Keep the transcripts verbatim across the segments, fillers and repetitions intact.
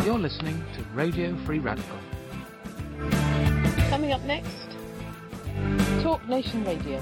You're listening to Radio Free Radical. Coming up next, Talk Nation Radio.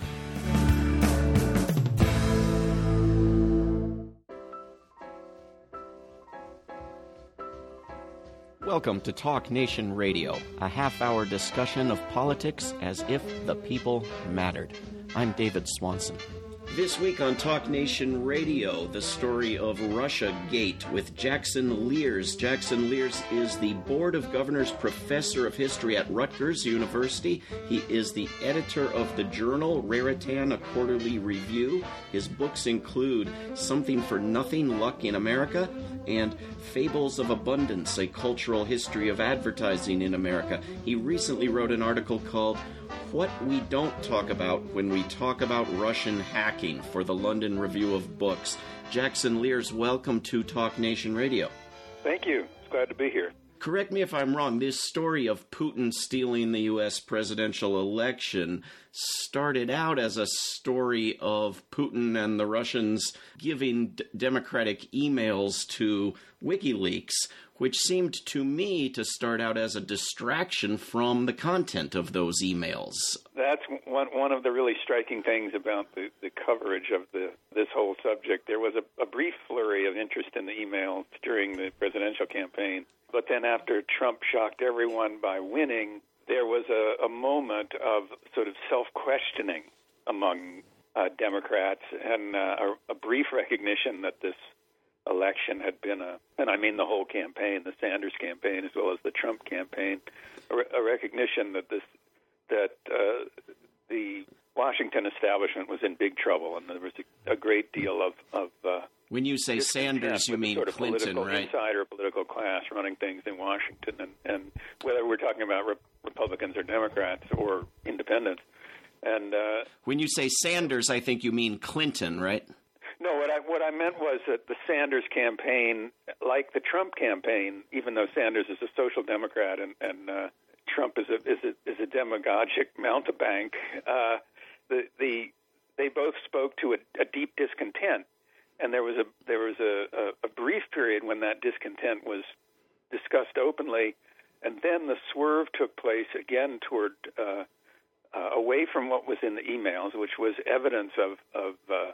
Welcome to Talk Nation Radio, a half-hour discussion of politics as if the people mattered. I'm David Swanson. This week on Talk Nation Radio, the story of Russia Gate with Jackson Lears. Jackson Lears is the Board of Governors Professor of History at Rutgers University. He is the editor of the journal Raritan, a quarterly review. His books include Something for Nothing, Luck in America, and Fables of Abundance, a cultural history of advertising in America. He recently wrote an article called What We Don't Talk About When We Talk About Russian Hacking for the London Review of Books. Jackson Lears, welcome to Talk Nation Radio. Thank you. It's glad to be here. Correct me if I'm wrong, this story of Putin stealing the U S presidential election started out as a story of Putin and the Russians giving d- democratic emails to WikiLeaks, which seemed to me to start out as a distraction from the content of those emails. That's one one of the really striking things about the, the coverage of the this whole subject. There was a, a brief flurry of interest in the emails during the presidential campaign, but then after Trump shocked everyone by winning, there was a, a moment of sort of self-questioning among uh, Democrats and uh, a, a brief recognition that this election had been a, and I mean the whole campaign, the Sanders campaign as well as the Trump campaign, a, re- a recognition that this, that uh, the Washington establishment was in big trouble, and there was a, a great deal of. of uh, when you say Sanders, you mean sort of Clinton, political right? Insider political class running things in Washington, and, and whether we're talking about re- Republicans or Democrats or independents, and uh, when you say Sanders, I think you mean Clinton, right? No, what I what I meant was that the Sanders campaign, like the Trump campaign, even though Sanders is a social democrat and, and uh, Trump is a is a, is a demagogic mountebank, uh, the the they both spoke to a, a deep discontent, and there was a there was a, a, a brief period when that discontent was discussed openly, and then the swerve took place again toward uh, uh, away from what was in the emails, which was evidence of of uh,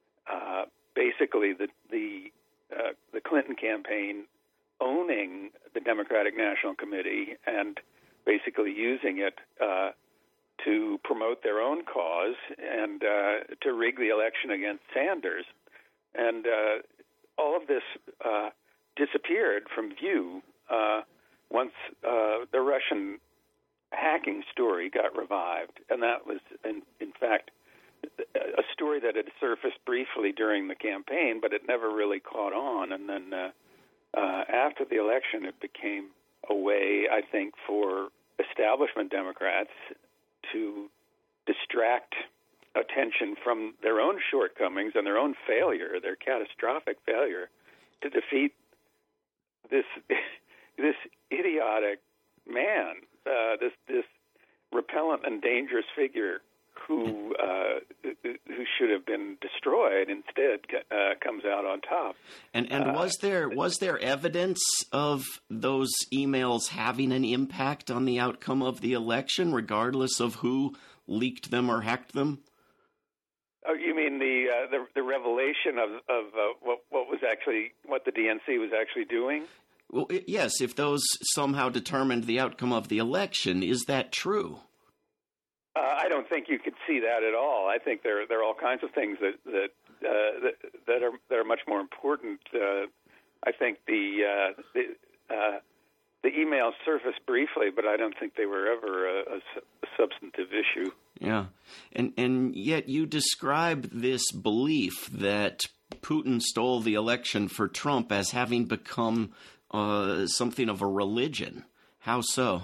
Uh, basically, the the uh, the Clinton campaign owning the Democratic National Committee and basically using it uh, to promote their own cause and uh, to rig the election against Sanders, and uh, all of this uh, disappeared from view uh, once uh, the Russian hacking story got revived, and that was, in, in fact, a story that had surfaced briefly during the campaign, but it never really caught on. And then uh, uh, after the election, it became a way, I think, for establishment Democrats to distract attention from their own shortcomings and their own failure, their catastrophic failure, to defeat this this idiotic man, uh, this this repellent and dangerous figure who uh, who should have been destroyed instead uh, comes out on top. And and was there was there evidence of those emails having an impact on the outcome of the election, regardless of who leaked them or hacked them? Oh, you mean the uh, the, the revelation of of uh, what what was actually what the D N C was actually doing? Well, yes. If those somehow determined the outcome of the election, is that true? Uh, I don't think you could see that at all. I think there there are all kinds of things that that uh, that, that are that are much more important. Uh, I think the uh, the, uh, the emails surfaced briefly, but I don't think they were ever a, a, a substantive issue. Yeah, and and yet you describe this belief that Putin stole the election for Trump as having become uh, something of a religion. How so?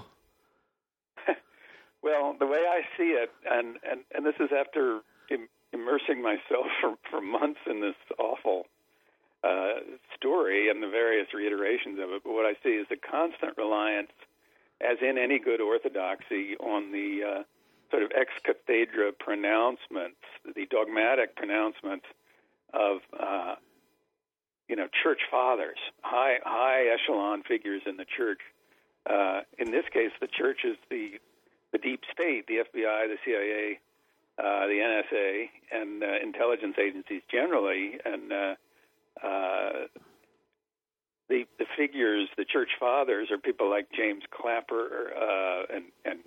Well, the way I see it, and, and, and this is after im- immersing myself for, for months in this awful uh, story and the various reiterations of it, but what I see is the constant reliance, as in any good orthodoxy, on the uh, sort of ex cathedra pronouncements, the dogmatic pronouncements of, uh, you you know, church fathers, high high echelon figures in the church. Uh, in this case, the church is the the deep state, the F B I, the C I A, uh, the N S A, and uh, intelligence agencies generally, and uh, uh, the the figures, the church fathers, are people like James Clapper uh, and and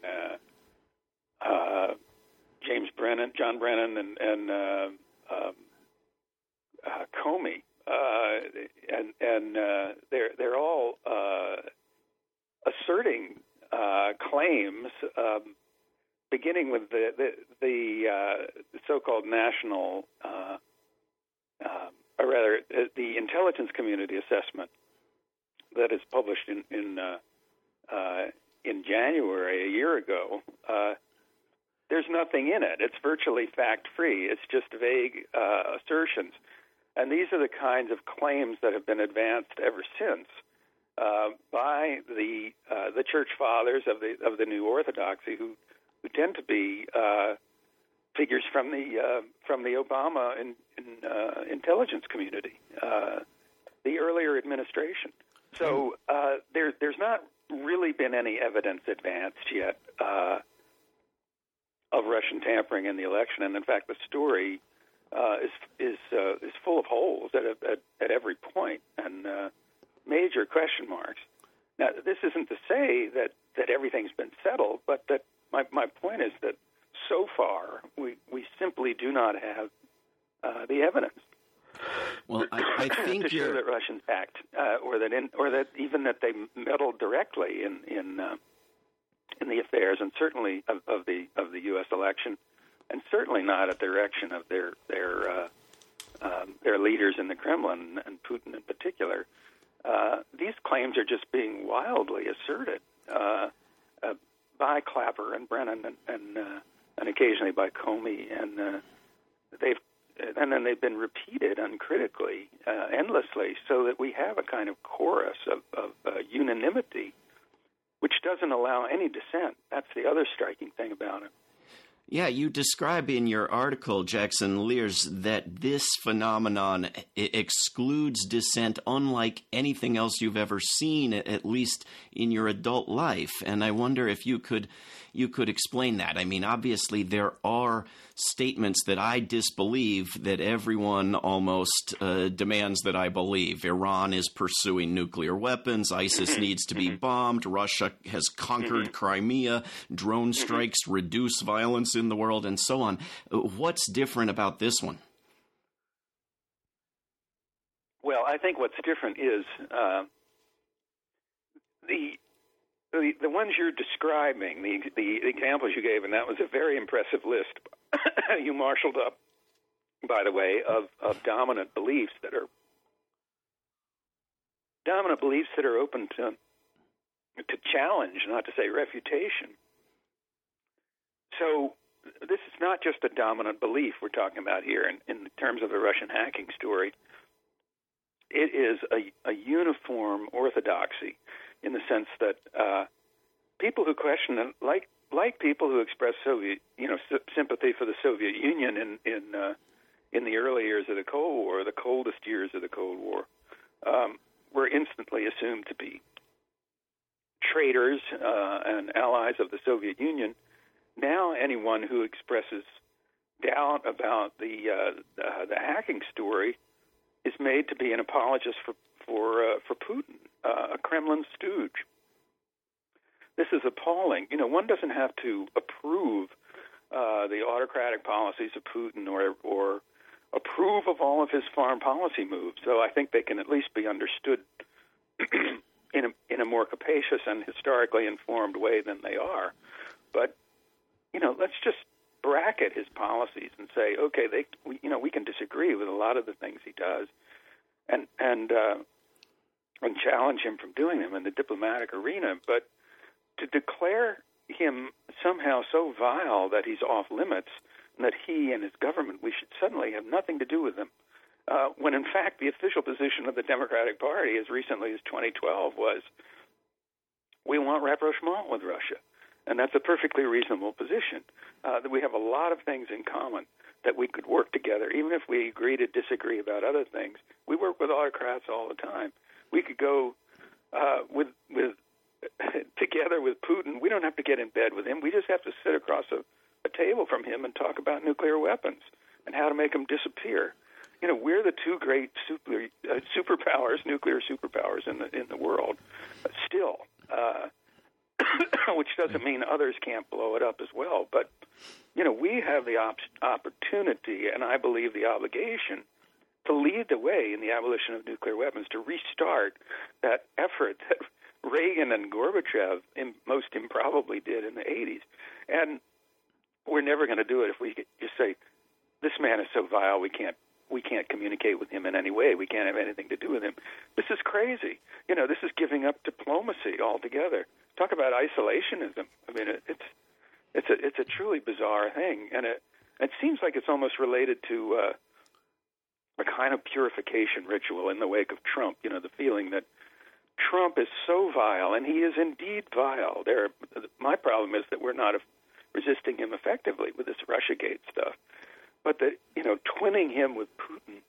uh, uh, James Brennan, John Brennan, and and uh, um, uh, Comey, uh, and and uh, they're they're all uh, asserting uh, claims, um, beginning with the the, the, uh, the so-called national, uh, uh, or rather, uh, the intelligence community assessment that is published in in, uh, uh, in January a year ago. Uh, there's nothing in it. It's virtually fact-free. It's just vague uh, assertions, and these are the kinds of claims that have been advanced ever since. Uh, by the uh, the church fathers of the of the New Orthodoxy, who who tend to be uh, figures from the uh, from the Obama in, in, uh, intelligence community, uh, the earlier administration. So uh, there there's not really been any evidence advanced yet uh, of Russian tampering in the election, and in fact, the story uh, is is uh, is full of holes at at, at every point, and uh, major question marks. Now, this isn't to say that, that everything's been settled, but that my, my point is that so far we, we simply do not have uh, the evidence. Well, I, I think to show you're... that Russians act, uh, or that in, or that even that they meddled directly in in uh, in the affairs, and certainly of, of the of the U S election, and certainly not at the direction of their their uh, um, their leaders in the Kremlin and Putin in particular. Uh, these claims are just being wildly asserted uh, uh, by Clapper and Brennan, and and, uh, and occasionally by Comey, and uh, they've and then they've been repeated uncritically, uh, endlessly, so that we have a kind of chorus of, of uh, unanimity, which doesn't allow any dissent. That's the other striking thing about it. Yeah, you describe in your article, Jackson Lears, that this phenomenon I- excludes dissent unlike anything else you've ever seen, at least in your adult life. And I wonder if you could you could explain that. I mean, obviously there are statements that I disbelieve that everyone almost uh, demands that I believe. Iran is pursuing nuclear weapons. ISIS needs to be bombed. Russia has conquered Crimea. Drone strikes reduce violence in the world, and so on. What's different about this one? Well, I think what's different is uh, the, the the ones you're describing, the the examples you gave, and that was a very impressive list you marshaled up, by the way, of, of dominant beliefs that are dominant beliefs that are open to to challenge, not to say refutation. So this is not just a dominant belief we're talking about here in, in terms of the Russian hacking story. It is a, a uniform orthodoxy in the sense that uh, people who question it, like like people who express Soviet, you know, s- sympathy for the Soviet Union in in uh, in the early years of the Cold War, the coldest years of the Cold War, um, were instantly assumed to be traitors uh, and allies of the Soviet Union. Now, anyone who expresses doubt about the uh, uh, the hacking story is made to be an apologist for for uh, for Putin, uh, a Kremlin stooge. This is appalling. You know, one doesn't have to approve uh, the autocratic policies of Putin or or approve of all of his foreign policy moves. So I think they can at least be understood in a in a more capacious and historically informed way than they are. But you know, let's just bracket his policies and say, okay, they, we, you know, we can disagree with a lot of the things he does, and and uh, and challenge him from doing them in the diplomatic arena. But to declare him somehow so vile that he's off limits, and that he and his government, we should suddenly have nothing to do with him, uh, when in fact the official position of the Democratic Party as recently as twenty twelve was, we want rapprochement with Russia. And that's a perfectly reasonable position. Uh, that we have a lot of things in common. that we could work together, even if we agree to disagree about other things. We work with autocrats all the time. We could go uh, with with together with Putin. We don't have to get in bed with him. We just have to sit across a, a table from him and talk about nuclear weapons and how to make them disappear. You know, we're the two great super uh, superpowers, nuclear superpowers in the in the world, but still. Uh, which doesn't mean others can't blow it up as well. But, you know, we have the op- opportunity, and I believe the obligation, to lead the way in the abolition of nuclear weapons, to restart that effort that Reagan and Gorbachev im- most improbably did in the eighties. And we're never going to do it if we just say, this man is so vile, we can't we can't communicate with him in any way. We can't have anything to do with him. This is crazy. You know, this is giving up diplomacy altogether. Talk about isolationism. I mean, it, it's it's a it's a truly bizarre thing, and it it seems like it's almost related to uh, a kind of purification ritual in the wake of Trump. You know, the feeling that Trump is so vile, and he is indeed vile. There, my problem is that we're not resisting him effectively with this Russiagate stuff. But that, you know, twinning him with Putin,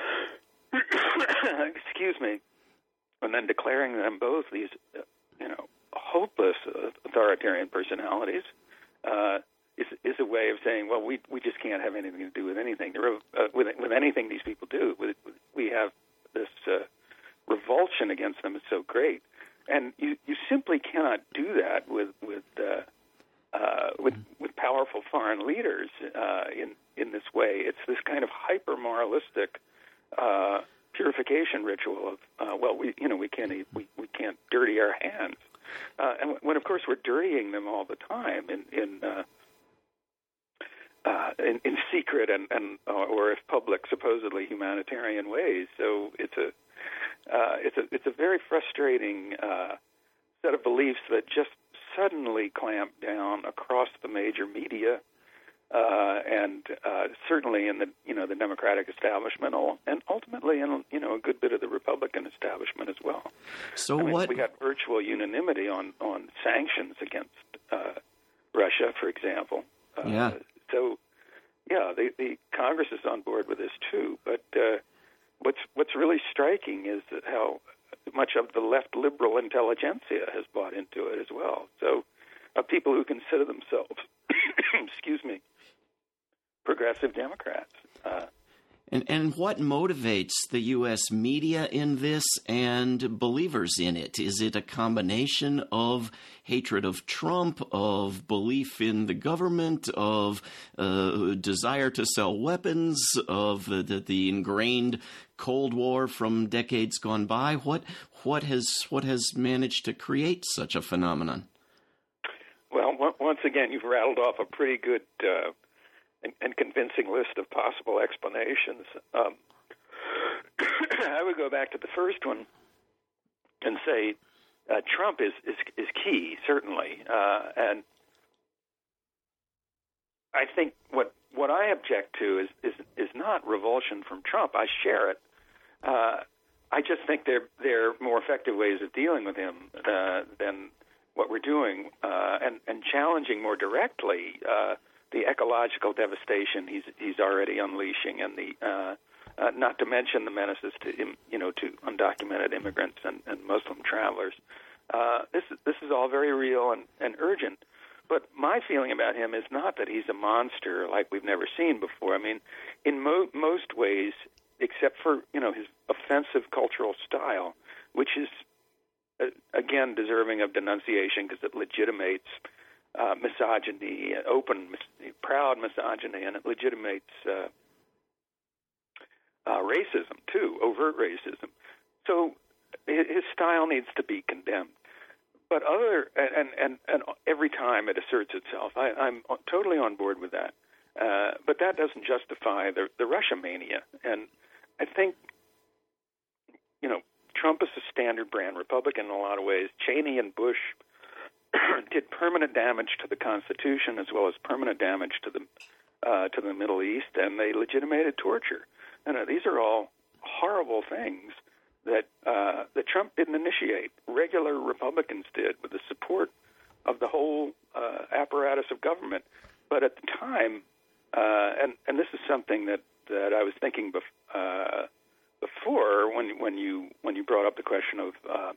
excuse me, and then declaring them both these, uh, you know, hopeless uh, authoritarian personalities uh, is is a way of saying, well, we we just can't have anything to do with anything, uh, with with anything these people do. With, with, we have this uh, revulsion against them is so great, and you you simply cannot do that with with uh, uh, with with powerful foreign leaders uh, in in this way. It's this kind of hyper moralistic uh, purification ritual of uh, well, we you know we can't we we can't dirty our hands. Uh, and when, of course, we're dirtying them all the time in in uh, uh, in, in secret and, and uh, or if public, supposedly humanitarian ways. So it's a uh, it's a it's a very frustrating uh, set of beliefs that just suddenly clamp down across the major media uh, and uh, certainly in the you know the Democratic establishment, and ultimately in you know a good bit of the Republican establishment as well. So I mean, what we got virtual unanimity on, on sanctions against uh, Russia, for example. Uh, yeah. So yeah, the, the Congress is on board with this too. But uh, what's what's really striking is that how much of the left liberal intelligentsia has bought into it as well. So uh, people who consider themselves, excuse me, progressive Democrats. Uh, and and what motivates the U S media in this and believers in it? Is it a combination of hatred of Trump, of belief in the government, of uh, desire to sell weapons, of the, the, the ingrained Cold War from decades gone by? What what has what has managed to create such a phenomenon? Well, once again, you've rattled off a pretty good uh, and, and convincing list of possible explanations. Um, I would go back to the first one and say uh, Trump is, is is key, certainly, uh, and I think what what I object to is is is not revulsion from Trump. I share it. Uh, I just think there there are more effective ways of dealing with him uh, than what we're doing, uh, and and challenging more directly uh, the ecological devastation he's he's already unleashing, and the uh, uh, not to mention the menaces to you know to undocumented immigrants and, and Muslim travelers. Uh, this is this is all very real and, and urgent. But my feeling about him is not that he's a monster like we've never seen before. I mean, in mo- most ways, except for you know his offensive cultural style, which is uh, again deserving of denunciation because it legitimates uh, misogyny, open, mis- proud misogyny, and it legitimates uh, uh, racism too, overt racism. So his style needs to be condemned. But other and, and, and every time it asserts itself, I, I'm totally on board with that. Uh, but that doesn't justify the, the Russia mania. And I think, you know, Trump is a standard brand Republican in a lot of ways. Cheney and Bush did permanent damage to the Constitution as well as permanent damage to the uh, to the Middle East, and they legitimated torture. And uh, these are all horrible things that uh, that Trump didn't initiate. Regular Republicans did with the support of the whole uh, apparatus of government. But at the time, uh, and, and this is when you brought up the question of uh,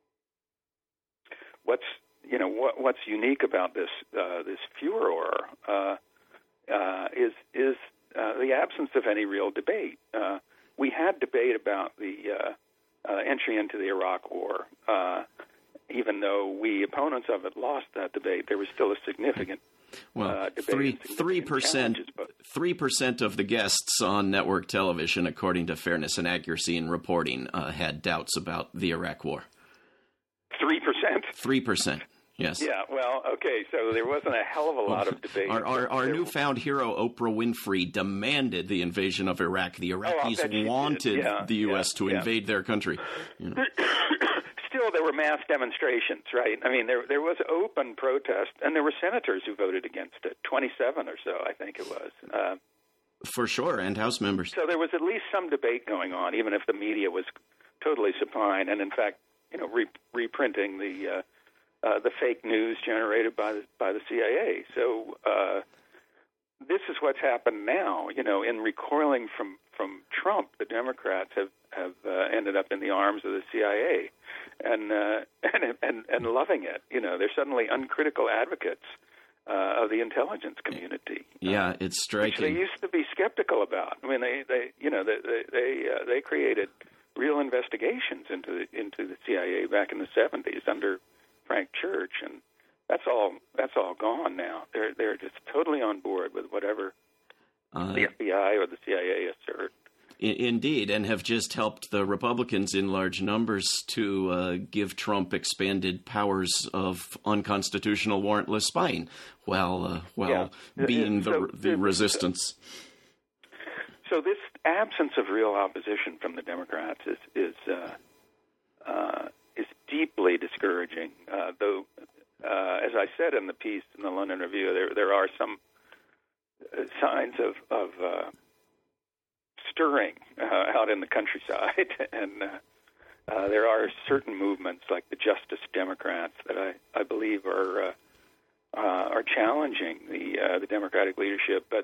what's you know what, what's unique about this uh, this furor uh, uh, is is uh, the absence of any real debate. Uh, we had debate about the uh, uh, entry into the Iraq War. Uh, even though we opponents of it lost that debate, there was still a significant Well, uh, three three percent three percent of the guests on network television, according to Fairness and Accuracy in Reporting, uh, had doubts about the Iraq War. Three percent. Three percent. Yes. Yeah. Well, okay. So there wasn't a hell of a lot of debate. Our our, our there, newfound hero Oprah Winfrey demanded the invasion of Iraq. The Iraqis oh, wanted yeah, the U S yeah, to yeah. invade their country. You know. Still, there were mass demonstrations, right? I mean, there there was open protest, and there were senators who voted against it, twenty-seven or so, I think it was. Uh, For sure, and House members. So there was at least some debate going on, even if the media was totally supine, and in fact, you know, re- reprinting the uh, uh, the fake news generated by the, by the C I A. So uh, this is what's happened now. You know, in recoiling from, from Trump, the Democrats have have uh, ended up in the arms of the C I A. And, uh, and and and loving it, you know, they're suddenly uncritical advocates uh, of the intelligence community. Yeah, it's striking. Which they used to be skeptical about. I mean, they, they you know, they they they, uh, they created real investigations into the, into the C I A back in the seventies under Frank Church, and that's all that's all gone now. They're they're just totally on board with whatever uh, the F B I or the C I A assert. Indeed, and have just helped the Republicans in large numbers to uh, give Trump expanded powers of unconstitutional warrantless spying, while uh, while yeah. being so, the the resistance. So this absence of real opposition from the Democrats is is uh, uh, is deeply discouraging. Uh, though, uh, as I said in the piece in the London Review, there there are some signs of of uh, stirring uh, out in the countryside, and uh, uh, there are certain movements like the Justice Democrats that I, I believe are uh, uh, are challenging the uh, the Democratic leadership, but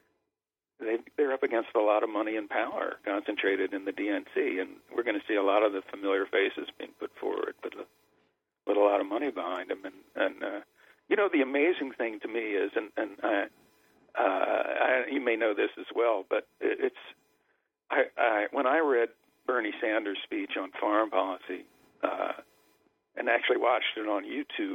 they, they're up against a lot of money and power concentrated in the D N C, and we're going to see a lot of the familiar faces being put forward, but uh, with a lot of money behind them. And, and uh, you know, the amazing thing to me is, and, and I, uh, I, you may know this as well, but it, it's I, I, when I read Bernie Sanders' speech on foreign policy uh, and actually watched it on YouTube,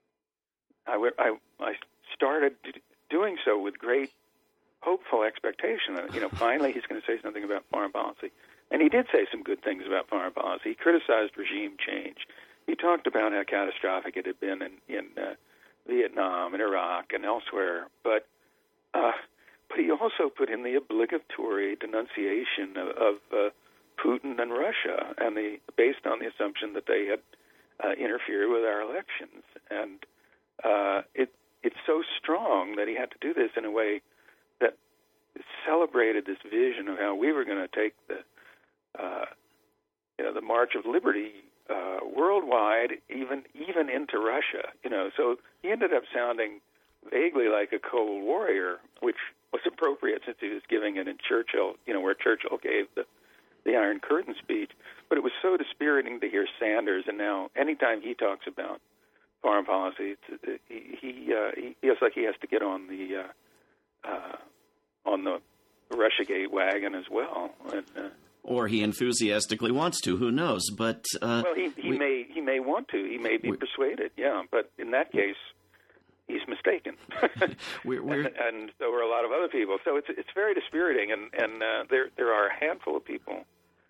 I, I, I started doing so with great hopeful expectation. You know, finally he's going to say something about foreign policy. And he did say some good things about foreign policy. He criticized regime change. He talked about how catastrophic it had been in, in uh, Vietnam and Iraq and elsewhere. But uh, but he also put in the obligatory denunciation of, of uh, Putin and Russia, and the based on the assumption that they had uh, interfered with our elections. And uh, it it's so strong that he had to do this in a way that celebrated this vision of how we were going to take the uh, you know the March of Liberty uh, worldwide, even even into Russia. You know, so he ended up sounding vaguely like a Cold Warrior, which was appropriate since he was giving it in Churchill, you know, where Churchill gave the, the Iron Curtain speech. But it was so dispiriting to hear Sanders, and now anytime he talks about foreign policy, it's, he he, uh, he feels like he has to get on the uh, uh, on the Russiagate wagon as well. And, uh, or he enthusiastically wants to. Who knows? But uh, well, he, he we, may he may want to. He may be we, persuaded. Yeah, but in that case, he's mistaken. we're, we're, and, and so are a lot of other people. So it's it's very dispiriting, and and uh, there there are a handful of people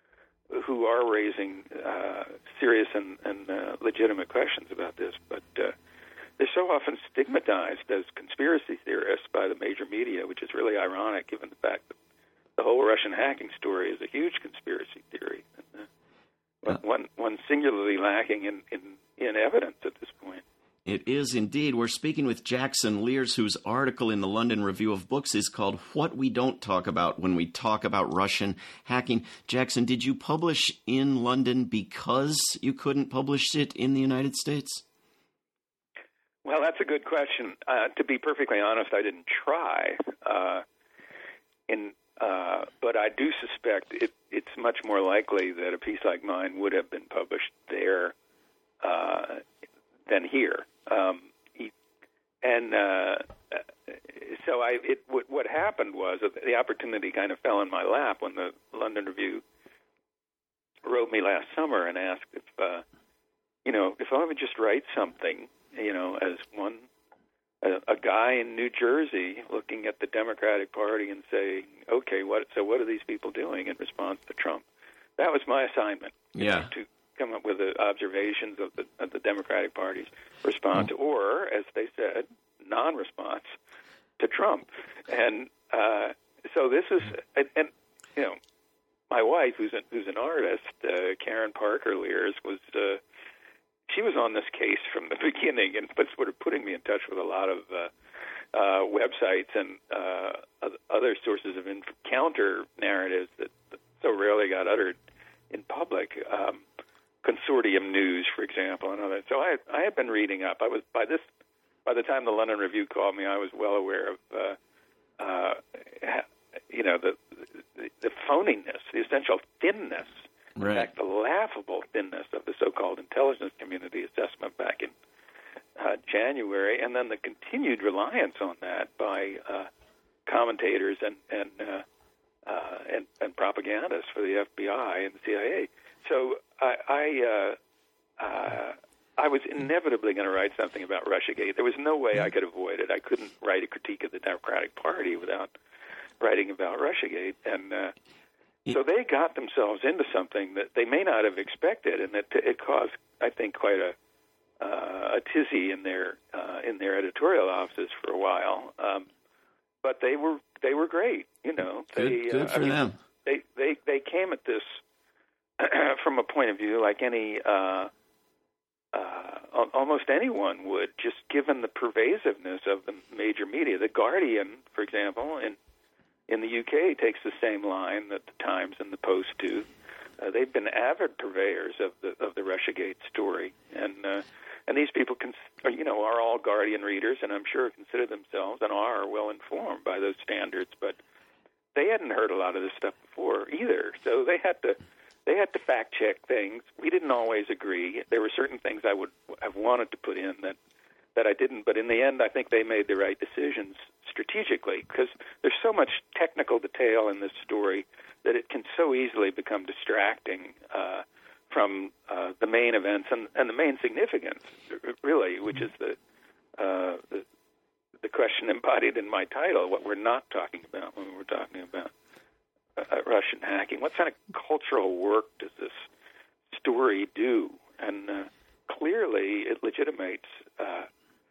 who are raising uh, serious and, and uh, legitimate questions about this, but uh, they're so often stigmatized as conspiracy theorists by the major media, which is really ironic given the fact that the whole Russian hacking story is a huge conspiracy theory, and, uh, one one singularly lacking in, in, in evidence at this point. It is indeed. We're speaking with Jackson Lears, whose article in the London Review of Books is called What We Don't Talk About When We Talk About Russian Hacking. Jackson, did you publish in London because you couldn't publish it in the United States? Well, that's a good question. Uh, to be perfectly honest, I didn't try. Uh, in uh, but I do suspect it, it's much more likely that a piece like mine would have been published there uh, than here. Um, he, and uh, so I, it, what, what happened was that the opportunity kind of fell in my lap when the London Review wrote me last summer and asked if, uh, you know, if I would just write something, you know, as one, a, a guy in New Jersey looking at the Democratic Party and saying, okay, what, so what are these people doing in response to Trump? That was my assignment. Yeah. Know, to come up with the observations of the, of the Democratic Party's response, oh. or, as they said, non-response to Trump. And uh, so this is, and, and you know, my wife, who's, a, who's an artist, uh, Karen Parker Lears, was uh, she was on this case from the beginning, and was sort of putting me in touch with a lot of uh, uh, websites and uh, other sources of inf- counter narratives that so rarely got uttered in public. Um, Consortium News, for example, and others. So I, I had been reading up. I was by this, by the time the London Review called me, I was well aware of, uh, uh, you know, the, the the phoniness, the essential thinness, right. in fact, the laughable thinness of the so-called intelligence community assessment back in uh, January, and then the continued reliance on that by uh, commentators and and, uh, uh, and and propagandists for the F B I and the C I A. So I I, uh, uh, I was inevitably going to write something about Russiagate. There was no way I could avoid it. I couldn't write a critique of the Democratic Party without writing about Russiagate. And uh, so they got themselves into something that they may not have expected, and it, it caused, I think, quite a uh, a tizzy in their uh, in their editorial offices for a while. Um, but they were they were great, you know. Good, they, good uh, for I mean, them. They they they came at this from a point of view like any, uh, uh, almost anyone would, just given the pervasiveness of the major media. The Guardian, for example, in in the U K, takes the same line that the Times and the Post do. Uh, they've been avid purveyors of the of the Russiagate story, and uh, and these people, can, are, you know, are all Guardian readers, and I'm sure consider themselves and are well informed by those standards. But they hadn't heard a lot of this stuff before either, so they had to. They had to fact-check things. We didn't always agree. There were certain things I would have wanted to put in that, that I didn't. But in the end, I think they made the right decisions strategically, because there's so much technical detail in this story that it can so easily become distracting uh, from uh, the main events and, and the main significance, really, which is the, uh, the the question embodied in my title, what we're not talking about when we're talking about Uh, Russian hacking. What kind of cultural work does this story do? And uh, clearly, it legitimates, uh,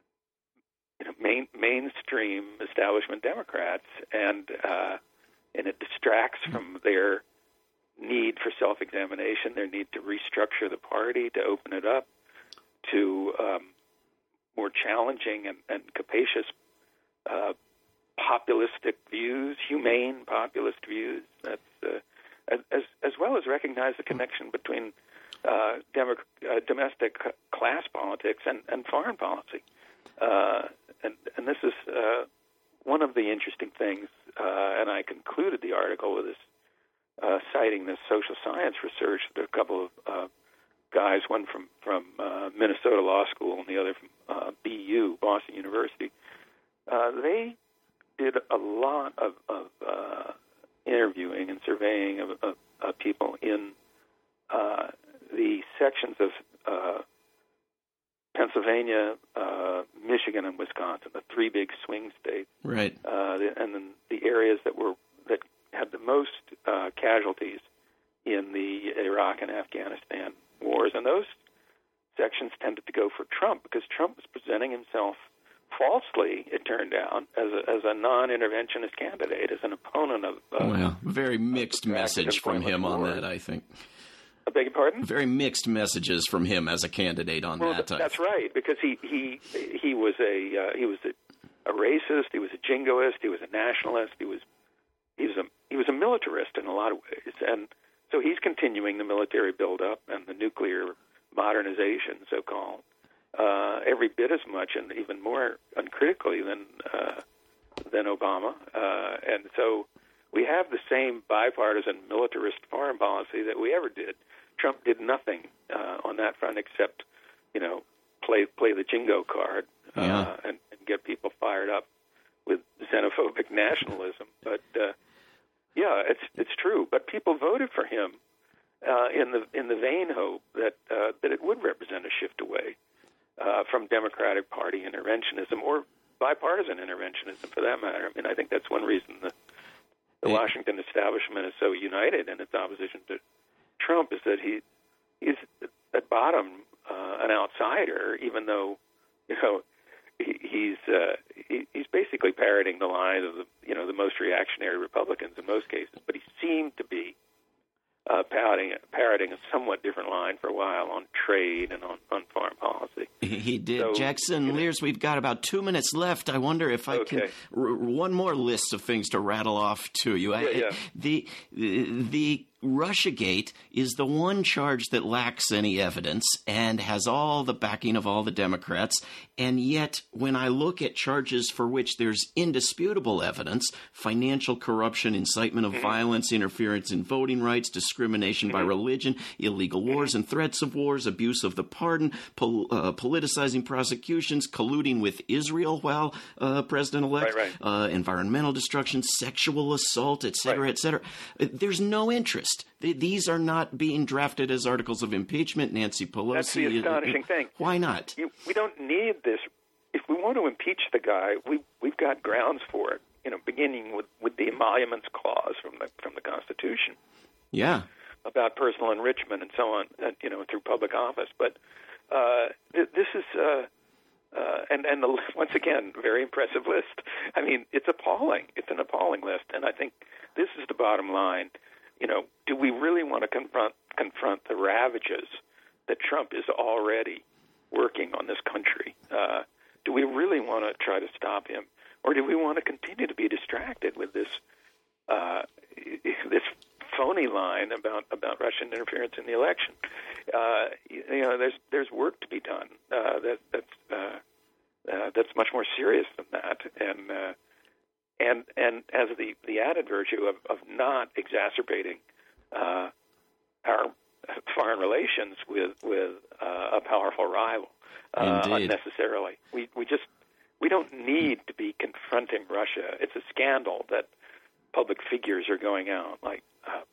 you know, main, mainstream establishment Democrats, and uh, and it distracts from their need for self-examination, their need to restructure the party, to open it up to um, more challenging and, and capacious Uh, populistic views, humane populist views, that's, uh, as, as well as recognize the connection between uh, demo- uh, domestic class politics and, and foreign policy. Uh, and, and this is uh, one of the interesting things, uh, and I concluded the article with this, uh, citing this social science research that a couple of uh, guys, one from, from uh, Minnesota Law School and the other from uh, B U, Boston University, uh, they did a lot of, of uh, interviewing and surveying of, of, of people in uh, the sections of uh, Pennsylvania, uh, Michigan, and Wisconsin, the three big swing states, right? Uh, the, and then the areas that were that had the most uh, casualties in the Iraq and Afghanistan wars, and those sections tended to go for Trump because Trump was presenting himself falsely, it turned out, as a, as a non-interventionist candidate, as an opponent of... Uh, well, very mixed message from him on that, I think. I beg your pardon? Very mixed messages from him as a candidate on well, that. Th- that's right, because he he he was a uh, he was a, a racist, he was a jingoist, he was a nationalist, he was he was a he was a militarist in a lot of ways, and so he's continuing the military buildup and the nuclear modernization, so-called. Uh, every bit as much and even more uncritically than uh, than Obama, uh, and so we have the same bipartisan militarist foreign policy that we ever did. Trump did nothing uh, on that front except, you know, play play the jingo card uh, yeah. and, and get people fired up with xenophobic nationalism. But uh, yeah, it's it's true. But people voted for him uh, in the in the vain hope that uh, that it would represent a shift away uh, from Democratic Party interventionism or bipartisan interventionism, for that matter. I mean, I think that's one reason the the yeah. Washington establishment is so united in its opposition to Trump, is that he he's at bottom uh, an outsider, even though you know he, he's uh, he, he's basically parroting the lines of the you know the most reactionary Republicans in most cases. But he seemed to be uh, parroting parroting a somewhat different line for a while on trade and on, on foreign policy. He did. So, Jackson you know, Lears, we've got about two minutes left. I wonder if I okay. can r- one more list of things to rattle off to you. Yeah, I, yeah. The the Russiagate is the one charge that lacks any evidence and has all the backing of all the Democrats. And yet, when I look at charges for which there's indisputable evidence, financial corruption, incitement of mm-hmm. violence, interference in voting rights, discrimination mm-hmm. by religion, illegal wars and threats of wars, abuse of the pardon, pol- uh, politicizing prosecutions, colluding with Israel while uh, president-elect, right, right. Uh, environmental destruction, sexual assault, et cetera, right. et cetera. There's no interest. These are not being drafted as articles of impeachment. Nancy Pelosi. That's the astonishing thing. Why not? You, we don't need this. If we want to impeach the guy, we we've got grounds for it. You know, beginning with, with the emoluments clause from the from the Constitution. Yeah. About personal enrichment and so on. Uh, you know, through public office. But uh, th- this is. Uh, Uh, and and the, once again, very impressive list. I mean, it's appalling. It's an appalling list, and I think this is the bottom line. You know, do we really want to confront confront the ravages that Trump is already working on this country? Uh, do we really want to try to stop him, or do we want to continue to be distracted with this uh, this phony line about about Russian interference in the election? Uh, you know, there's there's work to be done. Uh, that that's uh, uh, that's much more serious than that, and uh, and and as the, the added virtue of, of not exacerbating uh, our foreign relations with with uh, a powerful rival uh, unnecessarily. We we just we don't need to be confronting Russia. It's a scandal that public figures are going out like. Uh,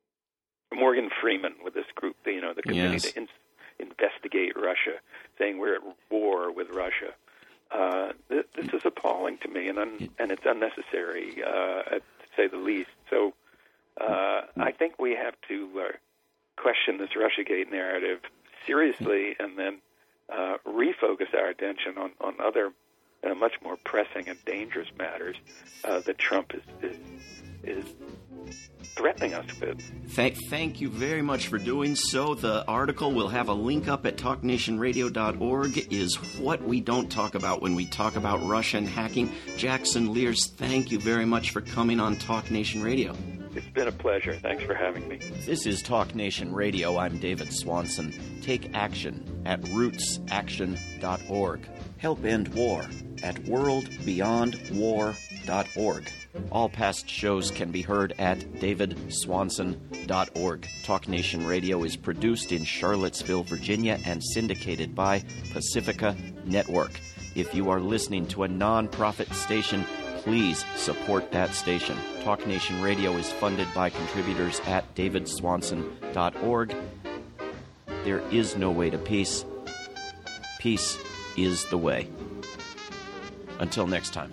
Morgan Freeman with this group, you know, the committee yes. to in, investigate Russia, saying we're at war with Russia. Uh, th- this is appalling to me, and un- and it's unnecessary, uh, to say the least. So uh, I think we have to uh, question this Russiagate narrative seriously, and then uh, refocus our attention on, on other uh, much more pressing and dangerous matters uh, that Trump is is, is threatening us with. Thank, thank you very much for doing so. The article, we'll have a link up at talk nation radio dot org, is What We Don't Talk About When We Talk About Russian Hacking. Jackson Lears, thank you very much for coming on Talk Nation Radio. It's been a pleasure. Thanks for having me. This is Talk Nation Radio. I'm David Swanson. Take action at roots action dot org. Help end war at world beyond war dot org. All past shows can be heard at david swanson dot org. Talk Nation Radio is produced in Charlottesville, Virginia, and syndicated by Pacifica Network. If you are listening to a non-profit station, please support that station. Talk Nation Radio is funded by contributors at david swanson dot org. There is no way to peace. Peace is the way. Until next time.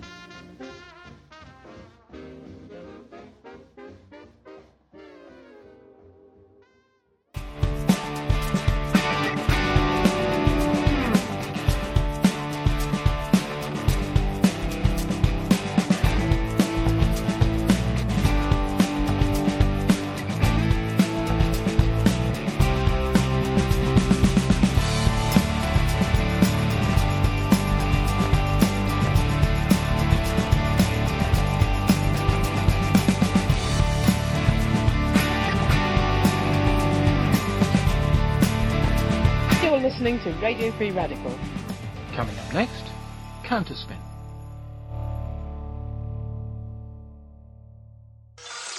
Listening to Radio Free Radical. Coming up next, Counterspin.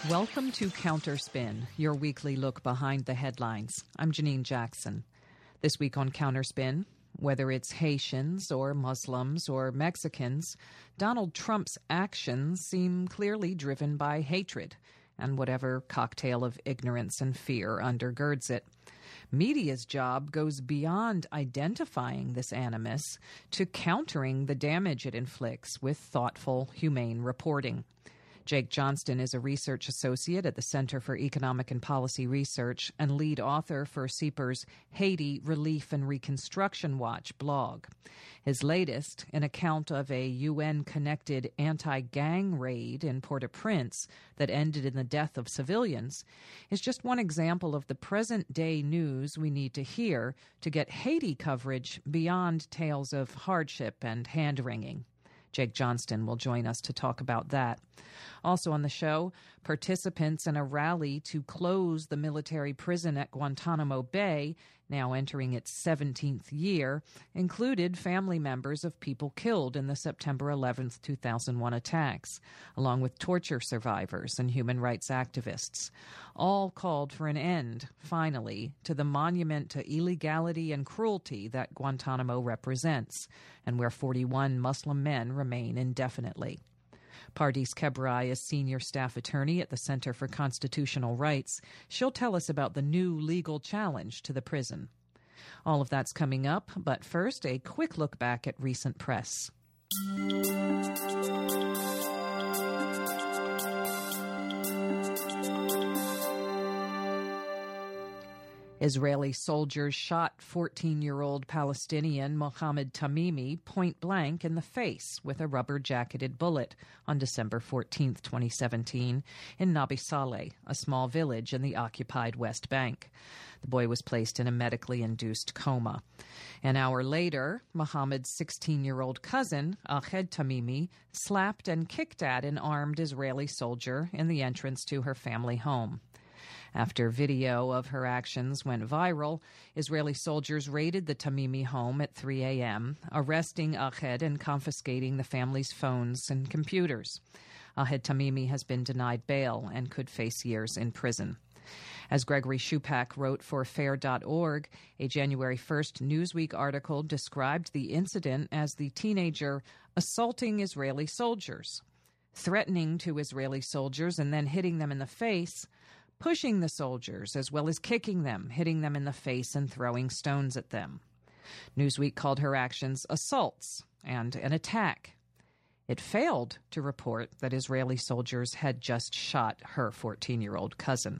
Welcome to Counterspin, your weekly look behind the headlines. I'm Janine Jackson. This week on Counterspin, whether it's Haitians or Muslims or Mexicans, Donald Trump's actions seem clearly driven by hatred and whatever cocktail of ignorance and fear undergirds it. Media's job goes beyond identifying this animus to countering the damage it inflicts with thoughtful, humane reporting. Jake Johnston is a research associate at the Center for Economic and Policy Research and lead author for CEPR's Haiti Relief and Reconstruction Watch blog. His latest, an account of a U N-connected anti-gang raid in Port-au-Prince that ended in the death of civilians, is just one example of the present-day news we need to hear to get Haiti coverage beyond tales of hardship and hand-wringing. Jake Johnston will join us to talk about that. Also on the show, participants in a rally to close the military prison at Guantanamo Bay, now entering its seventeenth year, included family members of people killed in the September eleventh, two thousand one attacks, along with torture survivors and human rights activists. All called for an end, finally, to the monument to illegality and cruelty that Guantanamo represents, and where forty-one Muslim men remain indefinitely. Pardis Kebrai is senior staff attorney at the Center for Constitutional Rights. She'll tell us about the new legal challenge to the prison. All of that's coming up, but first, a quick look back at recent press. Israeli soldiers shot fourteen-year-old Palestinian Mohammed Tamimi point-blank in the face with a rubber-jacketed bullet on December fourteenth, twenty seventeen, in Nabi Saleh, a small village in the occupied West Bank. The boy was placed in a medically induced coma. An hour later, Mohammed's sixteen-year-old cousin, Ahed Tamimi, slapped and kicked at an armed Israeli soldier in the entrance to her family home. After video of her actions went viral, Israeli soldiers raided the Tamimi home at three a.m., arresting Ahed and confiscating the family's phones and computers. Ahed Tamimi has been denied bail and could face years in prison. As Gregory Shupak wrote for fair dot org, a January first Newsweek article described the incident as the teenager assaulting Israeli soldiers, threatening to Israeli soldiers and then hitting them in the face, pushing the soldiers as well as kicking them, hitting them in the face and throwing stones at them. Newsweek called her actions assaults and an attack. It failed to report that Israeli soldiers had just shot her fourteen-year-old cousin.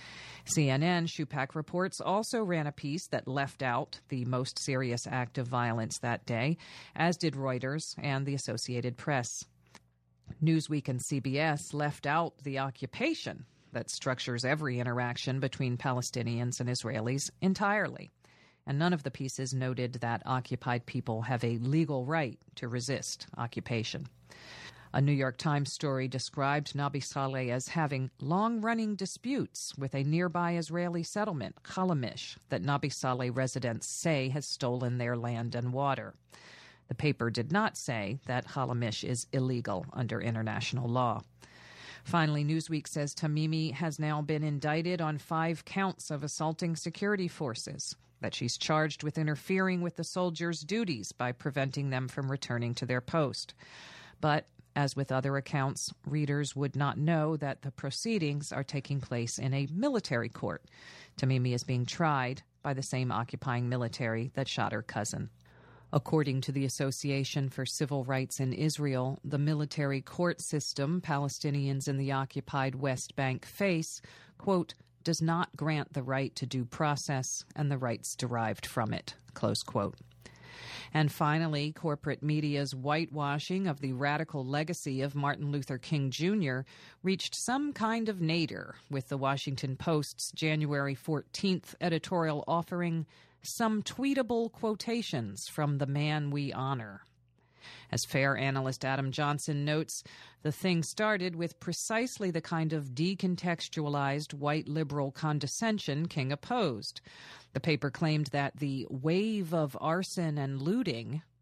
C N N, Shupak reports, also ran a piece that left out the most serious act of violence that day, as did Reuters and the Associated Press. Newsweek and C B S left out the occupation that structures every interaction between Palestinians and Israelis entirely. And none of the pieces noted that occupied people have a legal right to resist occupation. A New York Times story described Nabi Saleh as having long-running disputes with a nearby Israeli settlement, Chalamish, that Nabi Saleh residents say has stolen their land and water. The paper did not say that Chalamish is illegal under international law. Finally, Newsweek says Tamimi has now been indicted on five counts of assaulting security forces, that she's charged with interfering with the soldiers' duties by preventing them from returning to their post. But, as with other accounts, readers would not know that the proceedings are taking place in a military court. Tamimi is being tried by the same occupying military that shot her cousin. According to the Association for Civil Rights in Israel, the military court system Palestinians in the occupied West Bank face, quote, does not grant the right to due process and the rights derived from it, close quote. And finally, corporate media's whitewashing of the radical legacy of Martin Luther King Junior reached some kind of nadir, with the Washington Post's January fourteenth editorial offering some tweetable quotations from the man we honor. As FAIR analyst Adam Johnson notes, the thing started with precisely the kind of decontextualized white liberal condescension King opposed. The paper claimed that the wave of arson and looting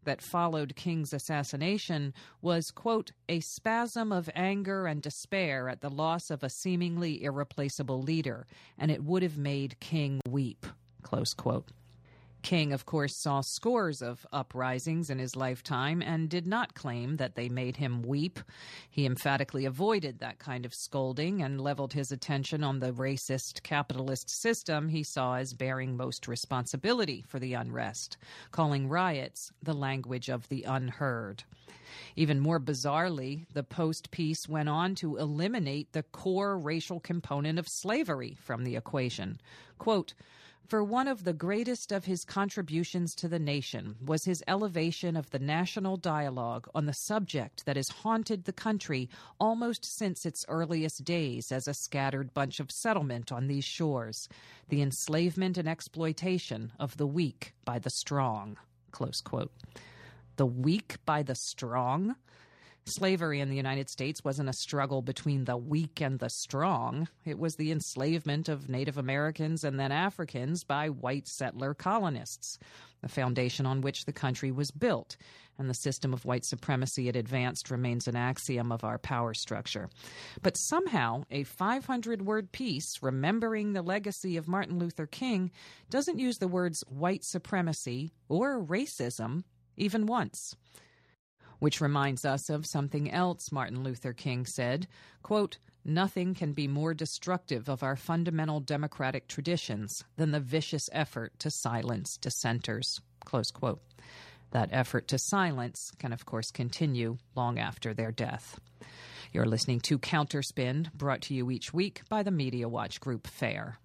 that followed King's assassination was, quote, a spasm of anger and despair at the loss of a seemingly irreplaceable leader, and it would have made King weep, close quote. King, of course, saw scores of uprisings in his lifetime and did not claim that they made him weep. He emphatically avoided that kind of scolding and leveled his attention on the racist capitalist system he saw as bearing most responsibility for the unrest, calling riots the language of the unheard. Even more bizarrely, the Post piece went on to eliminate the core racial component of slavery from the equation. Quote, for one of the greatest of his contributions to the nation was his elevation of the national dialogue on the subject that has haunted the country almost since its earliest days as a scattered bunch of settlement on these shores, the enslavement and exploitation of the weak by the strong, close quote. The weak by the strong? Slavery in the United States wasn't a struggle between the weak and the strong. It was the enslavement of Native Americans and then Africans by white settler colonists, the foundation on which the country was built, and the system of white supremacy it advanced remains an axiom of our power structure. But somehow, a five hundred word piece remembering the legacy of Martin Luther King doesn't use the words white supremacy or racism even once. Which reminds us of something else Martin Luther King said, quote, nothing can be more destructive of our fundamental democratic traditions than the vicious effort to silence dissenters, close quote. That effort to silence can, of course, continue long after their death. You're listening to Counterspin, brought to you each week by the Media Watch Group FAIR.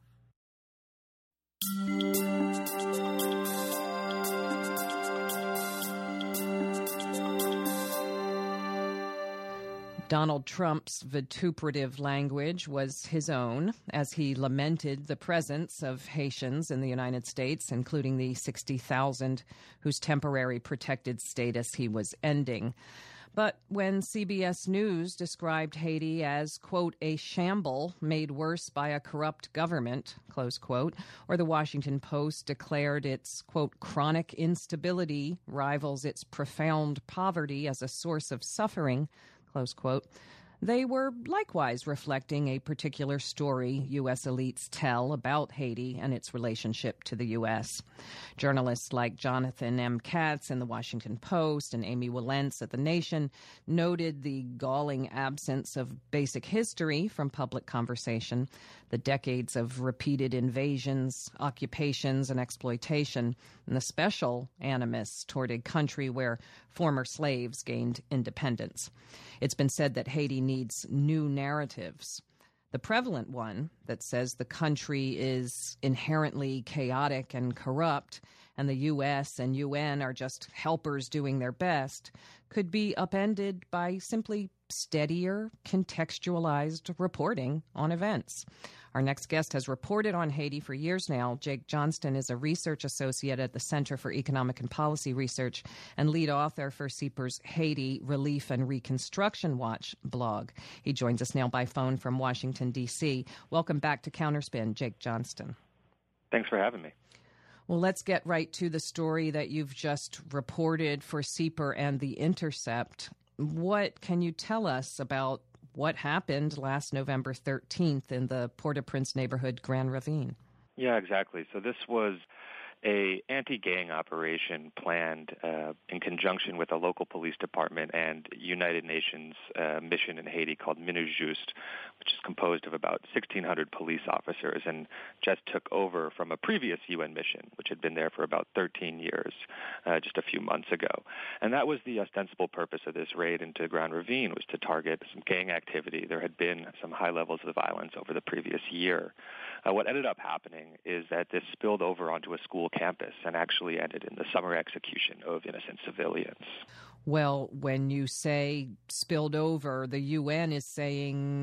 Donald Trump's vituperative language was his own as he lamented the presence of Haitians in the United States, including the sixty thousand whose temporary protected status he was ending. But when C B S News described Haiti as, quote, a shamble made worse by a corrupt government, close quote, or the Washington Post declared its, quote, chronic instability rivals its profound poverty as a source of suffering, close quote, they were likewise reflecting a particular story U S elites tell about Haiti and its relationship to the U S. Journalists like Jonathan M. Katz in the Washington Post and Amy Wilentz at The Nation noted the galling absence of basic history from public conversation, the decades of repeated invasions, occupations, and exploitation, and the special animus toward a country where former slaves gained independence. It's been said that Haiti needs new narratives. The prevalent one that says the country is inherently chaotic and corrupt and the U S and U N are just helpers doing their best could be upended by simply steadier, contextualized reporting on events. Our next guest has reported on Haiti for years now. Jake Johnston is a research associate at the Center for Economic and Policy Research and lead author for CEPR's Haiti Relief and Reconstruction Watch blog. He joins us now by phone from Washington, D C. Welcome back to Counterspin, Jake Johnston. Thanks for having me. Well, let's get right to the story that you've just reported for CEPR and The Intercept. What can you tell us about what happened last November thirteenth in the Port-au-Prince neighborhood, Grand Ravine? Yeah, exactly. So this was a anti-gang operation planned uh, in conjunction with a local police department and United Nations uh, mission in Haiti called MINUJUST, which is composed of about sixteen hundred police officers and just took over from a previous U N mission, which had been there for about thirteen years, uh, just a few months ago. And that was the ostensible purpose of this raid into Grand Ravine, was to target some gang activity. There had been some high levels of violence over the previous year. Uh, what ended up happening is that this spilled over onto a school campus and actually ended in the summer execution of innocent civilians. Well, when you say spilled over, the U N is saying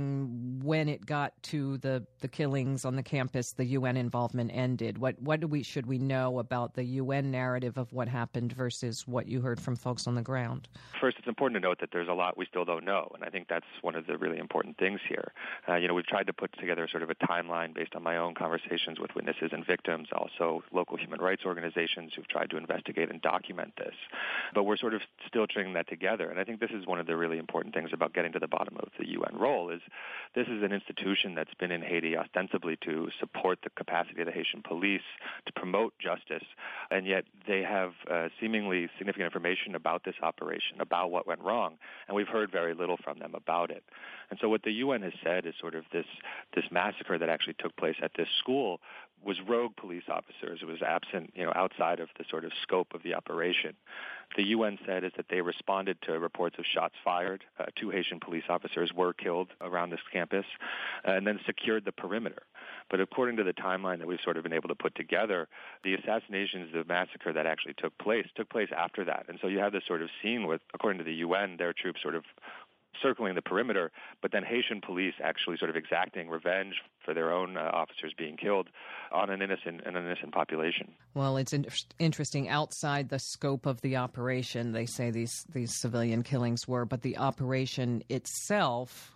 when it got to the, the killings on the campus, the U N involvement ended? What what do we should we know about the U N narrative of what happened versus what you heard from folks on the ground? First, it's important to note that there's a lot we still don't know, and I think that's one of the really important things here. Uh, you know, we've tried to put together sort of a timeline based on my own conversations with witnesses and victims, also local human rights organizations who've tried to investigate and document this. But we're sort of still stringing that together, and I think this is one of the really important things about getting to the bottom of the U N role is this is an institution that's been in Haiti ostensibly to support the capacity of the Haitian police, to promote justice, and yet they have uh, seemingly significant information about this operation, about what went wrong, and we've heard very little from them about it. And so what the U N has said is sort of this, this massacre that actually took place at this school was rogue police officers. It was absent, you know, outside of the sort of scope of the operation. The U N said is that they responded to reports of shots fired. Uh, two Haitian police officers were killed around this campus, uh, and then secured the perimeter. But according to the timeline that we've sort of been able to put together, the assassinations, the massacre that actually took place, took place after that. And so you have this sort of scene with, according to the U N, their troops sort of circling the perimeter, but then Haitian police actually sort of exacting revenge for their own uh, officers being killed on an innocent an innocent population. Well, it's in- interesting. Outside the scope of the operation, they say these these civilian killings were, but the operation itself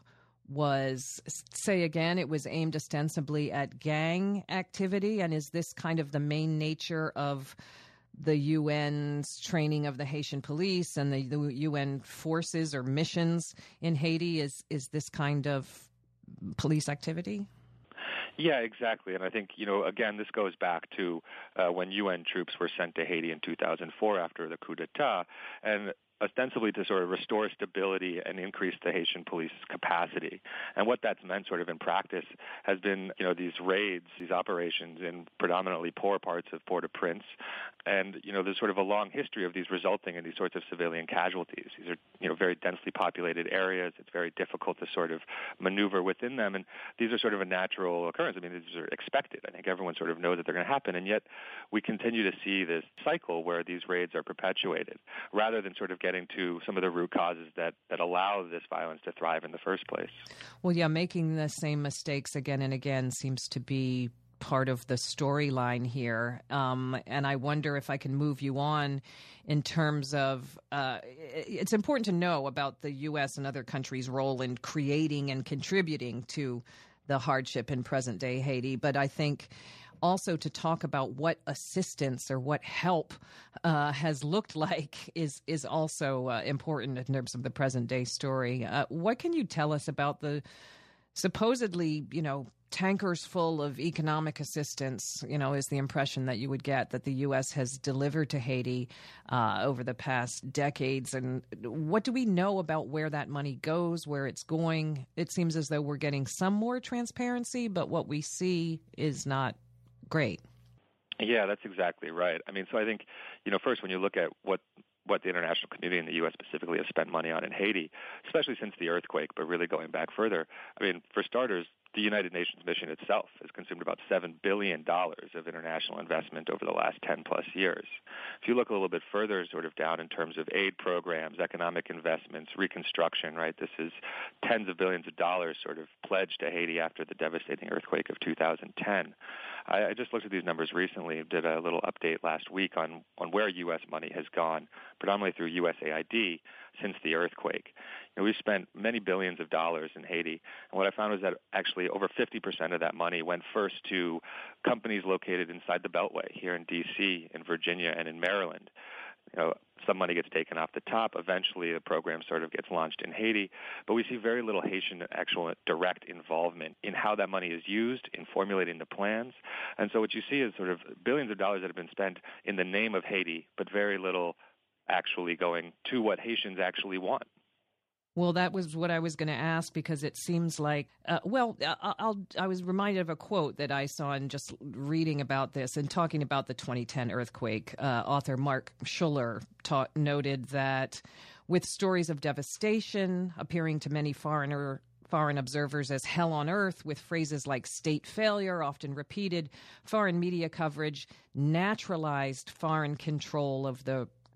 was, say again, it was aimed ostensibly at gang activity, and is this kind of the main nature of the U N's training of the Haitian police and the, the U N forces or missions in Haiti? Is is this kind of police activity? Yeah, exactly. And I think, you know, again, this goes back to uh, when U N troops were sent to Haiti in two thousand four after the coup d'etat, and ostensibly to sort of restore stability and increase the Haitian police's capacity. And what that's meant sort of in practice has been, you know, these raids, these operations in predominantly poor parts of Port-au-Prince. And, you know, there's sort of a long history of these resulting in these sorts of civilian casualties. These are, you know, very densely populated areas. It's very difficult to sort of maneuver within them. And these are sort of a natural occurrence. I mean, these are expected. I think everyone sort of knows that they're going to happen. And yet we continue to see this cycle where these raids are perpetuated rather than sort of getting to some of the root causes that, that allow this violence to thrive in the first place. Well, yeah, making the same mistakes again and again seems to be part of the storyline here. Um, and I wonder if I can move you on in terms of uh, it's important to know about the U S and other countries' role in creating and contributing to the hardship in present-day Haiti. But I think also to talk about what assistance or what help uh, has looked like is is also uh, important in terms of the present-day story. Uh, what can you tell us about the supposedly, you know, tankers full of economic assistance, you know, is the impression that you would get that the U S has delivered to Haiti uh, over the past decades. And what do we know about where that money goes, where it's going? It seems as though we're getting some more transparency, but what we see is not great. Yeah, that's exactly right. I mean, so I think, you know, first when you look at what what the international community and the U S specifically has spent money on in Haiti, especially since the earthquake, but really going back further, I mean, for starters, the United Nations mission itself has consumed about seven billion dollars of international investment over the last ten plus years. If you look a little bit further sort of down in terms of aid programs, economic investments, reconstruction, right, this is tens of billions of dollars sort of pledged to Haiti after the devastating earthquake of two thousand ten. I, I just looked at these numbers recently, did a little update last week on, on where U S money has gone, predominantly through U S A I D, since the earthquake. You know, we've spent many billions of dollars in Haiti, and what I found was that actually over fifty percent of that money went first to companies located inside the Beltway here in D C, in Virginia, and in Maryland. You know, some money gets taken off the top. Eventually, the program sort of gets launched in Haiti, but we see very little Haitian actual direct involvement in how that money is used, in formulating the plans. And so what you see is sort of billions of dollars that have been spent in the name of Haiti, but very little actually going to what Haitians actually want. Well, that was what I was going to ask, because it seems like, uh, well, I'll, I'll, I was reminded of a quote that I saw in just reading about this and talking about the twenty ten earthquake. Uh, author Mark Schuller taught, noted that with stories of devastation appearing to many foreigner foreign observers as hell on earth, with phrases like state failure often repeated, foreign media coverage naturalized foreign control of the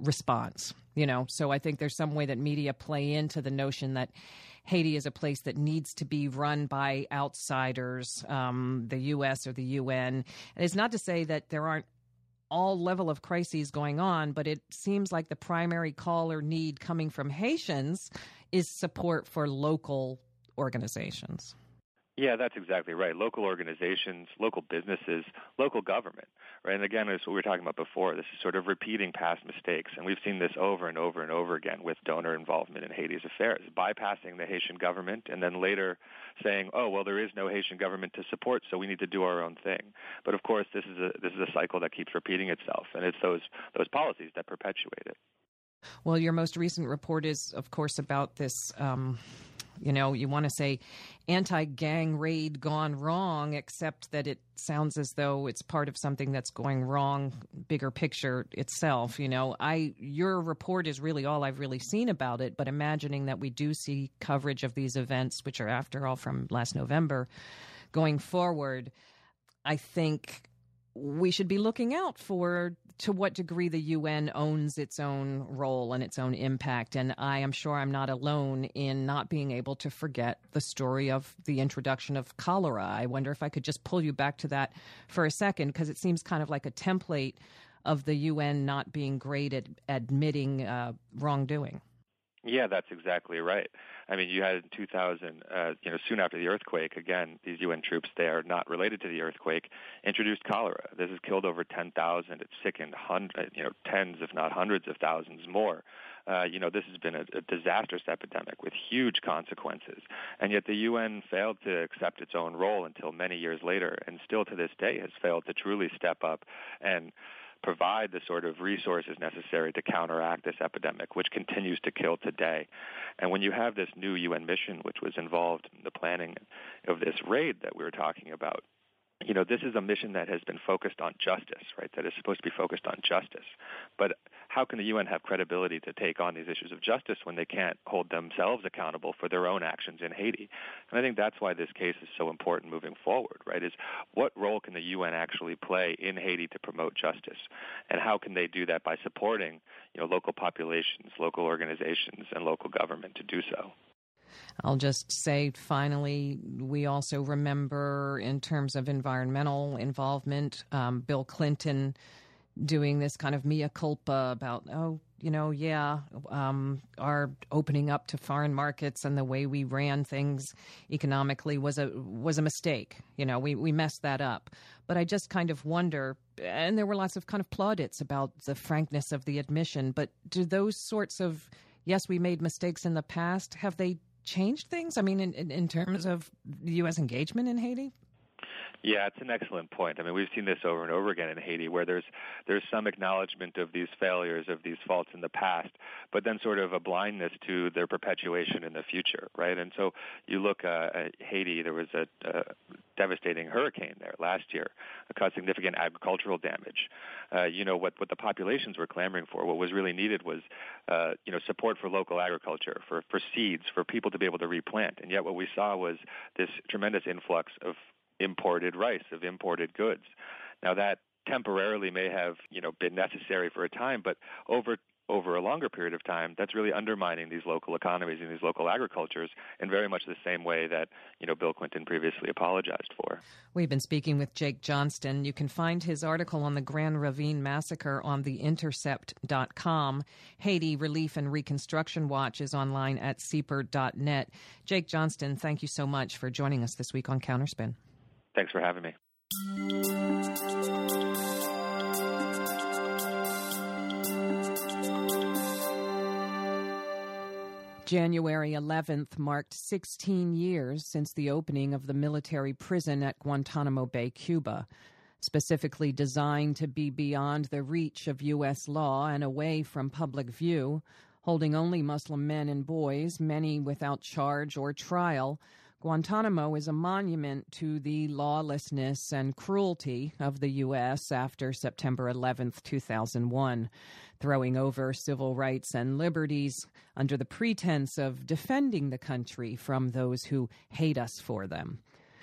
response. You know, so I think there's some way that media play into the notion that Haiti is a place that needs to be run by outsiders, um, the U S or the U N. And it's not to say that there aren't all level of crises going on, but it seems like the primary call or need coming from Haitians is support for local organizations. Yeah, that's exactly right. Local organizations, local businesses, local government, right? And again, as we were talking about before, this is sort of repeating past mistakes. And we've seen this over and over and over again with donor involvement in Haiti's affairs, bypassing the Haitian government and then later saying, oh, well, there is no Haitian government to support, so we need to do our own thing. But of course, this is a this is a cycle that keeps repeating itself, and it's those those policies that perpetuate it. Well, your most recent report is, of course, about this, um, you know, you want to say anti-gang raid gone wrong, except that it sounds as though it's part of something that's going wrong, bigger picture itself. You know, I your report is really all I've really seen about it, but imagining that we do see coverage of these events, which are, after all, from last November, going forward, I think we should be looking out for to what degree the U N owns its own role and its own impact. And I am sure I'm not alone in not being able to forget the story of the introduction of cholera. I wonder if I could just pull you back to that for a second, because it seems kind of like a template of the U N not being great at admitting uh, wrongdoing. Yeah, that's exactly right. I mean, you had in two thousand, uh, you know, soon after the earthquake, again, these U N troops there, not related to the earthquake, introduced cholera. This has killed over ten thousand. It's sickened hundreds, you know, tens, if not hundreds of thousands more. Uh, you know, this has been a, a disastrous epidemic with huge consequences. And yet the U N failed to accept its own role until many years later, and still to this day has failed to truly step up and provide the sort of resources necessary to counteract this epidemic, which continues to kill today. And when you have this new U N mission, which was involved in the planning of this raid that we were talking about, you know, this is a mission that has been focused on justice, right, that is supposed to be focused on justice. But how can the U N have credibility to take on these issues of justice when they can't hold themselves accountable for their own actions in Haiti? And I think that's why this case is so important moving forward, right, is what role can the U N actually play in Haiti to promote justice? And how can they do that by supporting, you know, local populations, local organizations, and local government to do so? I'll just say, finally, we also remember, in terms of environmental involvement, um, Bill Clinton doing this kind of mea culpa about, oh, you know, yeah, um, our opening up to foreign markets and the way we ran things economically was a was a mistake. You know, we, we messed that up. But I just kind of wonder, and there were lots of kind of plaudits about the frankness of the admission, but do those sorts of, yes, we made mistakes in the past, have they changed things? I mean, in, in, in terms of U S engagement in Haiti? Yeah, it's an excellent point. I mean, we've seen this over and over again in Haiti, where there's there's some acknowledgement of these failures, of these faults in the past, but then sort of a blindness to their perpetuation in the future, right? And so you look uh, at Haiti, there was a, a devastating hurricane there last year, it caused significant agricultural damage. Uh, you know, what, what the populations were clamoring for, what was really needed was, uh, you know, support for local agriculture, for, for seeds, for people to be able to replant. And yet what we saw was this tremendous influx of imported rice, of imported goods. Now that temporarily may have, you know, been necessary for a time, but over over a longer period of time, that's really undermining these local economies and these local agricultures in very much the same way that, you know, Bill Clinton previously apologized for. We've been speaking with Jake Johnston. You can find his article on the Grand Ravine Massacre on the intercept dot com. Haiti Relief and Reconstruction Watch is online at C E P R dot net. Jake Johnston, thank you so much for joining us this week on Counterspin. Thanks for having me. January eleventh marked sixteen years since the opening of the military prison at Guantanamo Bay, Cuba. Specifically designed to be beyond the reach of U S law and away from public view, holding only Muslim men and boys, many without charge or trial, Guantanamo is a monument to the lawlessness and cruelty of the U S after September eleventh, two thousand one, throwing over civil rights and liberties under the pretense of defending the country from those who hate us for them.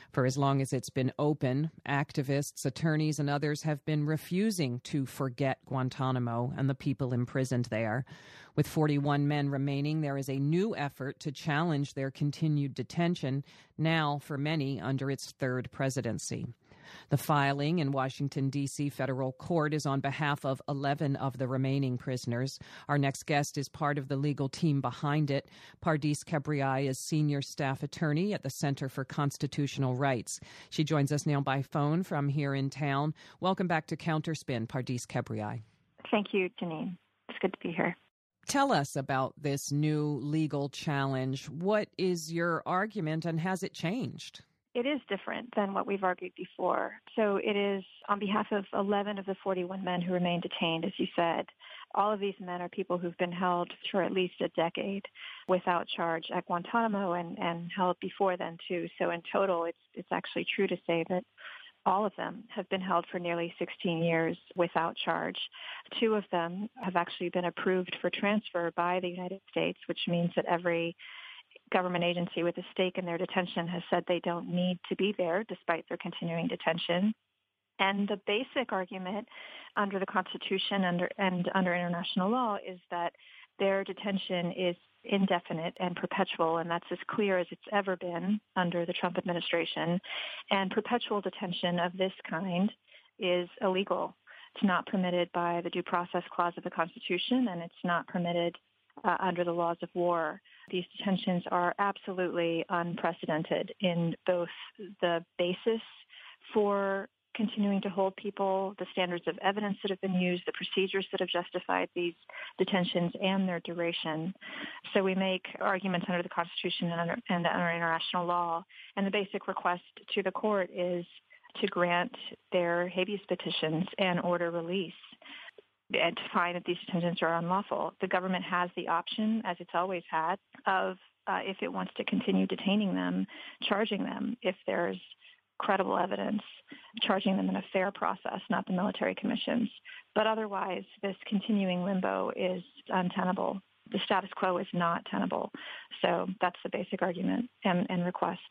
For as long as it's been open, activists, attorneys, and others have been refusing to forget Guantanamo and the people imprisoned there. With forty-one men remaining, there is a new effort to challenge their continued detention, now for many under its third presidency. The filing in Washington, D C federal court is on behalf of eleven of the remaining prisoners. Our next guest is part of the legal team behind it. Pardis Khabriai is senior staff attorney at the Center for Constitutional Rights. She joins us now by phone from here in town. Welcome back to Counterspin, Pardis Khabriai. Thank you, Janine. It's good to be here. Tell us about this new legal challenge. What is your argument, and has it changed? It is different than what we've argued before. So it is on behalf of eleven of the forty-one men who remain detained, as you said. All of these men are people who've been held for at least a decade without charge at Guantanamo and, and held before then, too. So in total, it's it's actually true to say that all of them have been held for nearly sixteen years without charge. Two of them have actually been approved for transfer by the United States, which means that every government agency with a stake in their detention has said they don't need to be there despite their continuing detention. And the basic argument under the Constitution under, and under international law is that their detention is indefinite and perpetual, and that's as clear as it's ever been under the Trump administration. And perpetual detention of this kind is illegal. It's not permitted by the Due Process Clause of the Constitution, and it's not permitted uh, under the laws of war. These detentions are absolutely unprecedented in both the basis for continuing to hold people, the standards of evidence that have been used, the procedures that have justified these detentions, and their duration. So we make arguments under the Constitution and under, and under international law, and the basic request to the court is to grant their habeas petitions and order release, and to find that these detentions are unlawful. The government has the option, as it's always had, of, uh, if it wants to continue detaining them, charging them if there's credible evidence, charging them in a fair process, not the military commissions. But otherwise, this continuing limbo is untenable. The status quo is not tenable. So that's the basic argument and, and request.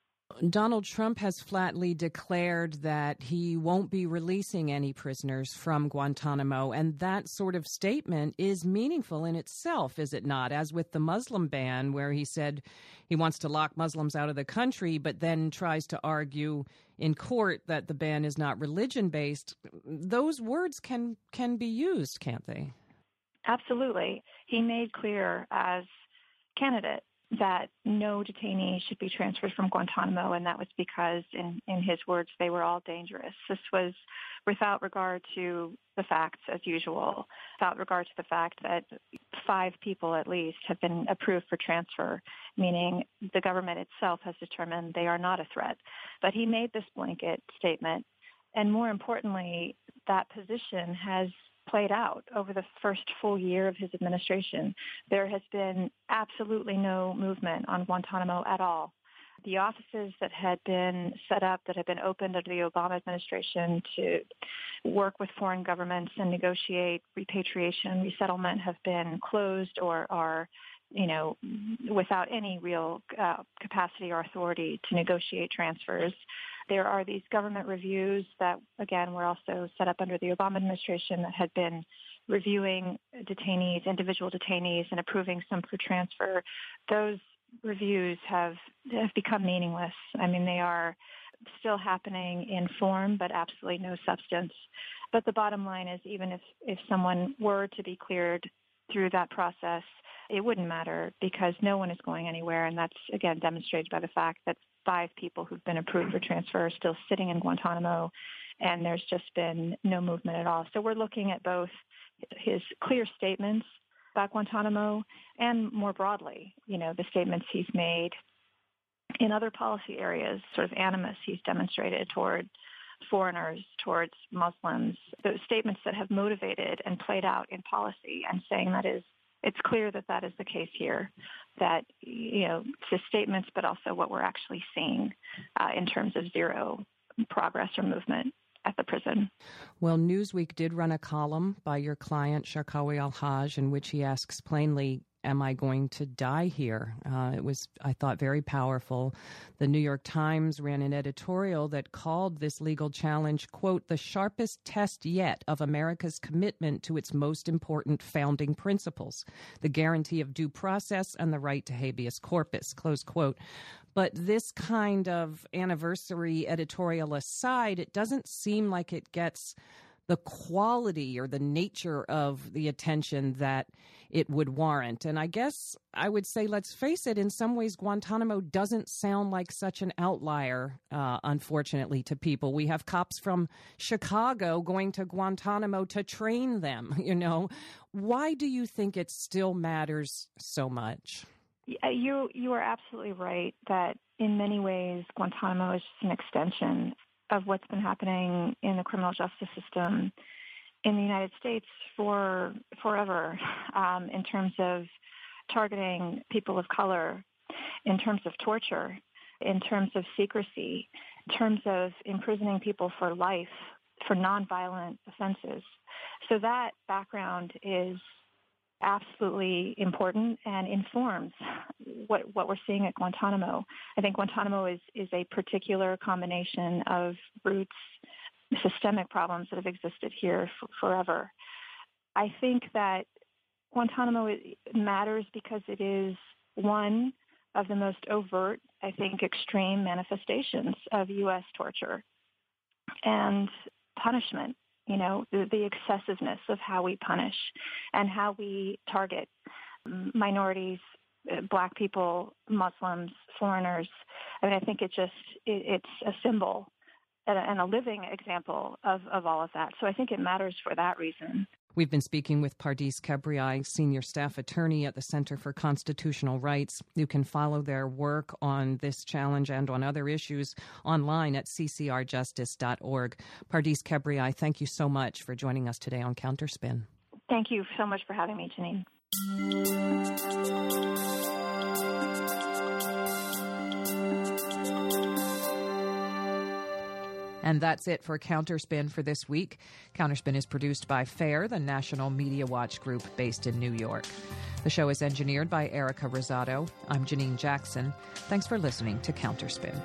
Donald Trump has flatly declared that he won't be releasing any prisoners from Guantanamo, and that sort of statement is meaningful in itself, is it not? As with the Muslim ban, where he said he wants to lock Muslims out of the country, but then tries to argue in court that the ban is not religion-based. Those words can can be used, can't they? Absolutely. He made clear as candidate that no detainee should be transferred from Guantanamo, and that was because, in, in his words, they were all dangerous. This was without regard to the facts, as usual, without regard to the fact that five people at least have been approved for transfer, meaning the government itself has determined they are not a threat. But he made this blanket statement, and more importantly, that position has played out over the first full year of his administration. There has been absolutely no movement on Guantanamo at all. The offices that had been set up, that had been opened under the Obama administration to work with foreign governments and negotiate repatriation and resettlement, have been closed or are, you know, without any real uh, capacity or authority to negotiate transfers. There are these government reviews that, again, were also set up under the Obama administration that had been reviewing detainees, individual detainees, and approving some for transfer. Those reviews have, have become meaningless. I mean, they are still happening in form, but absolutely no substance. But the bottom line is, even if, if someone were to be cleared through that process, it wouldn't matter because no one is going anywhere. And that's, again, demonstrated by the fact that five people who've been approved for transfer are still sitting in Guantanamo, and there's just been no movement at all. So we're looking at both his clear statements about Guantanamo and more broadly, you know, the statements he's made in other policy areas, sort of animus he's demonstrated toward foreigners, towards Muslims, those statements that have motivated and played out in policy, and saying that is, it's clear that that is the case here, that, you know, his statements, but also what we're actually seeing uh, in terms of zero progress or movement at the prison. Well, Newsweek did run a column by your client, Sharkawi Al-Haj, in which he asks plainly, am I going to die here? Uh, it was, I thought, very powerful. The New York Times ran an editorial that called this legal challenge, quote, the sharpest test yet of America's commitment to its most important founding principles, the guarantee of due process and the right to habeas corpus, close quote. But this kind of anniversary editorial aside, it doesn't seem like it gets the quality or the nature of the attention that it would warrant. And I guess I would say, let's face it, in some ways, Guantanamo doesn't sound like such an outlier, uh, unfortunately, to people. We have cops from Chicago going to Guantanamo to train them, you know. Why do you think it still matters so much? You, you are absolutely right that in many ways, Guantanamo is just an extension of what's been happening in the criminal justice system in the United States for forever, um, in terms of targeting people of color, in terms of torture, in terms of secrecy, in terms of imprisoning people for life for nonviolent offenses. So that background is absolutely important and informs what what we're seeing at Guantanamo. I think Guantanamo is, is a particular combination of roots, systemic problems that have existed here for, forever. I think that Guantanamo matters because it is one of the most overt, I think, extreme manifestations of U S torture and punishment. You know, the, the excessiveness of how we punish and how we target minorities, Black people, Muslims, foreigners. I mean, I think it just, it, it's a symbol and a, and a living example of, of all of that. So I think it matters for that reason. We've been speaking with Pardis Kebri, Senior Staff Attorney at the Center for Constitutional Rights. You can follow their work on this challenge and on other issues online at c c r justice dot org. Pardis Kebri, thank you so much for joining us today on Counterspin. Thank you so much for having me, Janine. And that's it for Counterspin for this week. Counterspin is produced by FAIR, the National Media Watch group based in New York. The show is engineered by Erica Rosado. I'm Janine Jackson. Thanks for listening to Counterspin.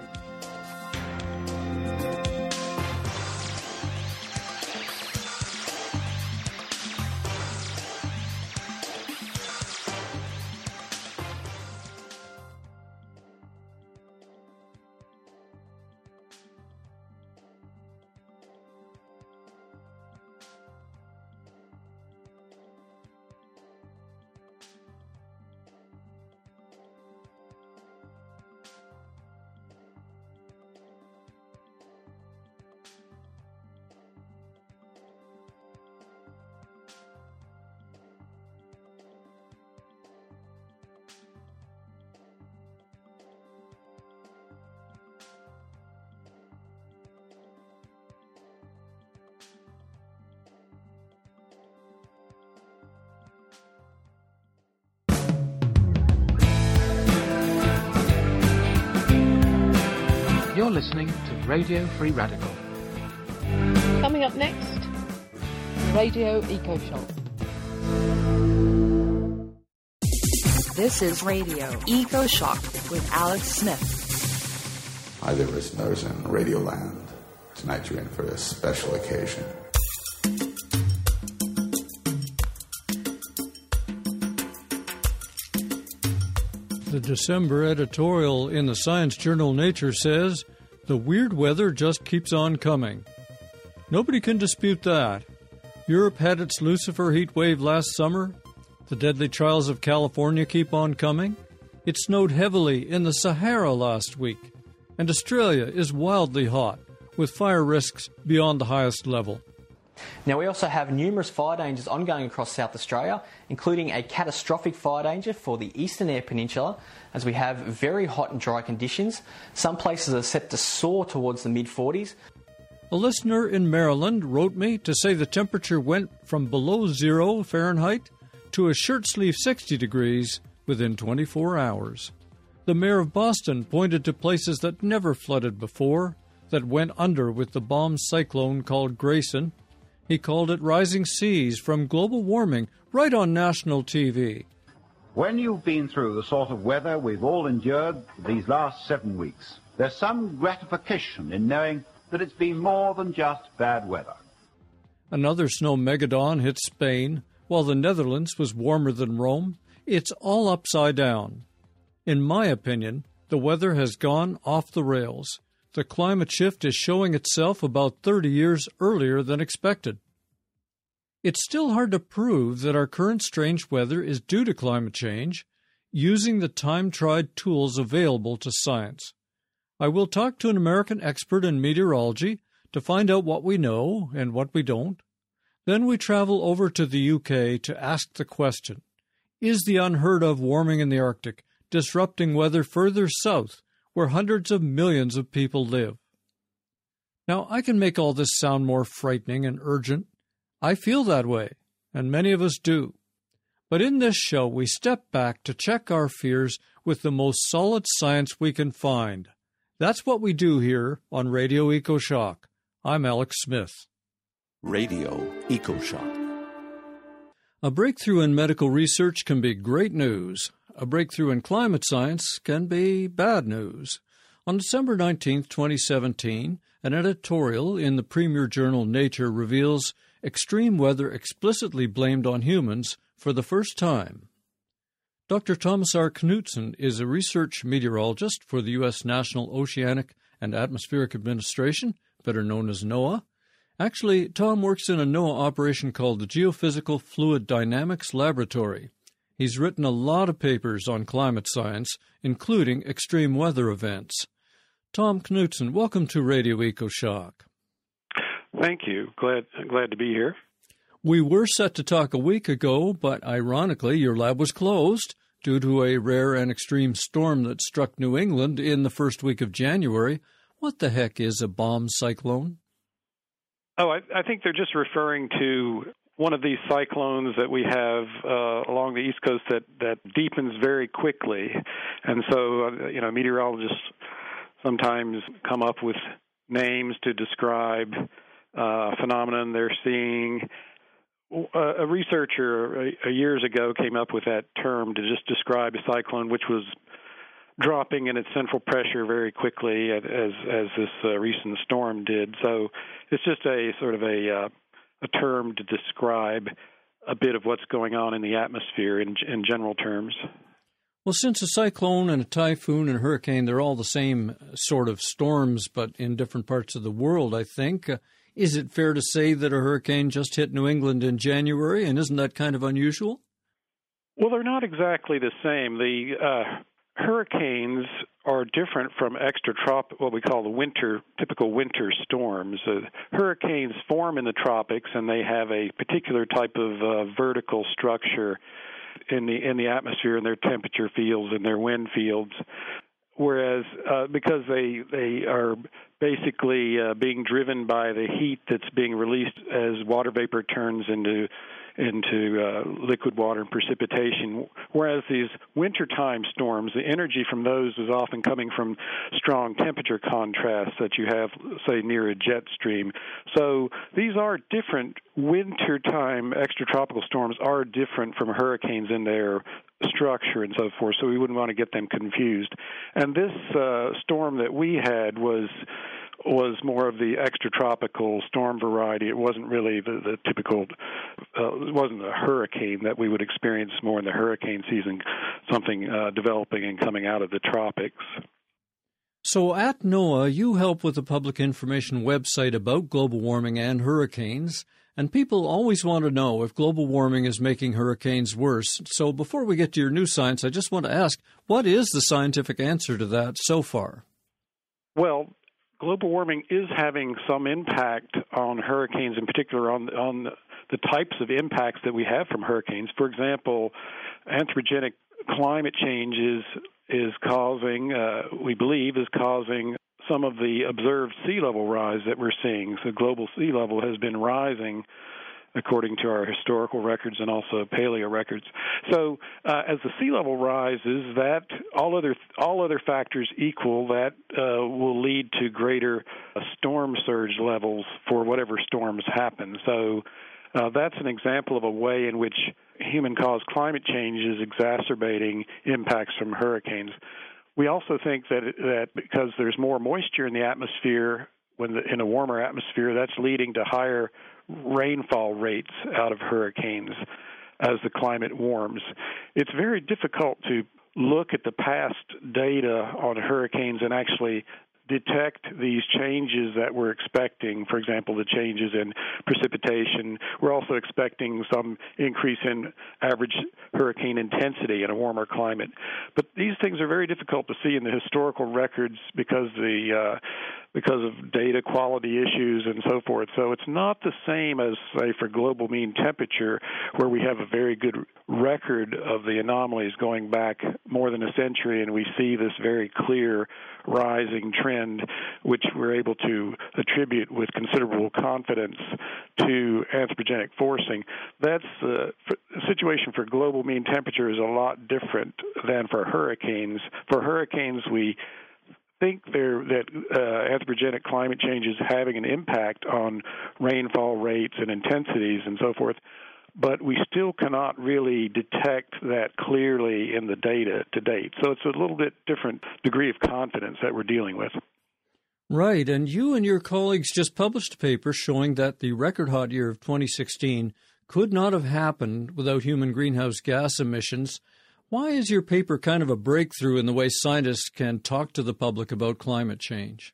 You're listening to Radio Free Radical. Coming up next, Radio Eco Shock. This is Radio Eco Shock with Alex Smith. Hi there, listeners in Radioland. Tonight you're in for a special occasion. The December editorial in the science journal Nature says, the weird weather just keeps on coming. Nobody can dispute that. Europe had its Lucifer heat wave last summer. The deadly trials of California keep on coming. It snowed heavily in the Sahara last week. And Australia is wildly hot, with fire risks beyond the highest level. Now, we also have numerous fire dangers ongoing across South Australia, including a catastrophic fire danger for the Eastern Eyre Peninsula, as we have very hot and dry conditions. Some places are set to soar towards the mid forties. A listener in Maryland wrote me to say the temperature went from below zero Fahrenheit to a shirt-sleeve sixty degrees within twenty-four hours. The mayor of Boston pointed to places that never flooded before, that went under with the bomb cyclone called Grayson. He called it rising seas from global warming right on national T V. When you've been through the sort of weather we've all endured these last seven weeks, there's some gratification in knowing that it's been more than just bad weather. Another snow megadon hit Spain, while the Netherlands was warmer than Rome. It's all upside down. In my opinion, the weather has gone off the rails. The climate shift is showing itself about thirty years earlier than expected. It's still hard to prove that our current strange weather is due to climate change, using the time-tried tools available to science. I will talk to an American expert in meteorology to find out what we know and what we don't. Then we travel over to the U K to ask the question, is the unheard-of warming in the Arctic disrupting weather further south, where hundreds of millions of people live? Now, I can make all this sound more frightening and urgent. I feel that way, and many of us do. But in this show, we step back to check our fears with the most solid science we can find. That's what we do here on Radio EcoShock. I'm Alex Smith. Radio EcoShock. A breakthrough in medical research can be great news. A breakthrough in climate science can be bad news. On December nineteenth, twenty seventeen, an editorial in the premier journal Nature reveals extreme weather explicitly blamed on humans for the first time. Doctor Thomas R. Knutson is a research meteorologist for the U S National Oceanic and Atmospheric Administration, better known as NOAA. Actually, Tom works in a NOAA operation called the Geophysical Fluid Dynamics Laboratory. He's written a lot of papers on climate science, including extreme weather events. Tom Knutson, welcome to Radio EcoShock. Thank you. Glad glad to be here. We were set to talk a week ago, but ironically, your lab was closed due to a rare and extreme storm that struck New England in the first week of January. What the heck is a bomb cyclone? Oh, I, I think they're just referring to one of these cyclones that we have uh, along the East Coast that, that deepens very quickly. And so, uh, you know, meteorologists sometimes come up with names to describe uh, a phenomenon they're seeing. A researcher uh, years ago came up with that term to just describe a cyclone which was dropping in its central pressure very quickly, as as this uh, recent storm did. So it's just a sort of a uh, a term to describe a bit of what's going on in the atmosphere in in general terms. Well, since a cyclone and a typhoon and a hurricane, they're all the same sort of storms, but in different parts of the world, I think. Uh, Is it fair to say that a hurricane just hit New England in January, and isn't that kind of unusual? Well, they're not exactly the same. The uh, hurricanes are different from extratropical, what we call the winter, typical winter storms. Uh, hurricanes form in the tropics, and they have a particular type of uh, vertical structure in the in the atmosphere, in their temperature fields and their wind fields. Whereas uh, because they they are basically uh, being driven by the heat that's being released as water vapor turns into into uh, liquid water and precipitation, whereas these wintertime storms, the energy from those is often coming from strong temperature contrasts that you have, say, near a jet stream. So these are different. Wintertime extratropical storms are different from hurricanes in their structure and so forth, so we wouldn't want to get them confused. And this uh, storm that we had was was more of the extratropical storm variety. It wasn't really the, the typical, uh, it wasn't a hurricane that we would experience more in the hurricane season, something uh, developing and coming out of the tropics. So at NOAA, you help with a public information website about global warming and hurricanes, and people always want to know if global warming is making hurricanes worse. So before we get to your new science, I just want to ask, what is the scientific answer to that so far? Well, global warming is having some impact on hurricanes, in particular on on the types of impacts that we have from hurricanes. For example, anthropogenic climate change is, is causing, uh, we believe, is causing some of the observed sea level rise that we're seeing. So global sea level has been rising according to our historical records and also paleo records. So uh, as the sea level rises, that all other all other factors equal, that uh, will lead to greater uh, storm surge levels for whatever storms happen. So Uh, that's an example of a way in which human-caused climate change is exacerbating impacts from hurricanes. We also think that that because there's more moisture in the atmosphere, when the, in a warmer atmosphere, that's leading to higher rainfall rates out of hurricanes as the climate warms. It's very difficult to look at the past data on hurricanes and actually detect these changes that we're expecting. For example, the changes in precipitation. We're also expecting some increase in average hurricane intensity in a warmer climate. But these things are very difficult to see in the historical records because the uh, because of data quality issues and so forth. So it's not the same as, say, for global mean temperature, where we have a very good record of the anomalies going back more than a century, and we see this very clear rising trend, which we're able to attribute with considerable confidence to anthropogenic forcing. That's uh, the situation for global mean temperature is a lot different than for hurricanes. For hurricanes, we think there that uh, anthropogenic climate change is having an impact on rainfall rates and intensities and so forth, but we still cannot really detect that clearly in the data to date. So it's a little bit different degree of confidence that we're dealing with. Right, and you and your colleagues just published a paper showing that the record hot year of twenty sixteen could not have happened without human greenhouse gas emissions. Why is your paper kind of a breakthrough in the way scientists can talk to the public about climate change?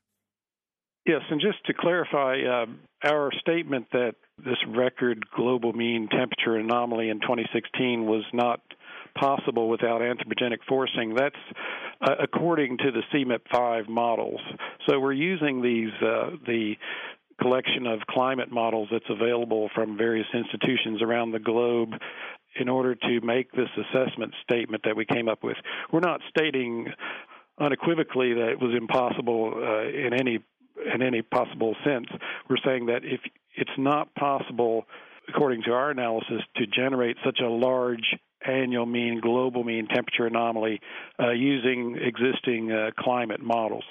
Yes, and just to clarify, uh, our statement that this record global mean temperature anomaly in twenty sixteen was not possible without anthropogenic forcing, that's uh, according to the C M I P five models. So we're using these uh, the collection of climate models that's available from various institutions around the globe in order to make this assessment statement that we came up with. We're not stating unequivocally that it was impossible uh, in any in any possible sense. We're saying that if it's not possible, according to our analysis, to generate such a large annual mean, global mean temperature anomaly uh, using existing uh, climate models.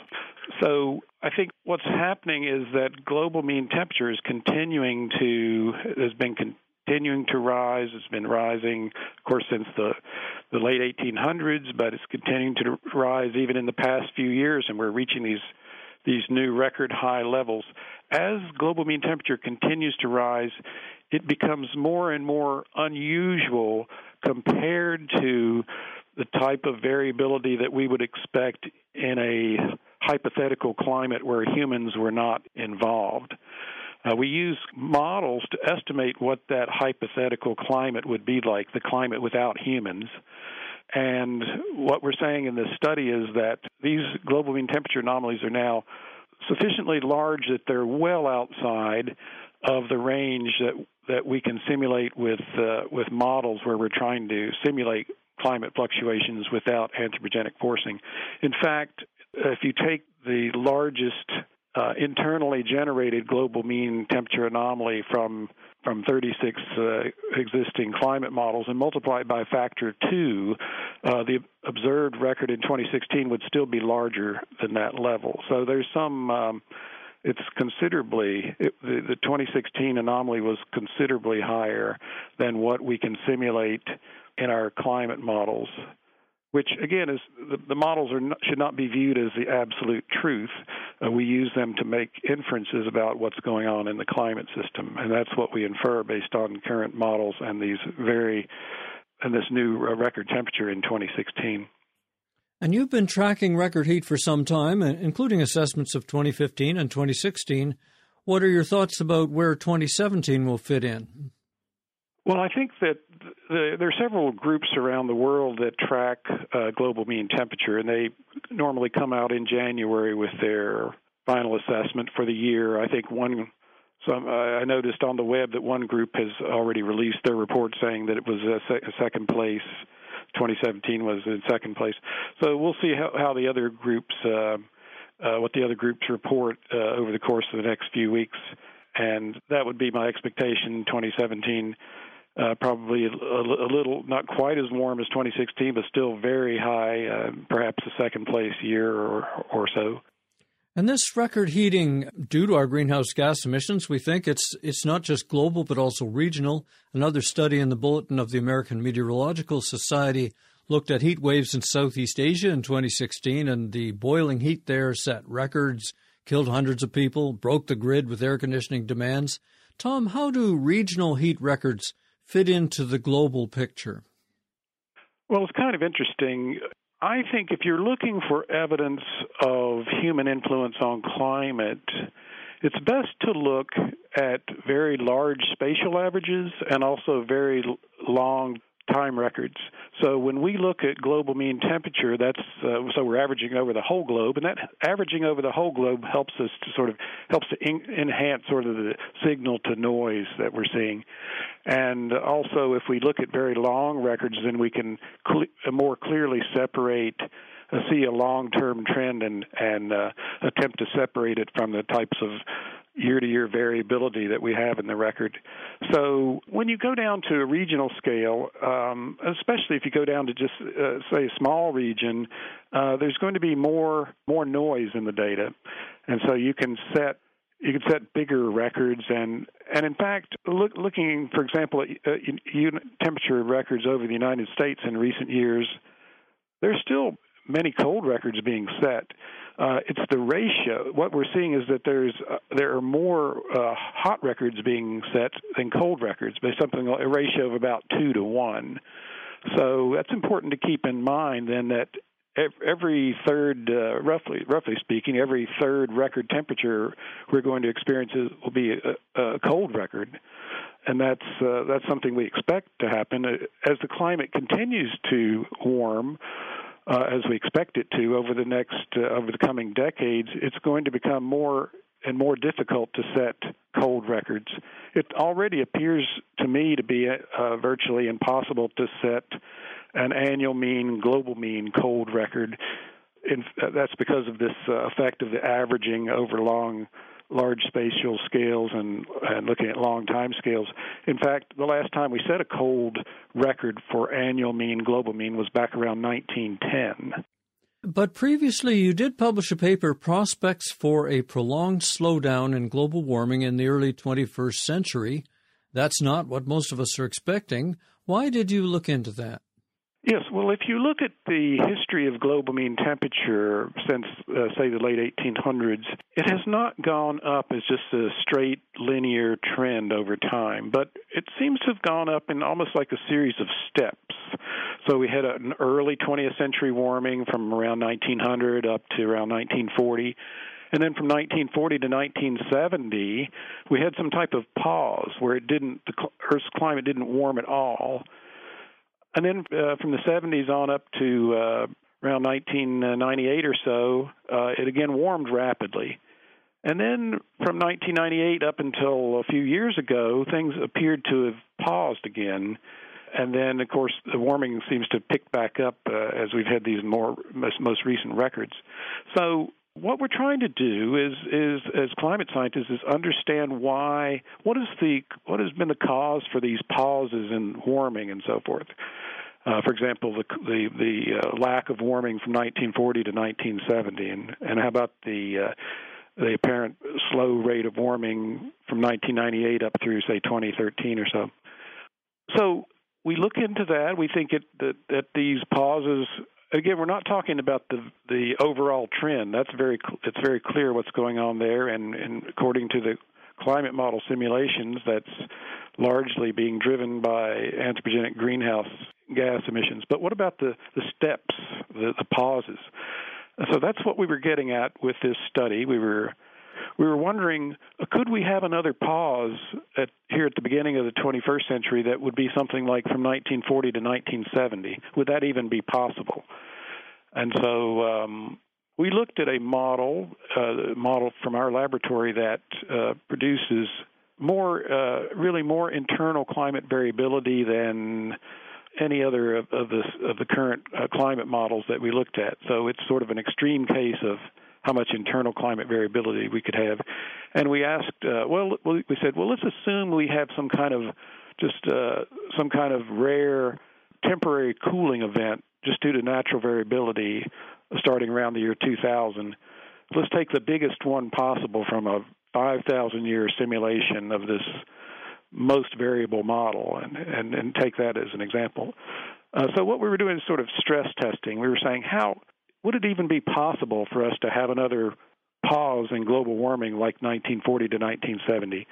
So I think what's happening is that global mean temperature is continuing to, has been continuing to rise. It's been rising, of course, since the, the late eighteen hundreds, but it's continuing to rise even in the past few years, and we're reaching these these new record high levels. As global mean temperature continues to rise, it becomes more and more unusual compared to the type of variability that we would expect in a hypothetical climate where humans were not involved. Uh, we use models to estimate what that hypothetical climate would be like, the climate without humans. And what we're saying in this study is that these global mean temperature anomalies are now sufficiently large that they're well outside of the range that that we can simulate with uh, with models where we're trying to simulate climate fluctuations without anthropogenic forcing. In fact, if you take the largest uh, internally generated global mean temperature anomaly from from thirty-six uh, existing climate models and multiply it by a factor two, uh, the observed record in twenty sixteen would still be larger than that level. So there's some, um, it's considerably, it, the, the twenty sixteen anomaly was considerably higher than what we can simulate in our climate models, which, again, is the, the models are not, should not be viewed as the absolute truth. Uh, we use them to make inferences about what's going on in the climate system, and that's what we infer based on current models and these very and this new uh, record temperature in twenty sixteen. And you've been tracking record heat for some time, including assessments of twenty fifteen and twenty sixteen. What are your thoughts about where twenty seventeen will fit in? Well, I think that the, there are several groups around the world that track uh, global mean temperature, and they normally come out in January with their final assessment for the year. I think one, some, uh, I noticed on the web that one group has already released their report saying that it was a, sec- a second place. twenty seventeen was in second place. So we'll see how, how the other groups, uh, uh, what the other groups report uh, over the course of the next few weeks, and that would be my expectation. twenty seventeen. Uh, probably a, a little, not quite as warm as twenty sixteen, but still very high, uh, perhaps a second place year or, or so. And this record heating, due to our greenhouse gas emissions, we think it's it's not just global but also regional. Another study in the Bulletin of the American Meteorological Society looked at heat waves in Southeast Asia in twenty sixteen, and the boiling heat there set records, killed hundreds of people, broke the grid with air conditioning demands. Tom, how do regional heat records fit into the global picture? Well, it's kind of interesting. I think if you're looking for evidence of human influence on climate, it's best to look at very large spatial averages and also very long time records. So when we look at global mean temperature, that's uh, so we're averaging over the whole globe, and that averaging over the whole globe helps us to sort of helps to in, enhance sort of the signal to noise that we're seeing. And also, if we look at very long records, then we can cl- more clearly separate, uh, see a long-term trend, and and uh, attempt to separate it from the types of year-to-year variability that we have in the record. So when you go down to a regional scale, um, especially if you go down to just, uh, say, a small region, uh, there's going to be more more noise in the data. And so you can set you can set bigger records. And, and in fact, look, looking, for example, at uh, unit temperature records over the United States in recent years, there's still many cold records being set. Uh, it's the ratio. What we're seeing is that there's uh, there are more uh, hot records being set than cold records, by something a ratio of about two to one. So that's important to keep in mind. Then that every third, uh, roughly roughly speaking, every third record temperature we're going to experience is, will be a, a cold record, and that's uh, that's something we expect to happen as the climate continues to warm. Uh, as we expect it to over the next, uh, over the coming decades, it's going to become more and more difficult to set cold records. It already appears to me to be uh, virtually impossible to set an annual mean, global mean cold record. In, uh, that's because of this uh, effect of the averaging over long large spatial scales and, and looking at long time scales. In fact, the last time we set a cold record for annual mean, global mean, was back around nineteen ten. But previously you did publish a paper, Prospects for a Prolonged Slowdown in Global Warming in the Early twenty-first Century. That's not what most of us are expecting. Why did you look into that? Yes, well, if you look at the history of global mean temperature since, uh, say, the late eighteen hundreds, it has not gone up as just a straight linear trend over time, but it seems to have gone up in almost like a series of steps. So we had an early twentieth century warming from around nineteen hundred up to around nineteen forty. And then from nineteen forty to nineteen seventy, we had some type of pause where it didn't, the Earth's climate didn't warm at all. And then uh, from the seventies on up to uh, around nineteen ninety-eight or so, uh, it again warmed rapidly. And then from nineteen ninety-eight up until a few years ago, things appeared to have paused again. And then, of course, the warming seems to pick back up uh, as we've had these more most, most recent records. So what we're trying to do is, is, as climate scientists, is understand why, what is the, what has been the cause for these pauses in warming and so forth. Uh, for example, the the, the uh, lack of warming from nineteen forty to nineteen seventy, and, and how about the uh, the apparent slow rate of warming from nineteen ninety-eight up through, say, twenty thirteen or so. So we look into that. We think it, that, that these pauses. Again, we're not talking about the the overall trend. That's very it's very clear what's going on there, and, and according to the climate model simulations, that's largely being driven by anthropogenic greenhouse gas emissions. But what about the, the steps, the, the pauses? So that's what we were getting at with this study. We were we were wondering, could we have another pause at, here at the beginning of the twenty-first century that would be something like from nineteen forty to nineteen seventy? Would that even be possible? And so um, we looked at a model, uh, model from our laboratory that uh, produces more, uh, really more internal climate variability than any other of, of, the, of the current uh, climate models that we looked at. So it's sort of an extreme case of how much internal climate variability we could have. And we asked, uh, well, we said, well, let's assume we have some kind of just uh, some kind of rare temporary cooling event just due to natural variability starting around the year two thousand. let's take the biggest one possible from a five thousand year simulation of this most variable model, and, and, and take that as an example. Uh, so what we were doing is sort of stress testing. We were saying, how would it even be possible for us to have another pause in global warming like nineteen forty to nineteen seventy?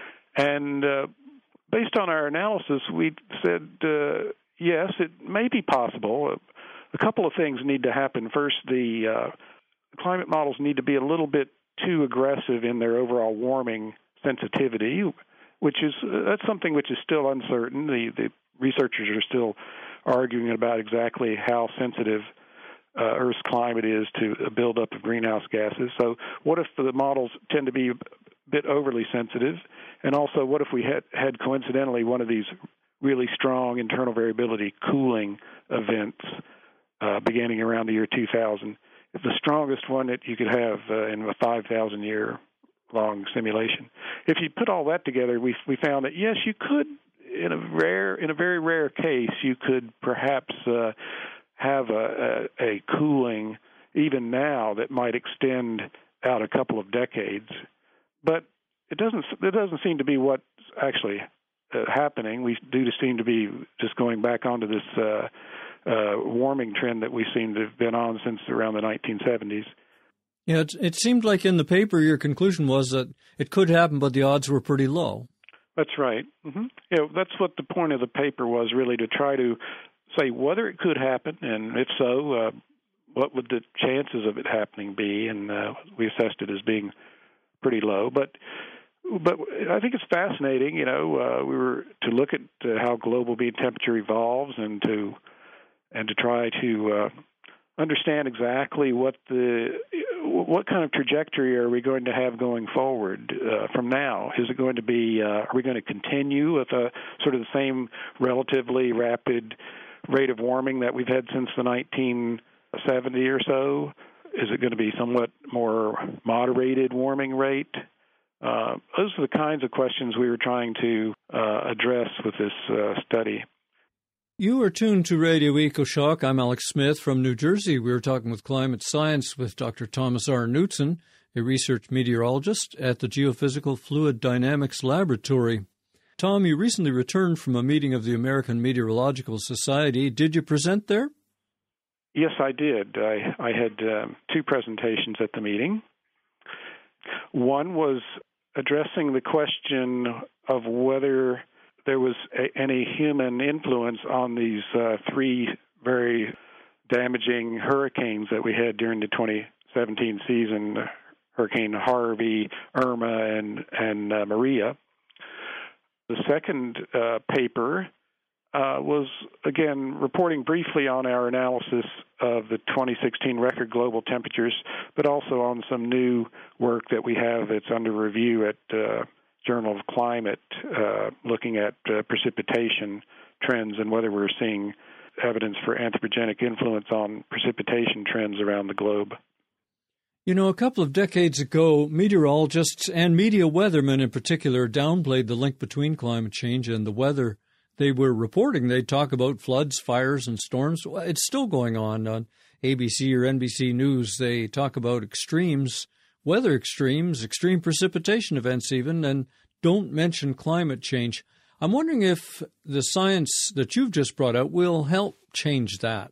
And uh, based on our analysis, we said, uh, yes, it may be possible. A couple of things need to happen. First, the uh, climate models need to be a little bit too aggressive in their overall warming sensitivity, which is uh, that's something which is still uncertain. The, the researchers are still arguing about exactly how sensitive uh, Earth's climate is to a buildup of greenhouse gases. So what if the models tend to be a bit overly sensitive? And also, what if we had, had coincidentally one of these really strong internal variability cooling events uh, beginning around the year two thousand? It's the strongest one that you could have uh, in a five thousand year long simulation. If you put all that together, we we found that yes, you could, in a rare, in a very rare case, you could perhaps uh, have a, a, a cooling even now that might extend out a couple of decades. But it doesn't it doesn't seem to be what's actually uh, happening. We do seem to be just going back onto this Uh, Uh, warming trend that we seem to have been on since around the nineteen seventies. Yeah, it, it seemed like in the paper your conclusion was that it could happen, but the odds were pretty low. That's right. Mm-hmm. Yeah, that's what the point of the paper was, really, to try to say whether it could happen, and if so, uh, what would the chances of it happening be, and uh, we assessed it as being pretty low. But But I think it's fascinating, you know, uh, we were to look at uh, how global mean temperature evolves and to and to try to uh, understand exactly what the what kind of trajectory are we going to have going forward uh, from now. Is it going to be, uh, are we going to continue with a sort of the same relatively rapid rate of warming that we've had since the nineteen seventy or so? Is it going to be somewhat more moderated warming rate? Uh, those are the kinds of questions we were trying to uh, address with this uh, study. You are tuned to Radio EcoShock. I'm Alex Smith from New Jersey. We are talking with climate science with Doctor Thomas R. Knutson, a research meteorologist at the Geophysical Fluid Dynamics Laboratory. Tom, you recently returned from a meeting of the American Meteorological Society. Did you present there? Yes, I did. I, I had um, two presentations at the meeting. One was addressing the question of whether there was a, any human influence on these uh, three very damaging hurricanes that we had during the twenty seventeen season, Hurricane Harvey, Irma, and, and uh, Maria. The second uh, paper uh, was, again, reporting briefly on our analysis of the twenty sixteen record global temperatures, but also on some new work that we have that's under review at uh, Journal of Climate, uh, looking at uh, precipitation trends and whether we're seeing evidence for anthropogenic influence on precipitation trends around the globe. You know, a couple of decades ago, meteorologists and media weathermen in particular downplayed the link between climate change and the weather. They were reporting they'd talk about floods, fires, and storms. It's still going on on A B C or N B C News. They talk about extremes, weather extremes, extreme precipitation events even, and don't mention climate change. I'm wondering if the science that you've just brought out will help change that.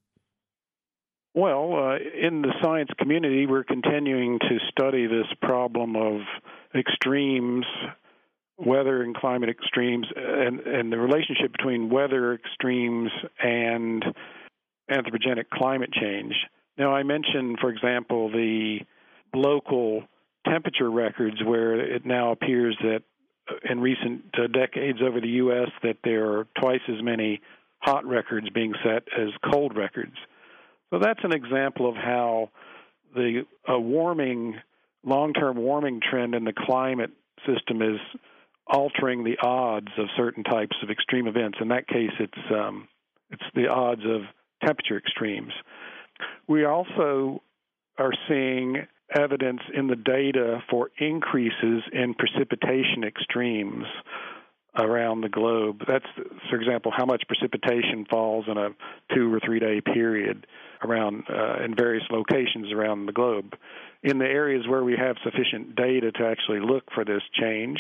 Well, uh, in the science community, we're continuing to study this problem of extremes, weather and climate extremes, and, and the relationship between weather extremes and anthropogenic climate change. Now, I mentioned, for example, the local temperature records where it now appears that in recent uh, decades over the U S that there are twice as many hot records being set as cold records. So that's an example of how the uh, warming, long-term warming trend in the climate system is altering the odds of certain types of extreme events. In that case, it's um, it's the odds of temperature extremes. We also are seeing evidence in the data for increases in precipitation extremes around the globe. That's, for example, how much precipitation falls in a two or three day period. around uh, in various locations around the globe. In the areas where we have sufficient data to actually look for this change,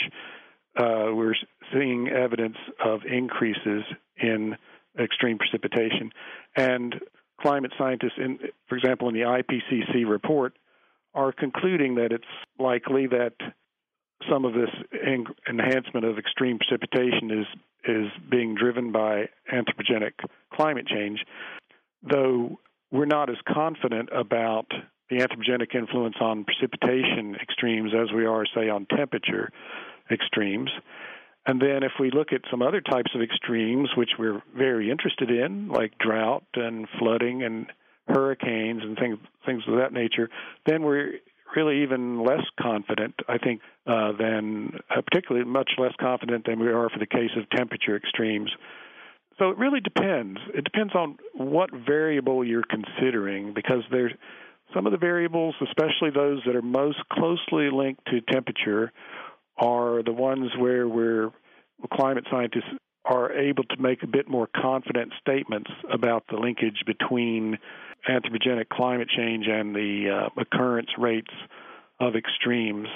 uh, we're seeing evidence of increases in extreme precipitation. And climate scientists, in, for example, in the I P C C report, are concluding that it's likely that some of this en- enhancement of extreme precipitation is is being driven by anthropogenic climate change, though we're not as confident about the anthropogenic influence on precipitation extremes as we are, say, on temperature extremes. And then if we look at some other types of extremes, which we're very interested in, like drought and flooding and hurricanes and things things of that nature, then we're really even less confident, I think, uh, than, uh, particularly much less confident than we are for the case of temperature extremes. So it really depends. It depends on what variable you're considering, because there's some of the variables, especially those that are most closely linked to temperature, are the ones where we're climate scientists are able to make a bit more confident statements about the linkage between anthropogenic climate change and the uh, occurrence rates of extremes.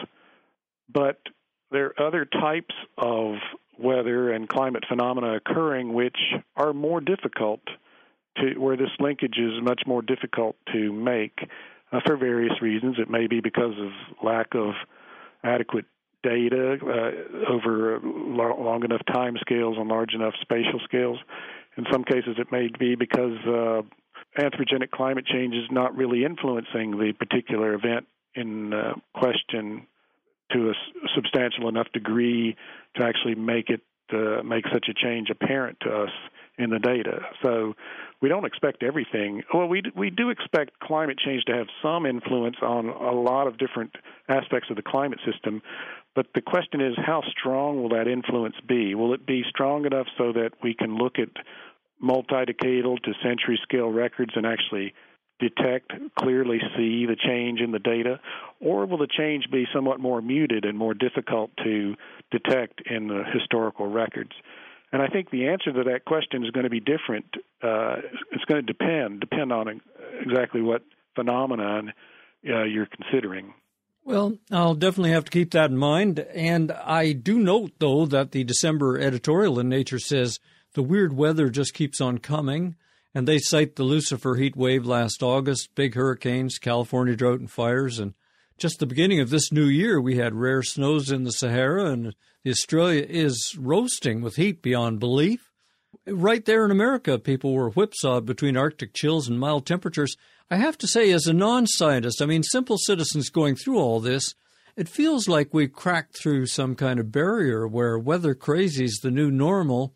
But there are other types of weather and climate phenomena occurring which are more difficult to, where this linkage is much more difficult to make uh, for various reasons. It may be because of lack of adequate data uh, over long enough time scales and large enough spatial scales. In some cases, it may be because uh, anthropogenic climate change is not really influencing the particular event in uh, question to a s- substantial enough degree to actually make it uh, make such a change apparent to us in the data. So we don't expect everything. Well, we d- we do expect climate change to have some influence on a lot of different aspects of the climate system, but the question is, how strong will that influence be? Will it be strong enough so that we can look at multi-decadal to century scale records and actually detect, clearly see the change in the data? Or will the change be somewhat more muted and more difficult to detect in the historical records? And I think the answer to that question is going to be different. Uh, it's going to depend, depend on exactly what phenomenon uh, you're considering. Well, I'll definitely have to keep that in mind. And I do note, though, that the December editorial in Nature says the weird weather just keeps on coming. And they cite the Lucifer heat wave last August, big hurricanes, California drought and fires. And just the beginning of this new year, we had rare snows in the Sahara, and Australia is roasting with heat beyond belief. Right there in America, people were whipsawed between Arctic chills and mild temperatures. I have to say, as a non-scientist, I mean, simple citizens going through all this, it feels like we cracked through some kind of barrier where weather crazy is the new normal.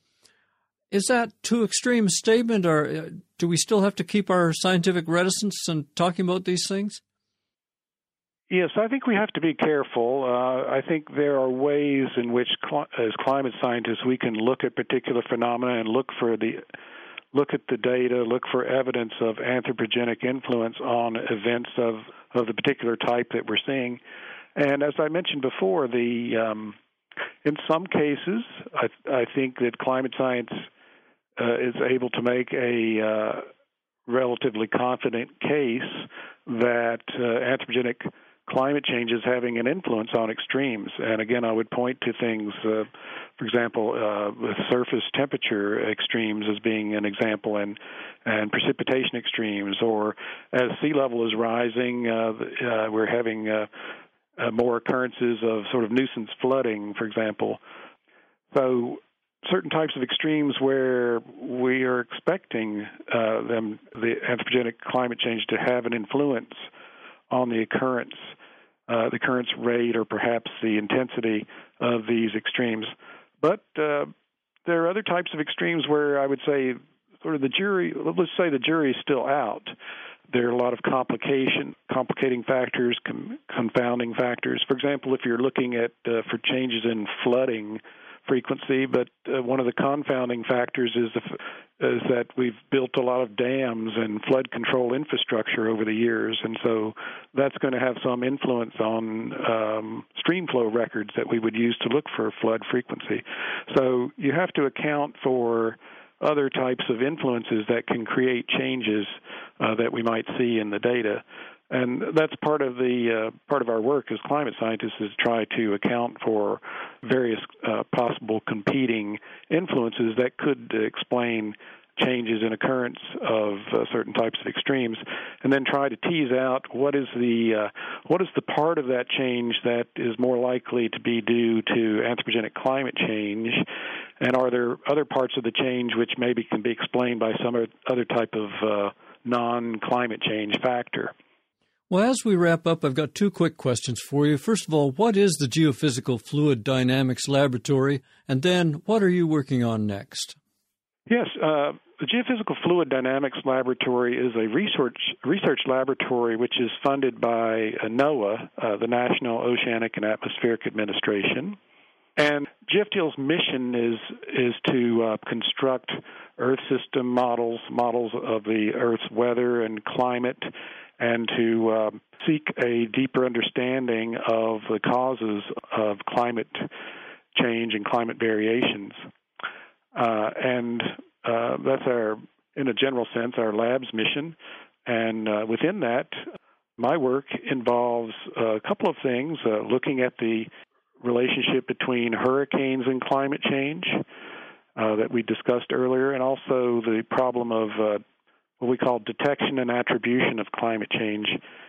Is that too extreme a statement, or do we still have to keep our scientific reticence in talking about these things? Yes, I think we have to be careful. Uh, I think there are ways in which, cl- as climate scientists, we can look at particular phenomena and look for the look at the data, look for evidence of anthropogenic influence on events of, of the particular type that we're seeing. And as I mentioned before, the um, in some cases, I, I think that climate science uh, is able to make a uh, relatively confident case that uh, anthropogenic climate change is having an influence on extremes. And again, I would point to things, uh, for example, uh, with surface temperature extremes as being an example, and, and precipitation extremes, or as sea level is rising, uh, uh, we're having uh, uh, more occurrences of sort of nuisance flooding, for example. So certain types of extremes where we are expecting uh, them, the anthropogenic climate change, to have an influence on the occurrence, uh, the occurrence rate, or perhaps the intensity of these extremes. But uh, there are other types of extremes where I would say sort of the jury, let's say the jury is still out. There are a lot of complication, complicating factors, com- confounding factors. For example, if you're looking at uh, for changes in flooding frequency, but uh, one of the confounding factors is, the, is that we've built a lot of dams and flood control infrastructure over the years, and so that's going to have some influence on um, stream flow records that we would use to look for flood frequency. So you have to account for other types of influences that can create changes uh, that we might see in the data. And that's part of the uh, part of our work as climate scientists, is try to account for various uh, possible competing influences that could explain changes in occurrence of uh, certain types of extremes, and then try to tease out what is the uh, what is the part of that change that is more likely to be due to anthropogenic climate change, and are there other parts of the change which maybe can be explained by some other type of uh, non-climate change factor. Well, as we wrap up, I've got two quick questions for you. First of all, what is the Geophysical Fluid Dynamics Laboratory? And then, what are you working on next? Yes, uh, the Geophysical Fluid Dynamics Laboratory is a research research laboratory which is funded by uh, NOAA, uh, the National Oceanic and Atmospheric Administration. And G F D L's mission is is to uh, construct Earth system models, models of the Earth's weather and climate, and to uh, seek a deeper understanding of the causes of climate change and climate variations. Uh, and uh, that's our, in a general sense, our lab's mission. And uh, within that, my work involves a couple of things, uh, looking at the relationship between hurricanes and climate change uh, that we discussed earlier, and also the problem of uh, what we call detection and attribution of climate change,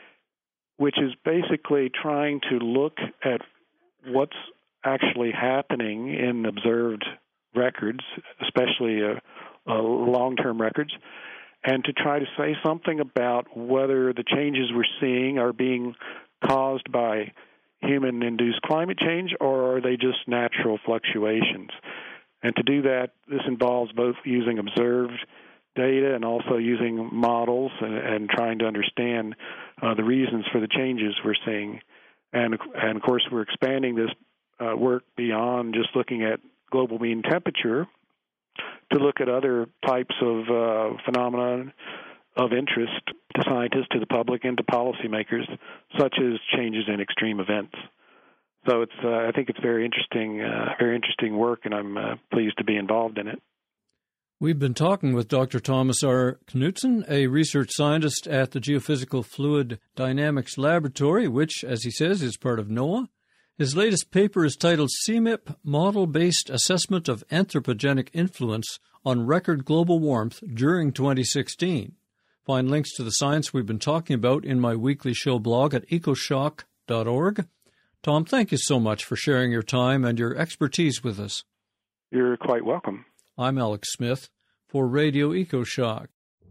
which is basically trying to look at what's actually happening in observed records, especially uh, uh, long-term records, and to try to say something about whether the changes we're seeing are being caused by human-induced climate change, or are they just natural fluctuations? And to do that, this involves both using observed data and also using models and, and trying to understand uh, the reasons for the changes we're seeing. And, and of course, we're expanding this uh, work beyond just looking at global mean temperature to look at other types of uh, phenomena of interest to scientists, to the public, and to policymakers, such as changes in extreme events. So it's, uh, I think it's very interesting, uh, very interesting work, and I'm uh, pleased to be involved in it. We've been talking with Doctor Thomas R. Knutson, a research scientist at the Geophysical Fluid Dynamics Laboratory, which, as he says, is part of NOAA. His latest paper is titled C M I P, Model-Based Assessment of Anthropogenic Influence on Record Global Warmth During twenty sixteen. Find links to the science we've been talking about in my weekly show blog at ecoshock dot org. Tom, thank you so much for sharing your time and your expertise with us. You're quite welcome. I'm Alex Smith for Radio EcoShock.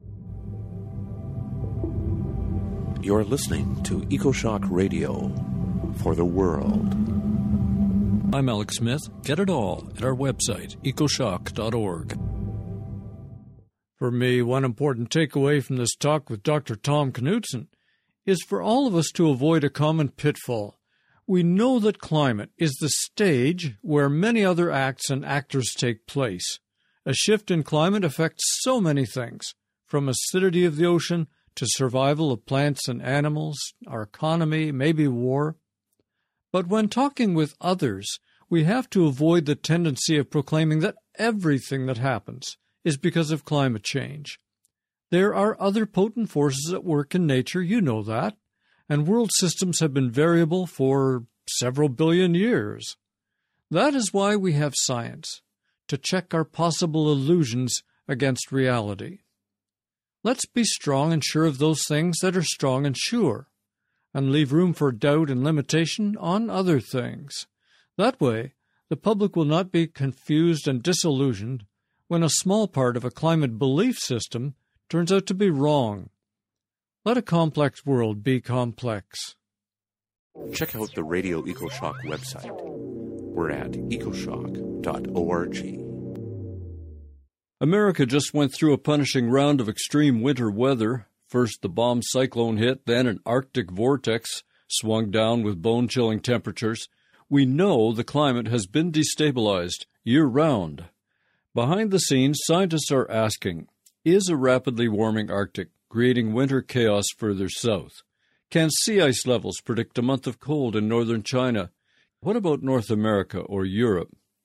You're listening to EcoShock Radio for the world. I'm Alex Smith. Get it all at our website, ecoshock dot org. For me, one important takeaway from this talk with Doctor Tom Knutson is for all of us to avoid a common pitfall. We know that climate is the stage where many other acts and actors take place. A shift in climate affects so many things, from acidity of the ocean to survival of plants and animals, our economy, maybe war. But when talking with others, we have to avoid the tendency of proclaiming that everything that happens is because of climate change. There are other potent forces at work in nature, you know that, and world systems have been variable for several billion years. That is why we have science, to check our possible illusions against reality. Let's be strong and sure of those things that are strong and sure, and leave room for doubt and limitation on other things. That way, the public will not be confused and disillusioned when a small part of a climate belief system turns out to be wrong. Let a complex world be complex. Check out the Radio EcoShock website. We're at ecoshock dot org. America just went through a punishing round of extreme winter weather. First the bomb cyclone hit, then an Arctic vortex swung down with bone-chilling temperatures. We know the climate has been destabilized year-round. Behind the scenes, scientists are asking, is a rapidly warming Arctic creating winter chaos further south? Can sea ice levels predict a month of cold in northern China? What about North America or Europe?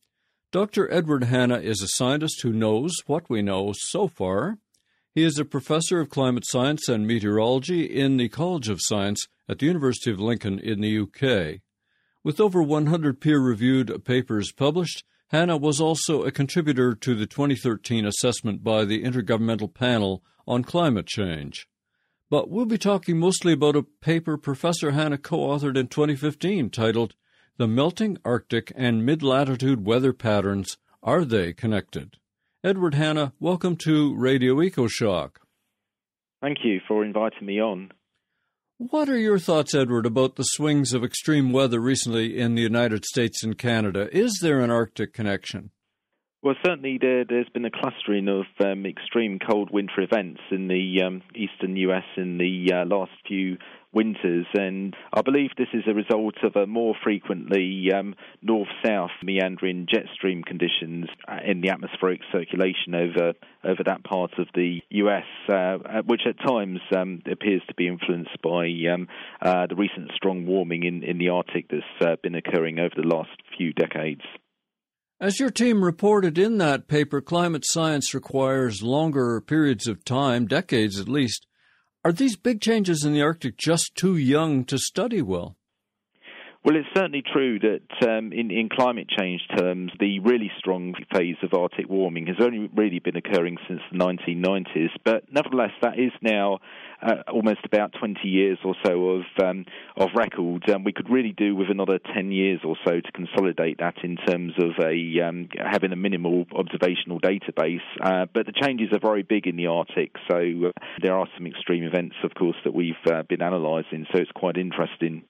Doctor Edward Hanna is a scientist who knows what we know so far. He is a professor of climate science and meteorology in the College of Science at the University of Lincoln in the U K. With over one hundred peer-reviewed papers published, Hanna was also a contributor to the twenty thirteen assessment by the Intergovernmental Panel on Climate Change. But we'll be talking mostly about a paper Professor Hanna co-authored in twenty fifteen titled The Melting Arctic and Mid-Latitude Weather Patterns, Are They Connected? Edward Hanna, welcome to Radio EcoShock. Thank you for inviting me on. What are your thoughts, Edward, about the swings of extreme weather recently in the United States and Canada? Is there an Arctic connection? Well, certainly there, there's been a clustering of um, extreme cold winter events in the um, eastern U S in the uh, last few winters, and I believe this is a result of a more frequently um, north-south meandering jet stream conditions in the atmospheric circulation over over that part of the U S, uh, which at times um, appears to be influenced by um, uh, the recent strong warming in, in the Arctic that's uh, been occurring over the last few decades. As your team reported in that paper, climate science requires longer periods of time, decades at least. Are these big changes in the Arctic just too young to study well? Well, it's certainly true that um, in, in climate change terms, the really strong phase of Arctic warming has only really been occurring since the nineteen nineties. But nevertheless, that is now uh, almost about twenty years or so of um, of record. And we could really do with another ten years or so to consolidate that in terms of a um, having a minimal observational database. Uh, but the changes are very big in the Arctic, so uh, there are some extreme events, of course, that we've uh, been analysing. So it's quite interesting.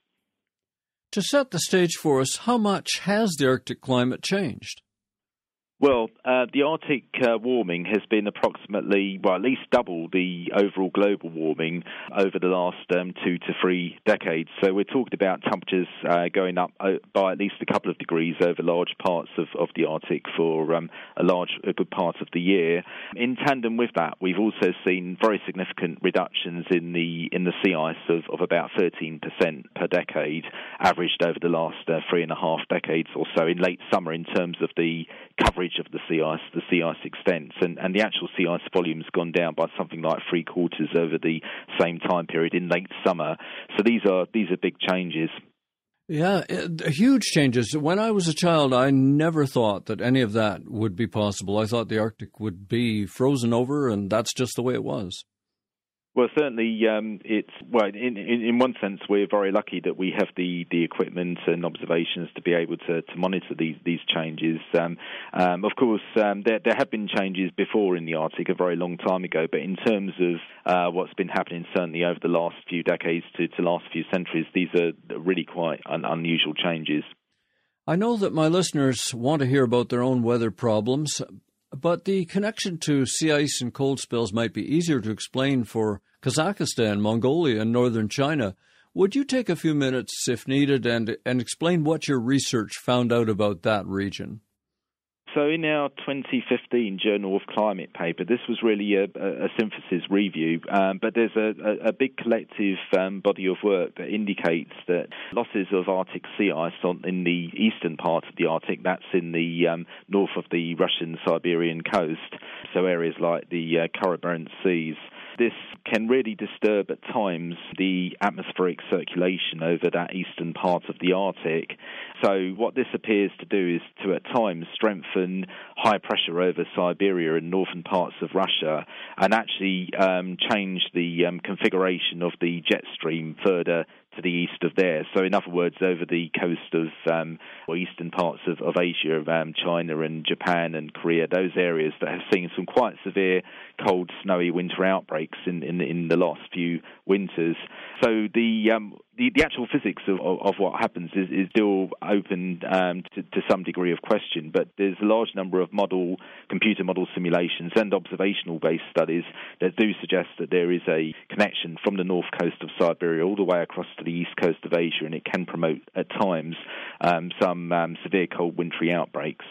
To set the stage for us, how much has the Arctic climate changed? Well, uh, the Arctic uh, warming has been approximately, well, at least double the overall global warming over the last um, two to three decades. So we're talking about temperatures uh, going up by at least a couple of degrees over large parts of, of the Arctic for um, a large, a good part of the year. In tandem with that, we've also seen very significant reductions in the in the sea ice of, of about thirteen percent per decade, averaged over the last uh, three and a half decades or so in late summer in terms of the coverage of the sea ice, the sea ice extents, and, and the actual sea ice volume's gone down by something like three quarters over the same time period in late summer. So these are these are big changes. Yeah, huge changes. When I was a child, I never thought that any of that would be possible. I thought the Arctic would be frozen over, and that's just the way it was. Well, certainly, um, it's well. In, in in one sense, we're very lucky that we have the, the equipment and observations to be able to, to monitor these these changes. Um, um, of course, um, there there have been changes before in the Arctic a very long time ago, but in terms of uh, what's been happening, certainly over the last few decades to to last few centuries, these are really quite un- unusual changes. I know that my listeners want to hear about their own weather problems. But the connection to sea ice and cold spells might be easier to explain for Kazakhstan, Mongolia, and northern China. Would you take a few minutes, if needed, and, and explain what your research found out about that region? So in our twenty fifteen Journal of Climate paper, this was really a, a synthesis review, um, but there's a, a, a big collective um, body of work that indicates that losses of Arctic sea ice on, in the eastern part of the Arctic, that's in the um, north of the Russian Siberian coast, so areas like the uh, Kara Barents Seas, this can really disturb at times the atmospheric circulation over that eastern part of the Arctic. So what this appears to do is to at times strengthen high pressure over Siberia and northern parts of Russia and actually um, change the um, configuration of the jet stream further to the east of there. So in other words, over the coast of um, or eastern parts of, of Asia, um, China and Japan and Korea, those areas that have seen some quite severe cold, snowy winter outbreaks in, in, in the last few winters. So the um, the, the actual physics of, of, of what happens is, is still open um, to, to some degree of question, but there's a large number of model, computer model simulations and observational-based studies that do suggest that there is a connection from the north coast of Siberia all the way across to the east coast of Asia, and it can promote, at times, um, some um, severe cold wintry outbreaks.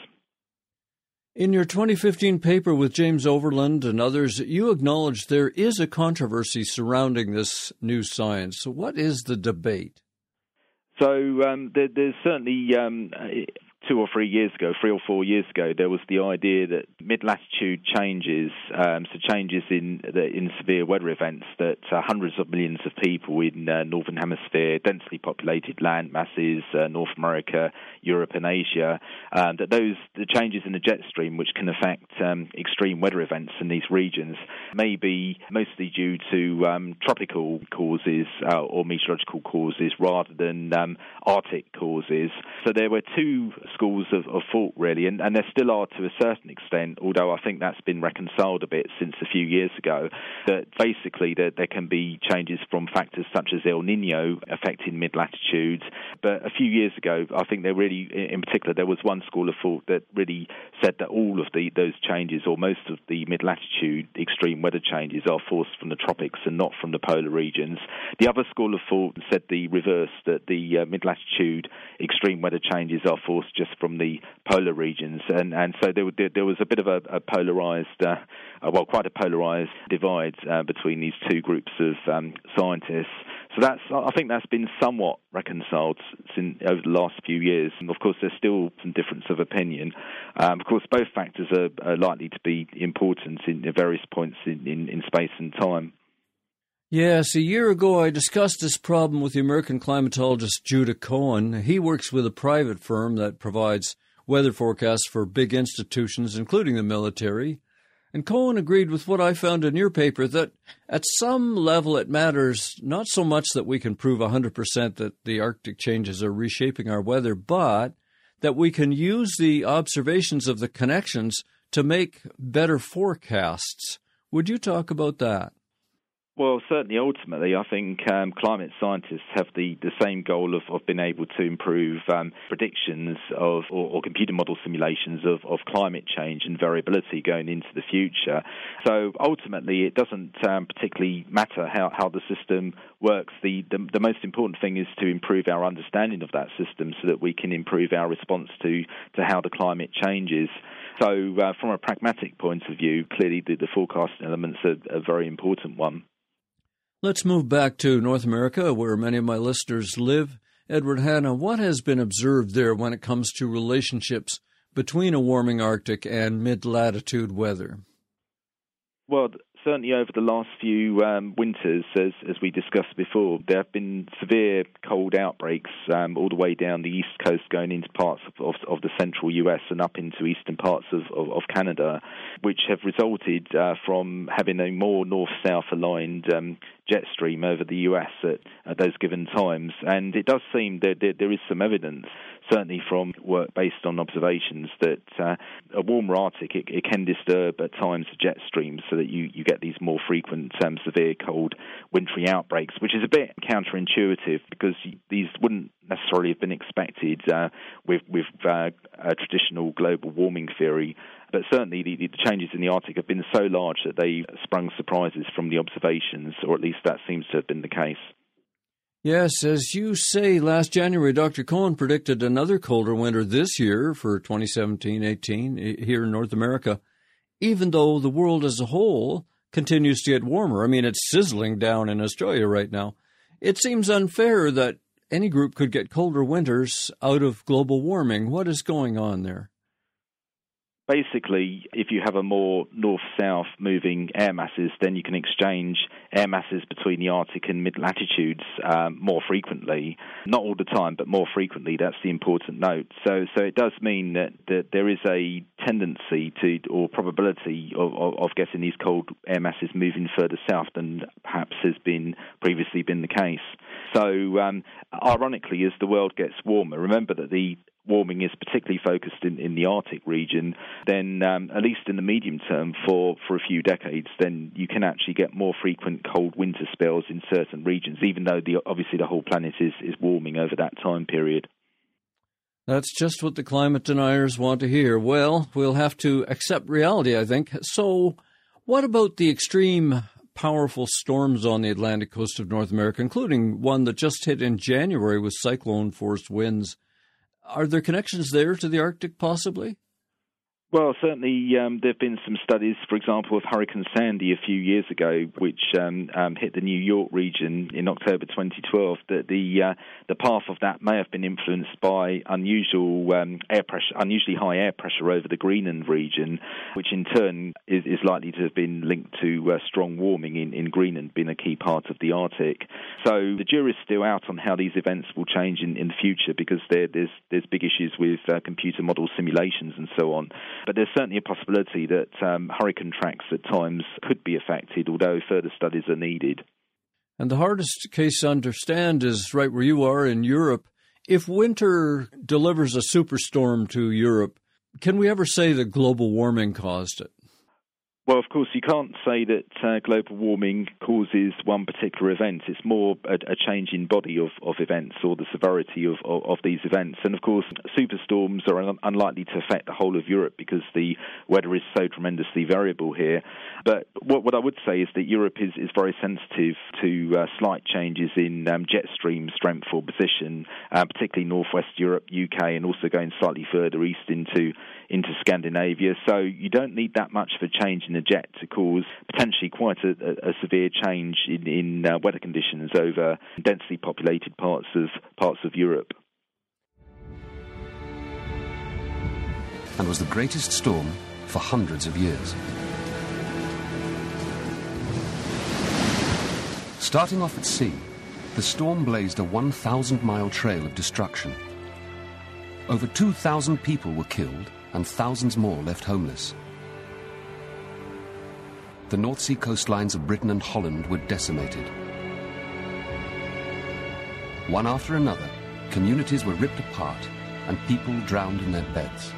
In your twenty fifteen paper with James Overland and others, you acknowledge there is a controversy surrounding this new science. So what is the debate? So um, there, there's certainly um, two or three years ago, three or four years ago, there was the idea that mid-latitude changes, um, so changes in the, in severe weather events, that uh, hundreds of millions of people in uh, Northern Hemisphere, densely populated land masses, uh, North America, Europe and Asia, um, that those the changes in the jet stream, which can affect um, extreme weather events in these regions, may be mostly due to um, tropical causes uh, or meteorological causes rather than um, Arctic causes. So there were two schools of, of thought, really, and, and there still are to a certain extent, although I think that's been reconciled a bit since a few years ago, that basically there, there can be changes from factors such as El Nino affecting mid-latitudes. But a few years ago, I think there really, in particular, there was one school of thought that really said that all of the those changes, or most of the mid-latitude extreme weather changes, are forced from the tropics and not from the polar regions. The other school of thought said the reverse, that the uh, mid-latitude extreme weather changes are forced just from the polar regions, and and so there, there, there was a bit of a, a polarized, uh, uh, well, quite a polarized divide uh, between these two groups of um, scientists. So that's, I think that's been somewhat reconciled since, over the last few years. And of course, there's still some difference of opinion. Um, of course, both factors are, are likely to be important in various points in, in, in space and time. Yes, a year ago I discussed this problem with the American climatologist Judah Cohen. He works with a private firm that provides weather forecasts for big institutions, including the military. And Cohen agreed with what I found in your paper, that at some level it matters not so much that we can prove one hundred percent that the Arctic changes are reshaping our weather, but that we can use the observations of the connections to make better forecasts. Would you talk about that? Well, certainly, ultimately, I think um, climate scientists have the, the same goal of, of being able to improve um, predictions of or, or computer model simulations of, of climate change and variability going into the future. So ultimately, it doesn't um, particularly matter how, how the system works. The, the the most important thing is to improve our understanding of that system so that we can improve our response to, to how the climate changes. So uh, from a pragmatic point of view, clearly the, the forecasting element's a, a very important one. Let's move back to North America, where many of my listeners live. Edward Hanna, what has been observed there when it comes to relationships between a warming Arctic and mid-latitude weather? Well, certainly over the last few um, winters, as, as we discussed before, there have been severe cold outbreaks um, all the way down the east coast, going into parts of, of, of the central U S and up into eastern parts of, of, of Canada, which have resulted uh, from having a more north-south aligned um, jet stream over the U S at, at those given times. And it does seem that there, there is some evidence, certainly from work based on observations, that uh, a warmer Arctic, it, it can disturb at times the jet streams so that you, you get these more frequent um, severe cold wintry outbreaks, which is a bit counterintuitive because these wouldn't necessarily have been expected uh, with, with uh, a traditional global warming theory. But certainly the, the changes in the Arctic have been so large that they sprung surprises from the observations, or at least that seems to have been the case. Yes, as you say, last January, Doctor Cohen predicted another colder winter this year for twenty seventeen eighteen here in North America, even though the world as a whole continues to get warmer. I mean, it's sizzling down in Australia right now. It seems unfair that any group could get colder winters out of global warming. What is going on there? Basically, if you have a more north-south moving air masses, then you can exchange air masses between the Arctic and mid-latitudes um, more frequently. Not all the time, but more frequently. That's the important note. So so it does mean that, that there is a tendency to, or probability of, of, of getting these cold air masses moving further south than perhaps has been previously been the case. So um, ironically, as the world gets warmer, remember that the warming is particularly focused in, in the Arctic region, then um, at least in the medium term for, for a few decades, then you can actually get more frequent cold winter spells in certain regions, even though the, obviously the whole planet is, is warming over that time period. That's just what the climate deniers want to hear. Well, we'll have to accept reality, I think. So what about the extreme powerful storms on the Atlantic coast of North America, including one that just hit in January with cyclone-force winds? Are there connections there to the Arctic, possibly? Well, certainly um, there have been some studies, for example, of Hurricane Sandy a few years ago, which um, um, hit the New York region in October twenty twelve, that the uh, the path of that may have been influenced by unusual um, air pressure, unusually high air pressure over the Greenland region, which in turn is, is likely to have been linked to uh, strong warming in, in Greenland, being a key part of the Arctic. So the jury's still out on how these events will change in, in the future, because there, there's there's big issues with uh, computer model simulations and so on. But there's certainly a possibility that um, hurricane tracks at times could be affected, although further studies are needed. And the hardest case to understand is right where you are in Europe. If winter delivers a superstorm to Europe, can we ever say that global warming caused it? Well, of course, you can't say that uh, global warming causes one particular event. It's more a, a change in body of, of events, or the severity of, of, of these events. And, of course, superstorms are un- unlikely to affect the whole of Europe because the weather is so tremendously variable here. But what, what I would say is that Europe is, is very sensitive to uh, slight changes in um, jet stream strength or position, uh, particularly northwest Europe, U K, and also going slightly further east into, into Scandinavia. So you don't need that much of a change in the jet to cause potentially quite a, a, a severe change in, in uh, weather conditions over densely populated parts of parts of Europe. And was the greatest storm for hundreds of years. Starting off at sea, the storm blazed a one thousand mile trail of destruction. Over two thousand people were killed and thousands more left homeless. The North Sea coastlines of Britain and Holland were decimated. One after another, communities were ripped apart and people drowned in their beds.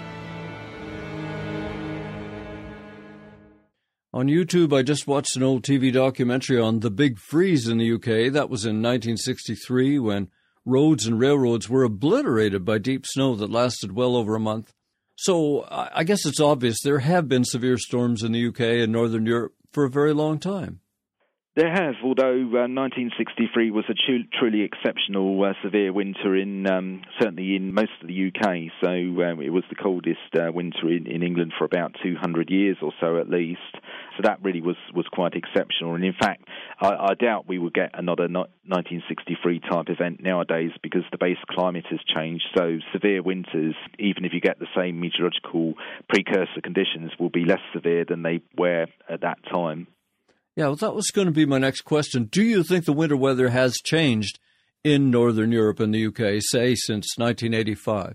On YouTube, I just watched an old T V documentary on the Big Freeze in the U K. That was in nineteen sixty-three, when roads and railroads were obliterated by deep snow that lasted well over a month. So I guess it's obvious there have been severe storms in the U K and Northern Europe for a very long time. There have, although uh, nineteen sixty-three was a tru- truly exceptional uh, severe winter in um, certainly in most of the U K. So um, it was the coldest uh, winter in, in England for about two hundred years or so at least. So that really was, was quite exceptional. And in fact, I, I doubt we will get another no- nineteen sixty-three type event nowadays, because the base climate has changed. So severe winters, even if you get the same meteorological precursor conditions, will be less severe than they were at that time. Yeah, well, that was going to be my next question. Do you think the winter weather has changed in Northern Europe and the U K, say, since nineteen eighty-five?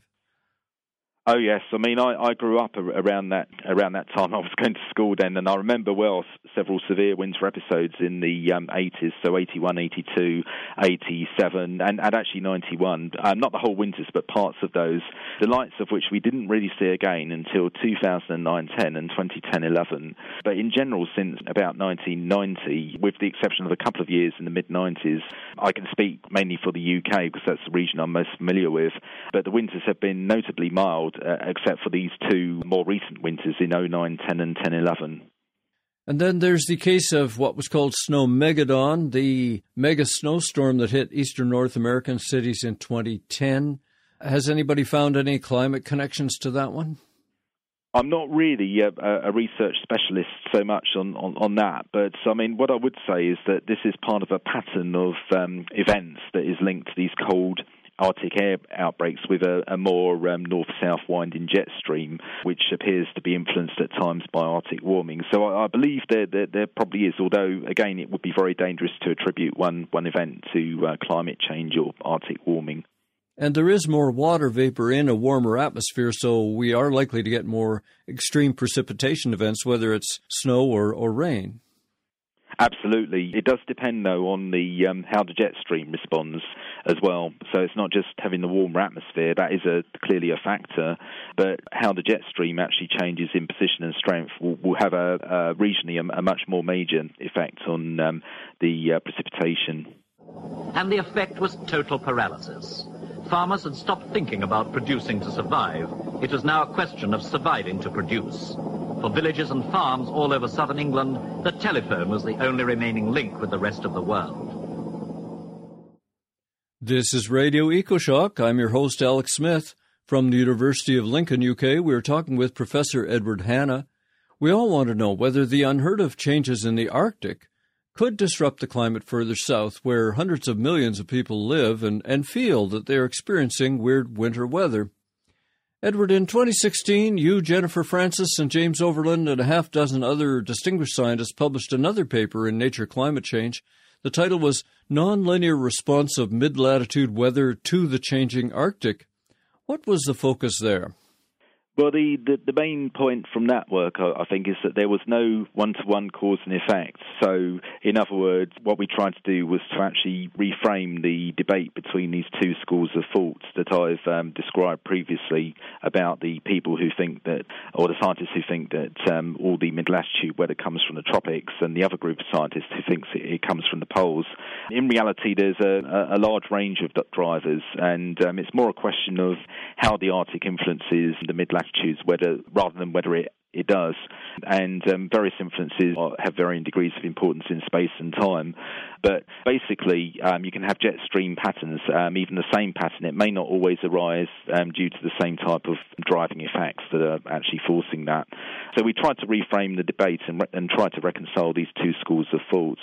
Oh yes, I mean I, I grew up around that around that time. I was going to school then, and I remember well several severe winter episodes in the um, eighties, so eighty-one, eighty-two, eighty-seven, and, and actually ninety-one. Um, not the whole winters, but parts of those. The likes of which we didn't really see again until two thousand nine ten and twenty ten eleven. But in general, since about nineteen ninety, with the exception of a couple of years in the mid nineties, I can speak mainly for the U K because that's the region I'm most familiar with. But the winters have been notably mild. Uh, except for these two more recent winters in oh nine, ten and ten eleven. And then there's the case of what was called Snowmegeddon, the mega snowstorm that hit eastern North American cities in twenty ten. Has anybody found any climate connections to that one? I'm not really a, a research specialist so much on, on, on that, but I mean, what I would say is that this is part of a pattern of um, events that is linked to these cold Arctic air outbreaks with a, a more um, north-south winding jet stream, which appears to be influenced at times by Arctic warming. So I, I believe there, there there probably is, although, again, it would be very dangerous to attribute one, one event to uh, climate change or Arctic warming. And there is more water vapor in a warmer atmosphere, so we are likely to get more extreme precipitation events, whether it's snow or, or rain. Absolutely. It does depend, though, on the um, how the jet stream responds as well. So it's not just having the warmer atmosphere. That is a clearly a factor. But how the jet stream actually changes in position and strength will, will have a, a regionally a, a much more major effect on um, the uh, precipitation. And the effect was total paralysis. Farmers had stopped thinking about producing to survive. It was now a question of surviving to produce. For villages and farms all over southern England, the telephone was the only remaining link with the rest of the world. This is Radio EcoShock. I'm your host, Alex Smith. From the University of Lincoln, U K, we're talking with Professor Edward Hanna. We all want to know whether the unheard-of changes in the Arctic could disrupt the climate further south, where hundreds of millions of people live and, and feel that they're experiencing weird winter weather. Edward, in twenty sixteen, you, Jennifer Francis, and James Overland, and a half dozen other distinguished scientists published another paper in Nature Climate Change. The title was Nonlinear Response of Mid-Latitude Weather to the Changing Arctic. What was the focus there? Well, the, the, the main point from that work, I, I think, is that there was no one-to-one cause and effect. So, in other words, what we tried to do was to actually reframe the debate between these two schools of thought that I've um, described previously about the people who think that, or the scientists who think that um, all the mid-latitude weather comes from the tropics, and the other group of scientists who thinks it, it comes from the poles. In reality, there's a, a large range of drivers, and um, it's more a question of how the Arctic influences the mid-latitude whether rather than whether it, it does. And um, various influences are, have varying degrees of importance in space and time. But basically, um, you can have jet stream patterns, um, even the same pattern. It may not always arise um, due to the same type of driving effects that are actually forcing that. So we tried to reframe the debate and, re- and try to reconcile these two schools of thought.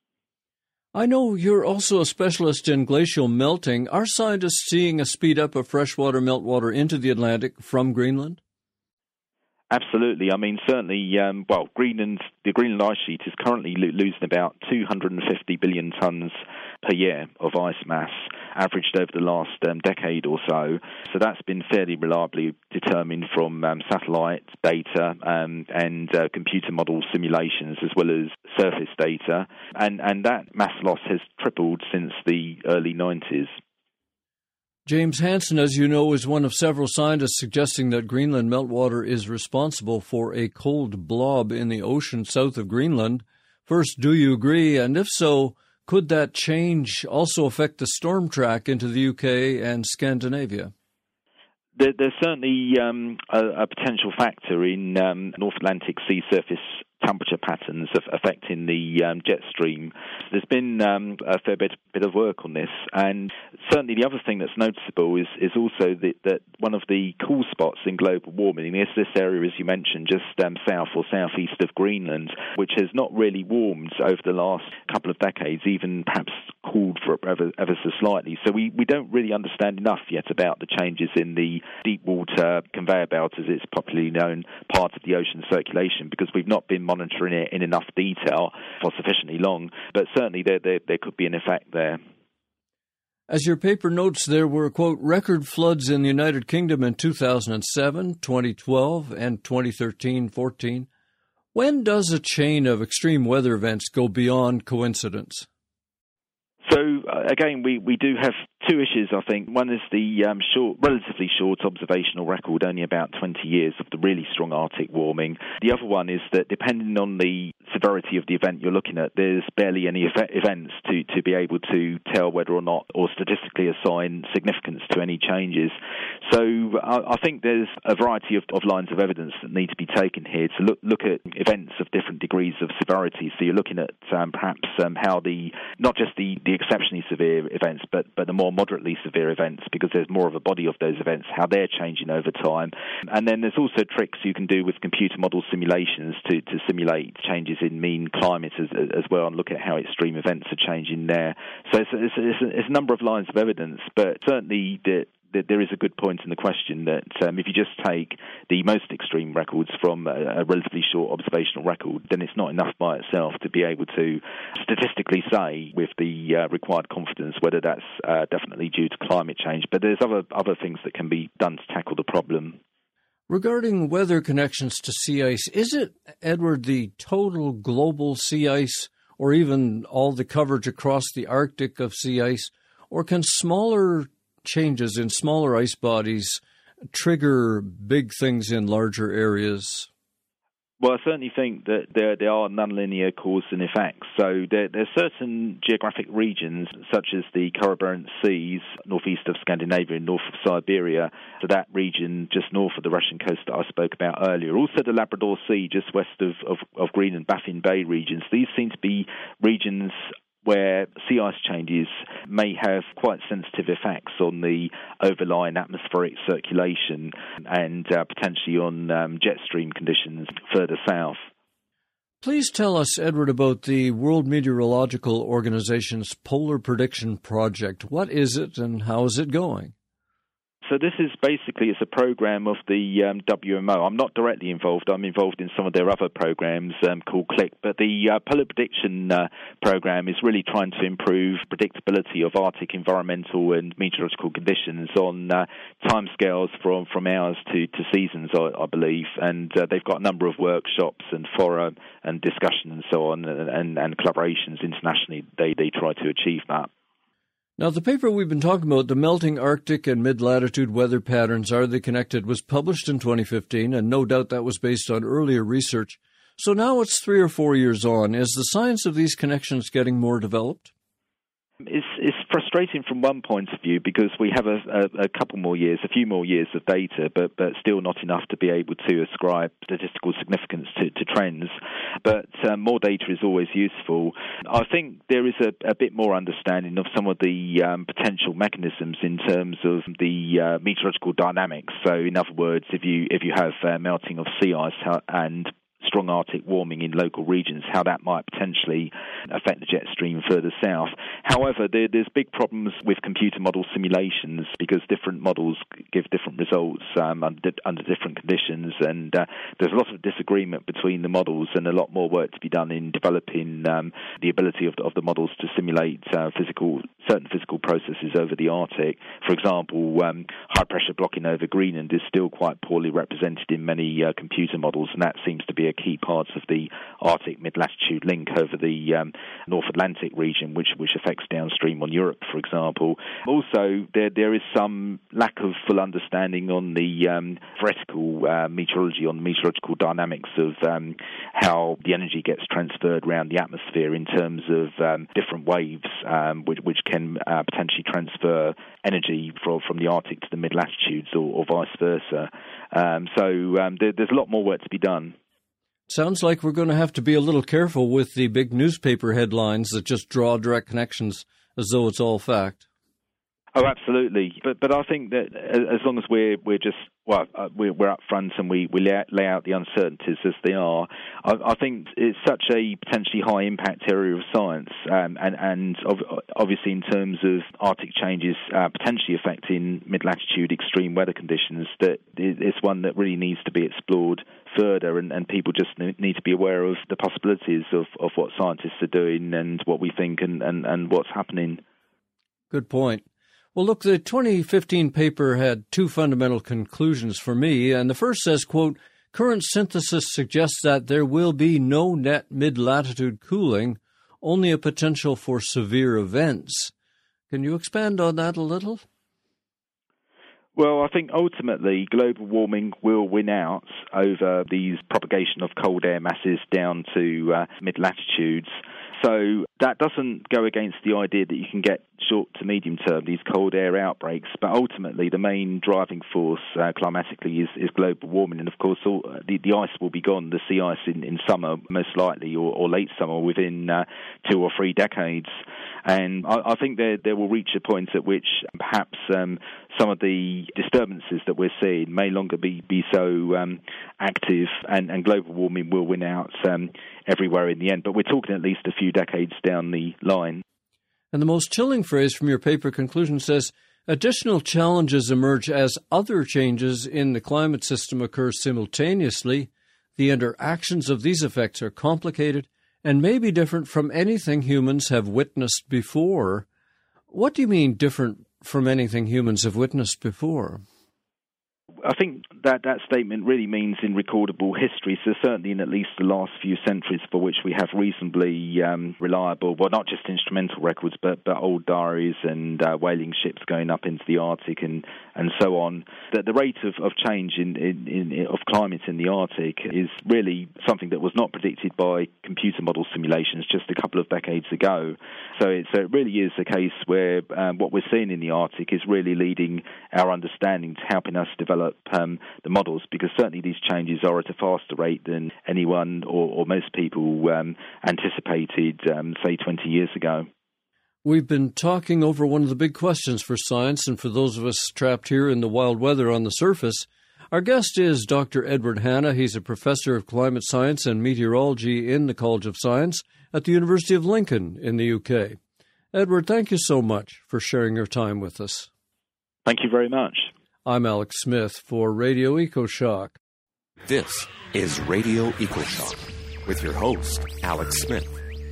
I know you're also a specialist in glacial melting. Are scientists seeing a speed up of freshwater meltwater into the Atlantic from Greenland? Absolutely. I mean, certainly, um, well, Greenland, the Greenland ice sheet is currently lo- losing about two hundred fifty billion tonnes per year of ice mass, averaged over the last um, decade or so. So that's been fairly reliably determined from um, satellite data um, and uh, computer model simulations, as well as surface data. And, and that mass loss has tripled since the early nineties. James Hansen, as you know, is one of several scientists suggesting that Greenland meltwater is responsible for a cold blob in the ocean south of Greenland. First, do you agree? And if so, could that change also affect the storm track into the U K and Scandinavia? There, there's certainly um, a, a potential factor in um, North Atlantic sea surface temperature patterns of affecting the um, jet stream. There's been um, a fair bit, bit of work on this, and certainly the other thing that's noticeable is, is also that, that one of the cool spots in global warming is this area, as you mentioned, just um, south or southeast of Greenland, which has not really warmed over the last couple of decades, even perhaps cooled for ever, ever so slightly. So we, we don't really understand enough yet about the changes in the deep water conveyor belt, as it's popularly known, part of the ocean circulation, because we've not been monitoring it in enough detail for sufficiently long. But certainly there, there, there could be an effect there. As your paper notes, there were, quote, record floods in the United Kingdom in two thousand seven, twenty twelve, and twenty thirteen fourteen. When does a chain of extreme weather events go beyond coincidence? So, uh, again, we, we do have two issues, I think. One is the um, short, relatively short observational record, only about twenty years, of the really strong Arctic warming. The other one is that depending on the severity of the event you're looking at, there's barely any ev- events to, to be able to tell whether or not, or statistically assign significance to any changes. So I, I think there's a variety of, of lines of evidence that need to be taken here to look, look at events of different degrees of severity. So you're looking at um, perhaps um, how the, not just the, the exceptionally severe events, but, but the more moderately severe events, because there's more of a body of those events, how they're changing over time. And then there's also tricks you can do with computer model simulations to, to simulate changes in mean climate as, as well, and look at how extreme events are changing there. So it's, it's, it's, a, it's a number of lines of evidence, but certainly the there is a good point in the question that um, if you just take the most extreme records from a, a relatively short observational record, then it's not enough by itself to be able to statistically say with the uh, required confidence whether that's uh, definitely due to climate change. But there's other other things that can be done to tackle the problem. Regarding weather connections to sea ice, is it, Edward, the total global sea ice, or even all the coverage across the Arctic of sea ice, or can smaller changes in smaller ice bodies trigger big things in larger areas? Well, I certainly think that there there are nonlinear cause and effects. So there there are certain geographic regions, such as the Karabarents Seas, northeast of Scandinavia and north of Siberia, so that region just north of the Russian coast that I spoke about earlier. Also the Labrador Sea, just west of, of, of Greenland, Baffin Bay regions. These seem to be regions where sea ice changes may have quite sensitive effects on the overlying atmospheric circulation and uh, potentially on um, jet stream conditions further south. Please tell us, Edward, about the World Meteorological Organization's Polar Prediction Project. What is it and how is it going? So this is basically, it's a program of the um, W M O. I'm not directly involved. I'm involved in some of their other programs um, called CLIC. But the uh, Polar Prediction uh, program is really trying to improve predictability of Arctic environmental and meteorological conditions on uh, timescales from, from hours to, to seasons, I, I believe. And uh, they've got a number of workshops and fora and discussion and so on, and, and, and collaborations internationally. They, they try to achieve that. Now, the paper we've been talking about, The Melting Arctic and Mid-Latitude Weather Patterns, Are They Connected?, was published in twenty fifteen, and no doubt that was based on earlier research. So now it's three or four years on. Is the science of these connections getting more developed? It's, it's frustrating from one point of view because we have a, a, a couple more years, a few more years of data, but, but still not enough to be able to ascribe statistical significance to, to trends. But um, more data is always useful. I think there is a, a bit more understanding of some of the um, potential mechanisms in terms of the uh, meteorological dynamics. So, in other words, if you if you have uh, melting of sea ice and strong Arctic warming in local regions, how that might potentially affect the jet stream further south. However, there, there's big problems with computer model simulations because different models give different results um, under, under different conditions, and uh, there's a lot of disagreement between the models and a lot more work to be done in developing um, the ability of the, of the models to simulate uh, physical certain physical processes over the Arctic. For example, um, high pressure blocking over Greenland is still quite poorly represented in many uh, computer models, and that seems to be a key part of the Arctic mid-latitude link over the um, North Atlantic region, which which affects downstream on Europe, for example. Also, there there is some lack of full understanding on the um, theoretical uh, meteorology, on the meteorological dynamics of um, how the energy gets transferred around the atmosphere in terms of um, different waves, um, which, which can uh, potentially transfer energy from, from the Arctic to the mid-latitudes or, or vice versa. Um, so um, there, there's a lot more work to be done. Sounds like we're going to have to be a little careful with the big newspaper headlines that just draw direct connections as though it's all fact. Oh, absolutely. But but I think that as long as we're we're just well we're we're up front and we we lay out the uncertainties as they are, I, I think it's such a potentially high impact area of science, um, and and obviously in terms of Arctic changes uh, potentially affecting mid latitude extreme weather conditions, that it's one that really needs to be explored further, and, and people just need to be aware of the possibilities of, of what scientists are doing and what we think and, and, and what's happening. Good point. Well, look, the twenty fifteen paper had two fundamental conclusions for me, and the first says, quote, current synthesis suggests that there will be no net mid-latitude cooling, only a potential for severe events. Can you expand on that a little? Well, I think ultimately global warming will win out over these propagation of cold air masses down to uh, mid-latitudes. So that doesn't go against the idea that you can get short to medium term these cold air outbreaks, but ultimately the main driving force uh, climatically is, is global warming, and of course all, uh, the, the ice will be gone, the sea ice in, in summer most likely, or, or late summer within uh, two or three decades. And I, I think there there will reach a point at which perhaps um, some of the disturbances that we're seeing may longer be, be so um, active, and, and global warming will win out um, everywhere in the end. But we're talking at least a few decades down the line. And the most chilling phrase from your paper conclusion says, additional challenges emerge as other changes in the climate system occur simultaneously. The interactions of these effects are complicated and may be different from anything humans have witnessed before. What do you mean different from anything humans have witnessed before? I think that that statement really means in recordable history, so certainly in at least the last few centuries for which we have reasonably um, reliable, well, not just instrumental records, but, but old diaries and uh, whaling ships going up into the Arctic and, and so on, that the rate of, of change in, in, in of climate in the Arctic is really something that was not predicted by computer model simulations just a couple of decades ago. So it, so it really is a case where um, what we're seeing in the Arctic is really leading our understanding to helping us develop Um, the models, because certainly these changes are at a faster rate than anyone or, or most people um, anticipated, um, say, twenty years ago. We've been talking over one of the big questions for science, and for those of us trapped here in the wild weather on the surface. Our guest is Doctor Edward Hanna. He's a professor of climate science and meteorology in the College of Science at the University of Lincoln in the U K. Edward, thank you so much for sharing your time with us. Thank you very much. I'm Alex Smith for Radio EcoShock. This is Radio EcoShock with your host, Alex Smith.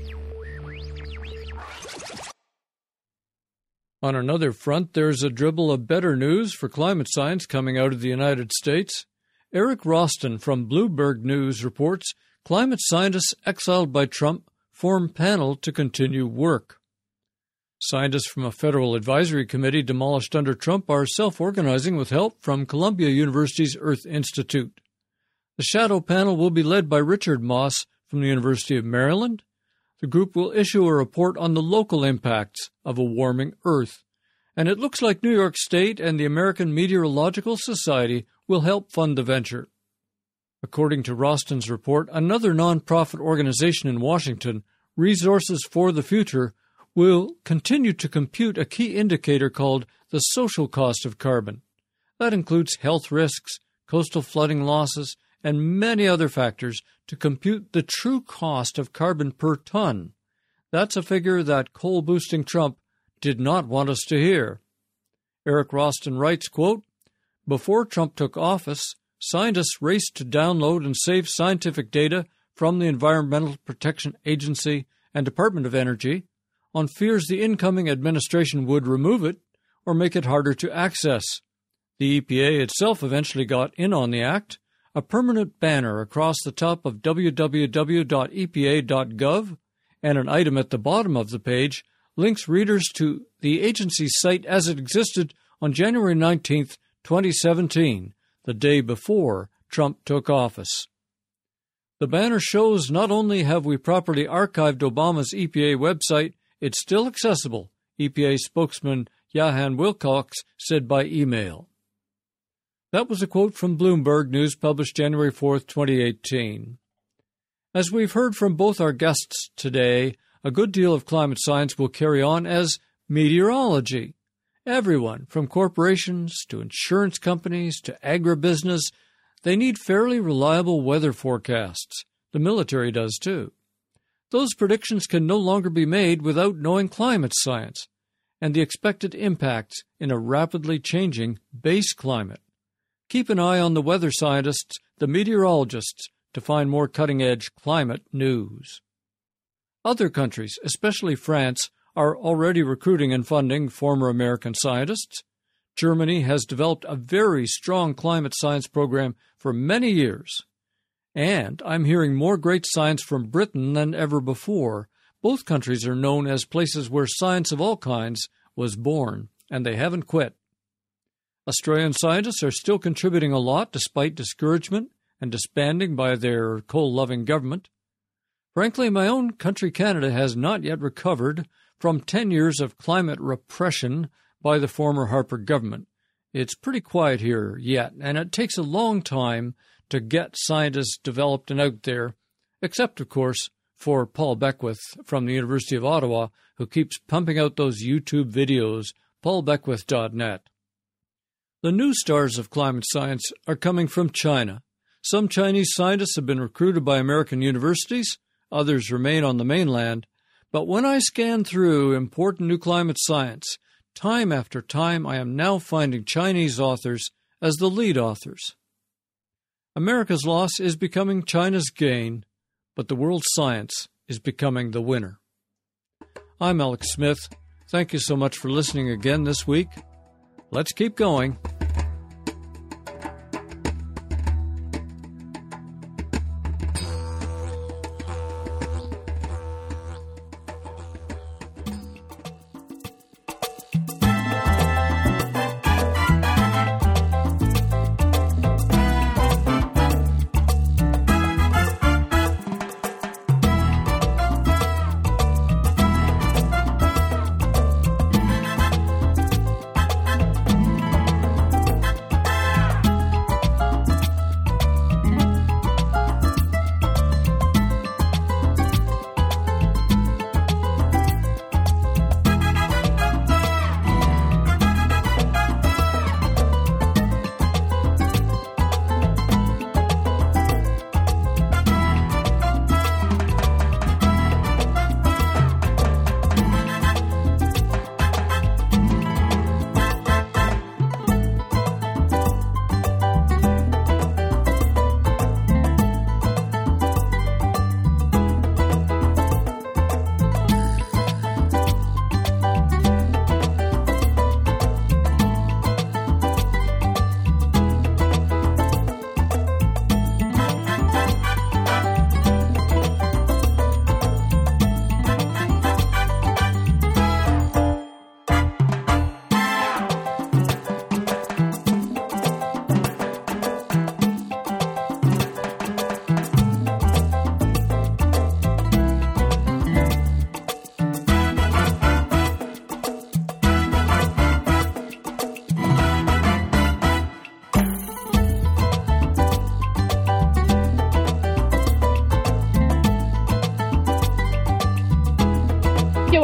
On another front, there's a dribble of better news for climate science coming out of the United States. Eric Roston from Bloomberg News reports climate scientists exiled by Trump form panel to continue work. Scientists from a federal advisory committee demolished under Trump are self-organizing with help from Columbia University's Earth Institute. The shadow panel will be led by Richard Moss from the University of Maryland. The group will issue a report on the local impacts of a warming Earth, and it looks like New York State and the American Meteorological Society will help fund the venture. According to Roston's report, another nonprofit organization in Washington, Resources for the Future, will continue to compute a key indicator called the social cost of carbon. That includes health risks, coastal flooding losses, and many other factors to compute the true cost of carbon per ton. That's a figure that coal-boosting Trump did not want us to hear. Eric Roston writes, quote, "Before Trump took office, scientists raced to download and save scientific data from the Environmental Protection Agency and Department of Energy on fears the incoming administration would remove it or make it harder to access. The E P A itself eventually got in on the act. A permanent banner across the top of w w w dot e p a dot gov and an item at the bottom of the page links readers to the agency's site as it existed on January nineteenth, twenty seventeen, the day before Trump took office. The banner shows not only have we properly archived Obama's E P A website, it's still accessible, E P A spokesman Johan Wilcox said by email." That was a quote from Bloomberg News published January fourth, twenty eighteen. As we've heard from both our guests today, a good deal of climate science will carry on as meteorology. Everyone, from corporations to insurance companies to agribusiness, they need fairly reliable weather forecasts. The military does too. Those predictions can no longer be made without knowing climate science and the expected impacts in a rapidly changing base climate. Keep an eye on the weather scientists, the meteorologists, to find more cutting-edge climate news. Other countries, especially France, are already recruiting and funding former American scientists. Germany has developed a very strong climate science program for many years. And I'm hearing more great science from Britain than ever before. Both countries are known as places where science of all kinds was born, and they haven't quit. Australian scientists are still contributing a lot despite discouragement and disbanding by their coal-loving government. Frankly, my own country, Canada, has not yet recovered from ten years of climate repression by the former Harper government. It's pretty quiet here yet, and it takes a long time to get scientists developed and out there, except, of course, for Paul Beckwith from the University of Ottawa, who keeps pumping out those YouTube videos, paul beckwith dot net. The new stars of climate science are coming from China. Some Chinese scientists have been recruited by American universities, others remain on the mainland, but when I scan through important new climate science, time after time I am now finding Chinese authors as the lead authors. America's loss is becoming China's gain, but the world's science is becoming the winner. I'm Alex Smith. Thank you so much for listening again this week. Let's keep going.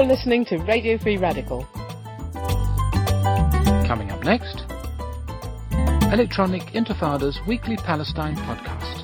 listening to Radio Free Radical. Coming up next, Electronic Intifada's weekly Palestine podcast.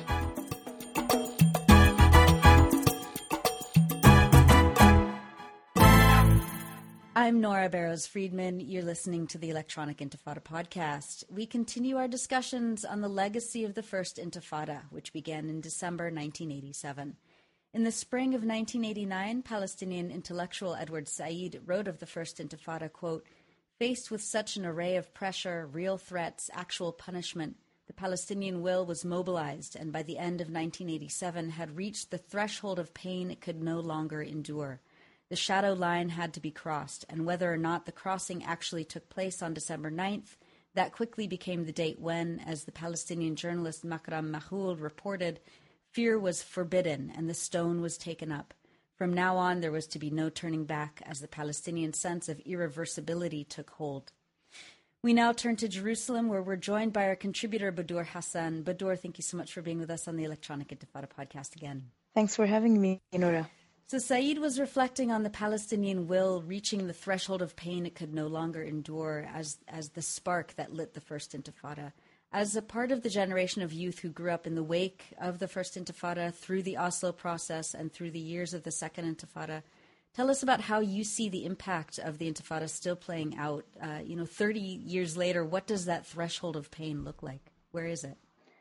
I'm Nora Barrows-Friedman. You're listening to the Electronic Intifada podcast. We continue our discussions on the legacy of the First Intifada, which began in December nineteen eighty-seven. In the spring of nineteen eighty-nine, Palestinian intellectual Edward Said wrote of the First Intifada, quote, "Faced with such an array of pressure, real threats, actual punishment, the Palestinian will was mobilized and by the end of nineteen eighty-seven had reached the threshold of pain it could no longer endure. The shadow line had to be crossed, and whether or not the crossing actually took place on December ninth, that quickly became the date when, as the Palestinian journalist Makram Mahoul reported, fear was forbidden and the stone was taken up. From now on, there was to be no turning back as the Palestinian sense of irreversibility took hold." We now turn to Jerusalem, where we're joined by our contributor, Badur Hassan. Badur, thank you so much for being with us on the Electronic Intifada podcast again. Thanks for having me, Nora. So Said was reflecting on the Palestinian will reaching the threshold of pain it could no longer endure as, as the spark that lit the First Intifada. As a part of the generation of youth who grew up in the wake of the First Intifada, through the Oslo process and through the years of the Second Intifada, tell us about how you see the impact of the Intifada still playing out. Uh, you know, thirty years later, what does that threshold of pain look like? Where is it?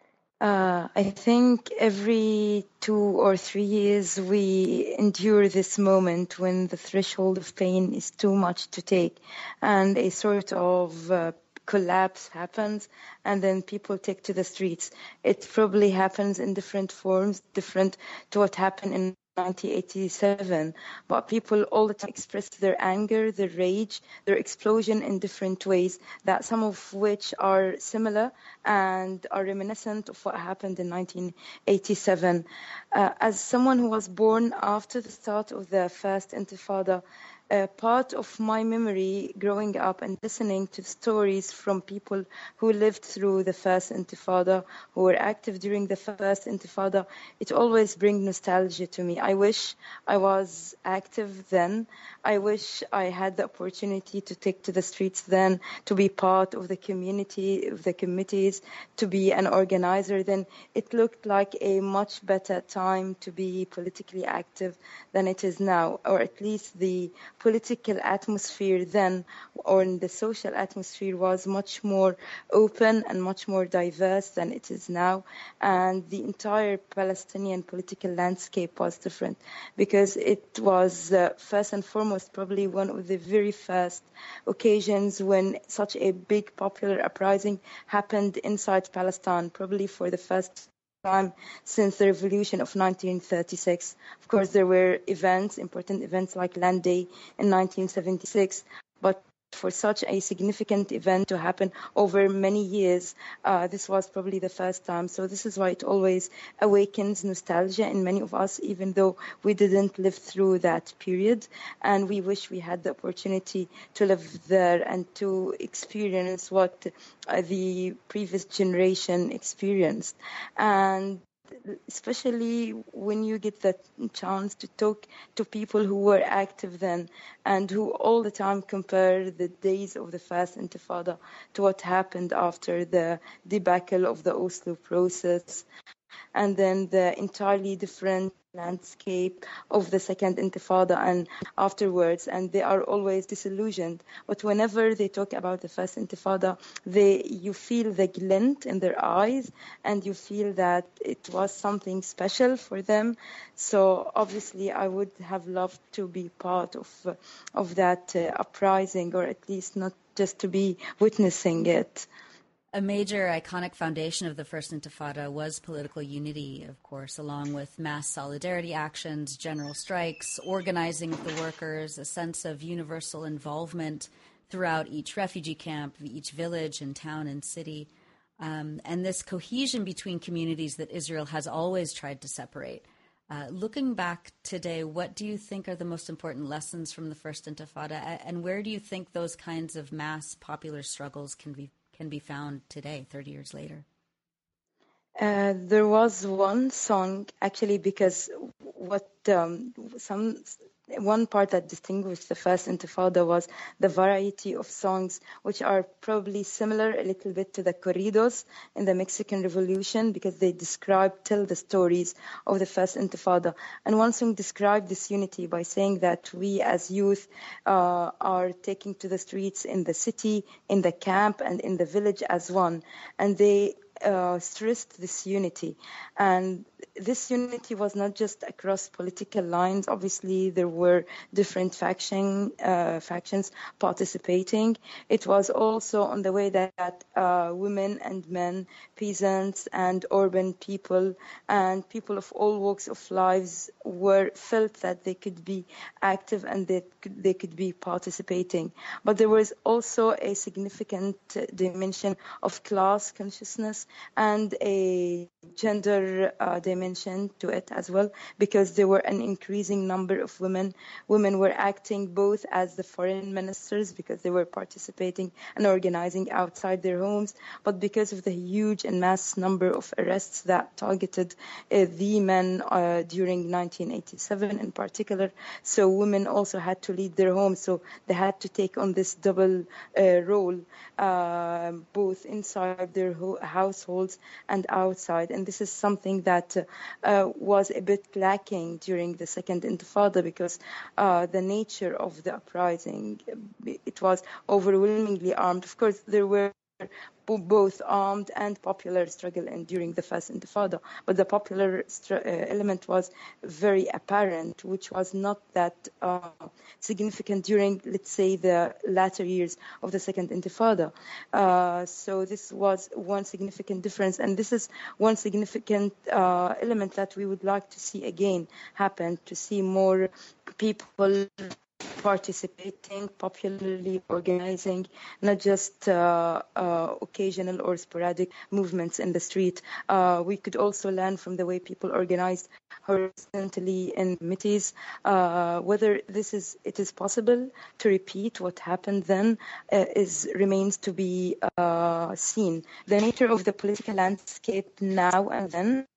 Uh, I think every two or three years we endure this moment when the threshold of pain is too much to take and a sort of uh, collapse happens and then people take to the streets. It probably happens in different forms, different to what happened in nineteen eighty-seven, but people all the time express their anger, their rage, their explosion in different ways, that some of which are similar and are reminiscent of what happened in nineteen eighty-seven. Uh, as someone who was born after the start of the First Intifada, Uh, part of my memory growing up and listening to stories from people who lived through the First Intifada, who were active during the First Intifada, it always brings nostalgia to me. I wish I was active then. I wish I had the opportunity to take to the streets then, to be part of the community, of the committees, to be an organizer then. It looked like a much better time to be politically active than it is now, or at least the political atmosphere then, or in the social atmosphere, was much more open and much more diverse than it is now. And the entire Palestinian political landscape was different because it was uh, first and foremost probably one of the very first occasions when such a big popular uprising happened inside Palestine, probably for the first time since the revolution of nineteen thirty-six. Of course, there were events, important events like Land Day in nineteen seventy-six, but for such a significant event to happen over many years, uh, this was probably the first time. So this is why it always awakens nostalgia in many of us, even though we didn't live through that period. And we wish we had the opportunity to live there and to experience what uh, the previous generation experienced. And especially when you get the chance to talk to people who were active then and who all the time compare the days of the First Intifada to what happened after the debacle of the Oslo process, and then the entirely different landscape of the Second Intifada and afterwards, and they are always disillusioned. But whenever they talk about the First Intifada, they you feel the glint in their eyes, and you feel that it was something special for them. So obviously, I would have loved to be part of uh, of that uh, uprising, or at least not just to be witnessing it. A major iconic foundation of the First Intifada was political unity, of course, along with mass solidarity actions, general strikes, organizing of the workers, a sense of universal involvement throughout each refugee camp, each village and town and city, um, and this cohesion between communities that Israel has always tried to separate. Uh, looking back today, what do you think are the most important lessons from the First Intifada, and where do you think those kinds of mass popular struggles can be can be found today, thirty years later? Uh, there was one song, actually, because what um, some one part that distinguished the first Intifada was the variety of songs, which are probably similar a little bit to the corridos in the Mexican Revolution, because they describe, tell the stories of the first Intifada. And one song described this unity by saying that we as youth uh, are taking to the streets in the city, in the camp, and in the village as one. And they Uh, stressed this unity, and this unity was not just across political lines. Obviously, there were different faction uh, factions participating. It was also on the way that uh, women and men, peasants and urban people, and people of all walks of lives were felt that they could be active and that they, they could be participating. But there was also a significant dimension of class consciousness and a gender uh, dimension to it as well, because there were an increasing number of women. Women were acting both as the foreign ministers, because they were participating and organizing outside their homes, but because of the huge and mass number of arrests that targeted uh, the men uh, during nineteen eighty-seven in particular. So women also had to lead their homes, so they had to take on this double uh, role, uh, both inside their ho- households and outside. And this is something that uh, uh, was a bit lacking during the Second Intifada, because uh, the nature of the uprising, it was overwhelmingly armed. Of course, there were both armed and popular struggle in, during the first Intifada, but the popular str- uh, element was very apparent, which was not that uh, significant during, let's say, the latter years of the Second Intifada. Uh, so this was one significant difference, and this is one significant uh, element that we would like to see again happen, to see more people participating, popularly organizing, not just uh, uh, occasional or sporadic movements in the street. Uh, we could also learn from the way people organized horizontally in committees, uh, whether this is it is possible to repeat what happened then uh, is remains to be uh, seen. The nature of the political landscape now and then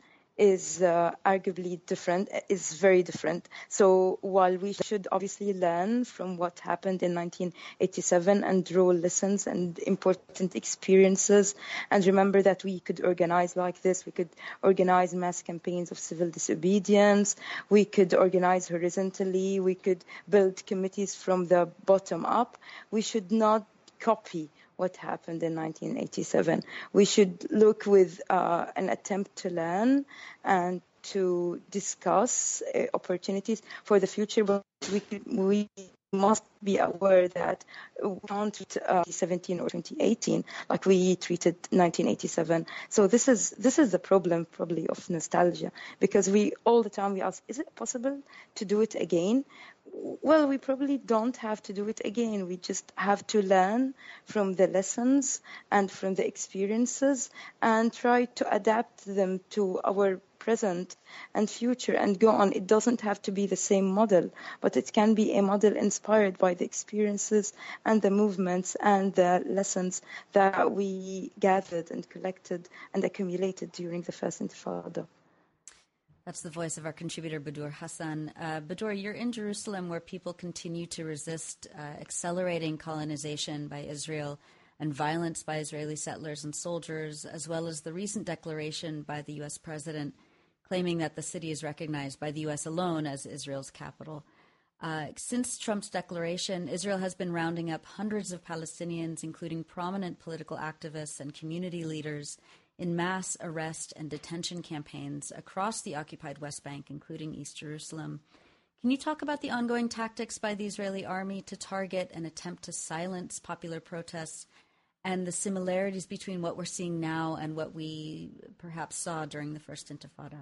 is uh, arguably different, is very different. So while we should obviously learn from what happened in nineteen eighty-seven and draw lessons and important experiences, and remember that we could organize like this, we could organize mass campaigns of civil disobedience, we could organize horizontally, we could build committees from the bottom up, we should not copy what happened in nineteen eighty-seven. We should look with uh, an attempt to learn and to discuss uh, opportunities for the future, but we could, we must be aware that we can't treat uh, seventeen or twenty eighteen like we treated nineteen eighty-seven. So this is this is the problem probably of nostalgia, because we all the time we ask, is it possible to do it again? Well, we probably don't have to do it again. We just have to learn from the lessons and from the experiences and try to adapt them to our present and future and go on. It doesn't have to be the same model, but it can be a model inspired by the experiences and the movements and the lessons that we gathered and collected and accumulated during the first Intifada. That's the voice of our contributor, Badur Hassan. Uh, Badur, you're in Jerusalem, where people continue to resist uh, accelerating colonization by Israel and violence by Israeli settlers and soldiers, as well as the recent declaration by the U S president claiming that the city is recognized by the U S alone as Israel's capital. Uh, since Trump's declaration, Israel has been rounding up hundreds of Palestinians, including prominent political activists and community leaders, in mass arrest and detention campaigns across the occupied West Bank, including East Jerusalem. Can you talk about the ongoing tactics by the Israeli army to target and attempt to silence popular protests, and the similarities between what we're seeing now and what we perhaps saw during the First Intifada?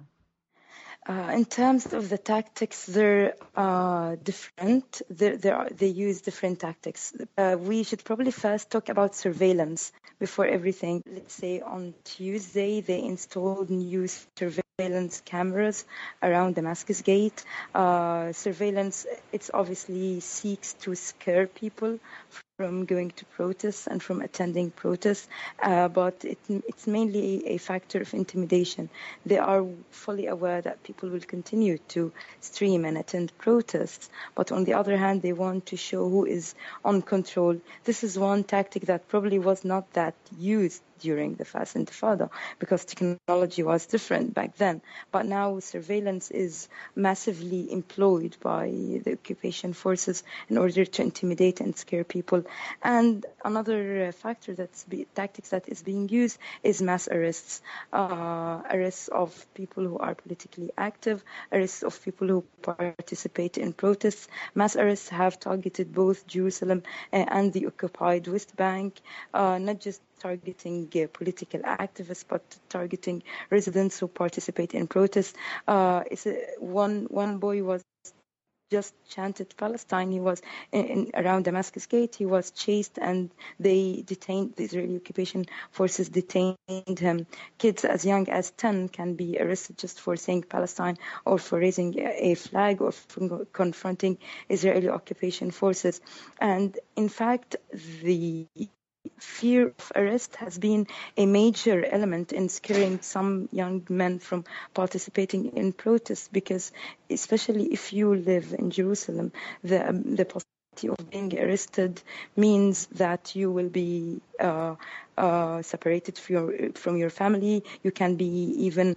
Uh, in terms of the tactics, they're uh, different. They're, they're, they use different tactics. Uh, we should probably first talk about surveillance before everything. Let's say on Tuesday, they installed new surveillance cameras around Damascus Gate. Uh, surveillance, it's obviously seeks to scare people from going to protests and from attending protests, uh, but it, it's mainly a factor of intimidation. They are fully aware that people will continue to stream and attend protests, but on the other hand, they want to show who is on control. This is one tactic that probably was not that used during the first Intifada because technology was different back then. But now surveillance is massively employed by the occupation forces in order to intimidate and scare people. And another uh, factor that's be, tactics that is being used is mass arrests, uh, arrests of people who are politically active, arrests of people who participate in protests. Mass arrests have targeted both Jerusalem uh, and the occupied West Bank, uh, not just targeting uh, political activists, but targeting residents who participate in protests. Uh, it's a, one one boy was just chanted Palestine. He was in, in around Damascus Gate. He was chased, and they detained. The Israeli occupation forces detained him. Kids as young as ten can be arrested just for saying Palestine, or for raising a flag, or for confronting Israeli occupation forces. And in fact, the fear of arrest has been a major element in scaring some young men from participating in protests, because especially if you live in Jerusalem, the um, the possibility of being arrested means that you will be uh, uh, separated from your, from your family. You can be even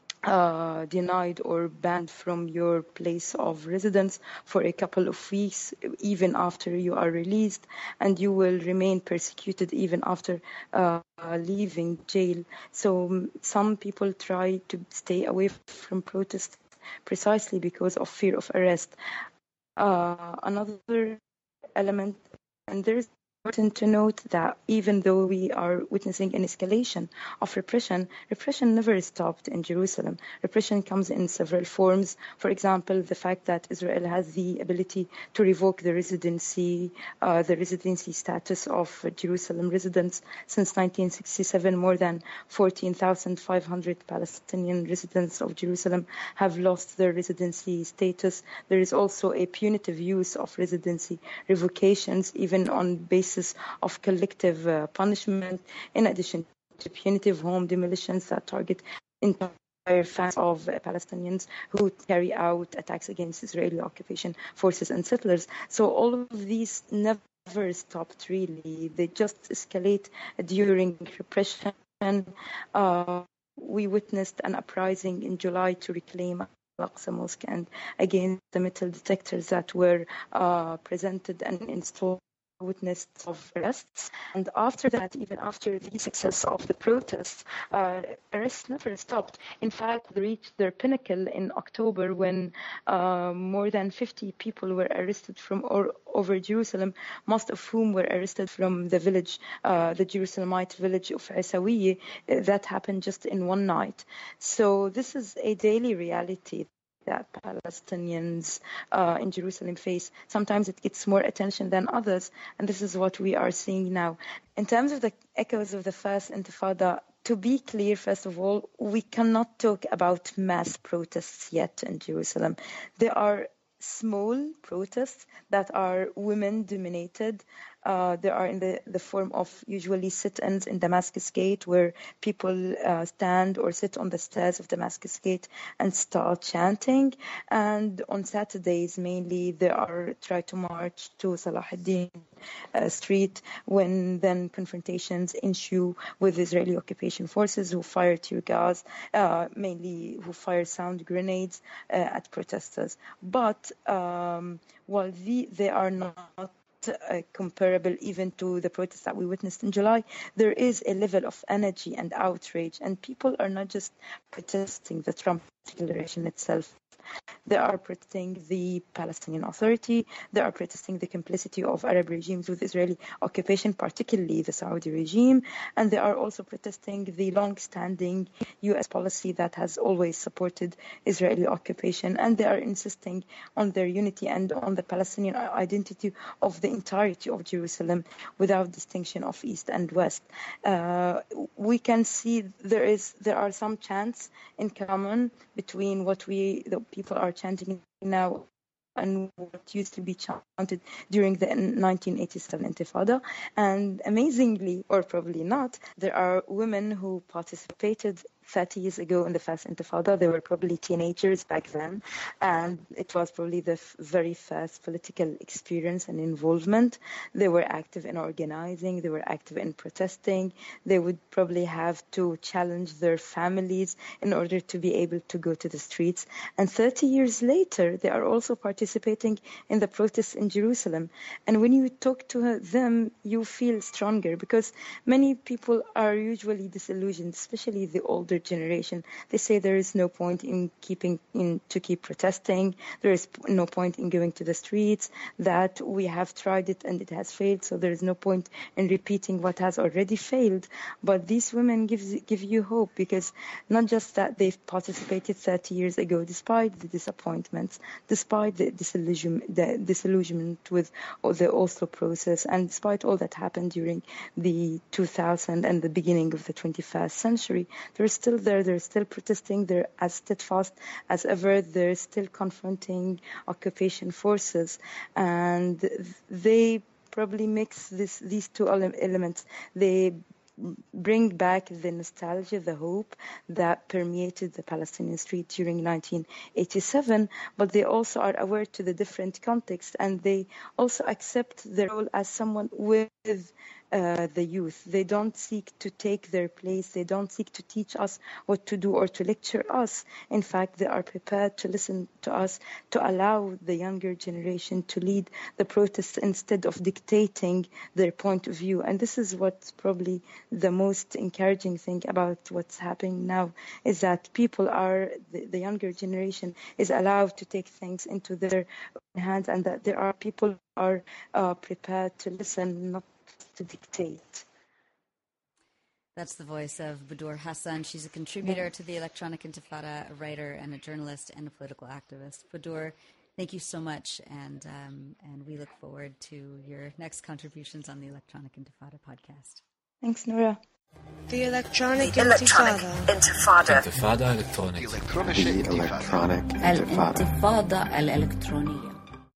Uh, denied or banned from your place of residence for a couple of weeks, even after you are released, and you will remain persecuted even after uh, leaving jail. So um, some people try to stay away from protests precisely because of fear of arrest. Uh, another element, and there's important to note that even though we are witnessing an escalation of repression, repression never stopped in Jerusalem. Repression comes in several forms. For example, the fact that Israel has the ability to revoke the residency, uh, the residency status of Jerusalem residents. Since nineteen sixty-seven, more than fourteen thousand five hundred Palestinian residents of Jerusalem have lost their residency status. There is also a punitive use of residency revocations, even on basis of collective uh, punishment, in addition to punitive home demolitions that target entire families of uh, Palestinians who carry out attacks against Israeli occupation forces and settlers. So all of these never stopped, really. They just escalate during repression. Uh, we witnessed an uprising in July to reclaim Al-Aqsa Mosque and against the metal detectors that were uh, presented and installed. Witnessed of arrests, and after that, even after the success of the protests, uh, arrests never stopped. In fact, they reached their pinnacle in October when uh, more than fifty people were arrested from or over Jerusalem, most of whom were arrested from the village, uh, the Jerusalemite village of Isawiye. That happened just in one night. So this is a daily reality that Palestinians uh, in Jerusalem face. Sometimes it gets more attention than others, and this is what we are seeing now. In terms of the echoes of the first Intifada, to be clear, first of all, we cannot talk about mass protests yet in Jerusalem. There are small protests that are women-dominated. Uh, they are in the, the form of usually sit-ins in Damascus Gate, where people uh, stand or sit on the stairs of Damascus Gate and start chanting. And on Saturdays, mainly, they are try to march to Salahuddin uh, Street, when then confrontations ensue with Israeli occupation forces who fire tear gas, uh, mainly who fire sound grenades uh, at protesters. But um, while the, they are not Uh, comparable even to the protests that we witnessed in July, there is a level of energy and outrage, and people are not just protesting the Trump declaration itself. They are protesting the Palestinian Authority. They are protesting the complicity of Arab regimes with Israeli occupation, particularly the Saudi regime. And they are also protesting the long-standing U S policy that has always supported Israeli occupation. And they are insisting on their unity and on the Palestinian identity of the entirety of Jerusalem without distinction of East and West. Uh, we can see there is there are some chants in common between what we the people are chanting now and what used to be chanted during the nineteen eighty-seven Intifada. And amazingly, or probably not, there are women who participated thirty years ago in the first Intifada. They were probably teenagers back then, and it was probably the f- very first political experience and involvement. They were active in organizing, they were active in protesting. They would probably have to challenge their families in order to be able to go to the streets. And thirty years later, they are also participating in the protests in Jerusalem. And when you talk to them, you feel stronger, because many people are usually disillusioned, especially the older generation. They say there is no point in keeping in to keep protesting. There is no point in going to the streets, that we have tried it and it has failed, so there is no point in repeating what has already failed. But these women give, give you hope, because not just that they've participated thirty years ago, despite the disappointments, despite the disillusion, the disillusionment with the Oslo process, and despite all that happened during the two thousand and the beginning of the twenty-first century, they're still there, they're still protesting, they're as steadfast as ever, they're still confronting occupation forces, and they probably mix this, these two elements. They bring back the nostalgia, the hope that permeated the Palestinian street during nineteen eighty-seven, but they also are aware to the different context, and they also accept their role as someone with Uh, the youth. They don't seek to take their place. They don't seek to teach us what to do or to lecture us. In fact, they are prepared to listen to us, to allow the younger generation to lead the protests instead of dictating their point of view. And this is what's probably the most encouraging thing about what's happening now, is that people are, the, the younger generation is allowed to take things into their own hands, and that there are people who are uh, prepared to listen, not to dictate. That's the voice of Budur Hassan. She's a contributor to the Electronic Intifada, a writer and a journalist and a political activist. Budur, thank you so much, and um, and we look forward to your next contributions on the Electronic Intifada podcast. Thanks, Nora. The Electronic Intifada. Intifada. Intifada electronic. The Electronic Intifada. الانتفاضة الإلكترونية.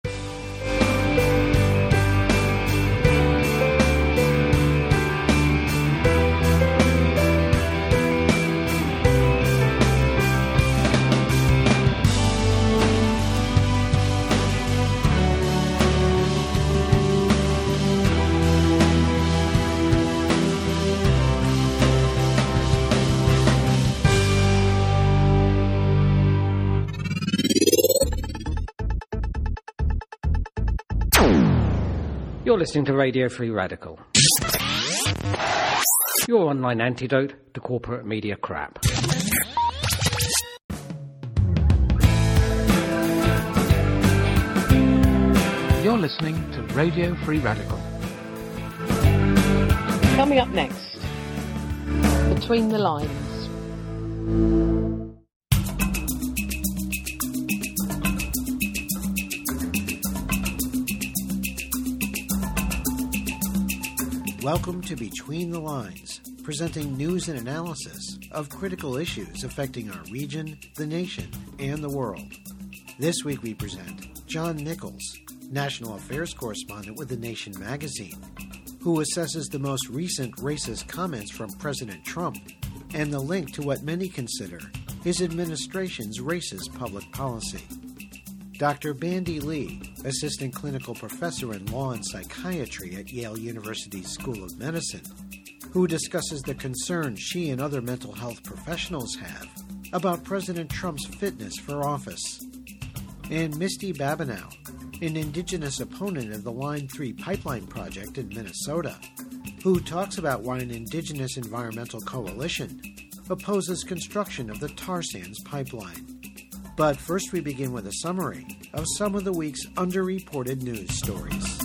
You're listening to Radio Free Radical, your online antidote to corporate media crap. You're listening to Radio Free Radical. Coming up next, Between the Lines. Welcome to Between the Lines, presenting news and analysis of critical issues affecting our region, the nation, and the world. This week we present John Nichols, National Affairs Correspondent with The Nation magazine, who assesses the most recent racist comments from President Trump and the link to what many consider his administration's racist public policy. Doctor Bandy Lee, Assistant Clinical Professor in Law and Psychiatry at Yale University's School of Medicine, who discusses the concerns she and other mental health professionals have about President Trump's fitness for office. And Misty Babineau, an indigenous opponent of the Line three pipeline project in Minnesota, who talks about why an indigenous environmental coalition opposes construction of the tar sands pipeline. But first we begin with a summary of some of the week's underreported news stories.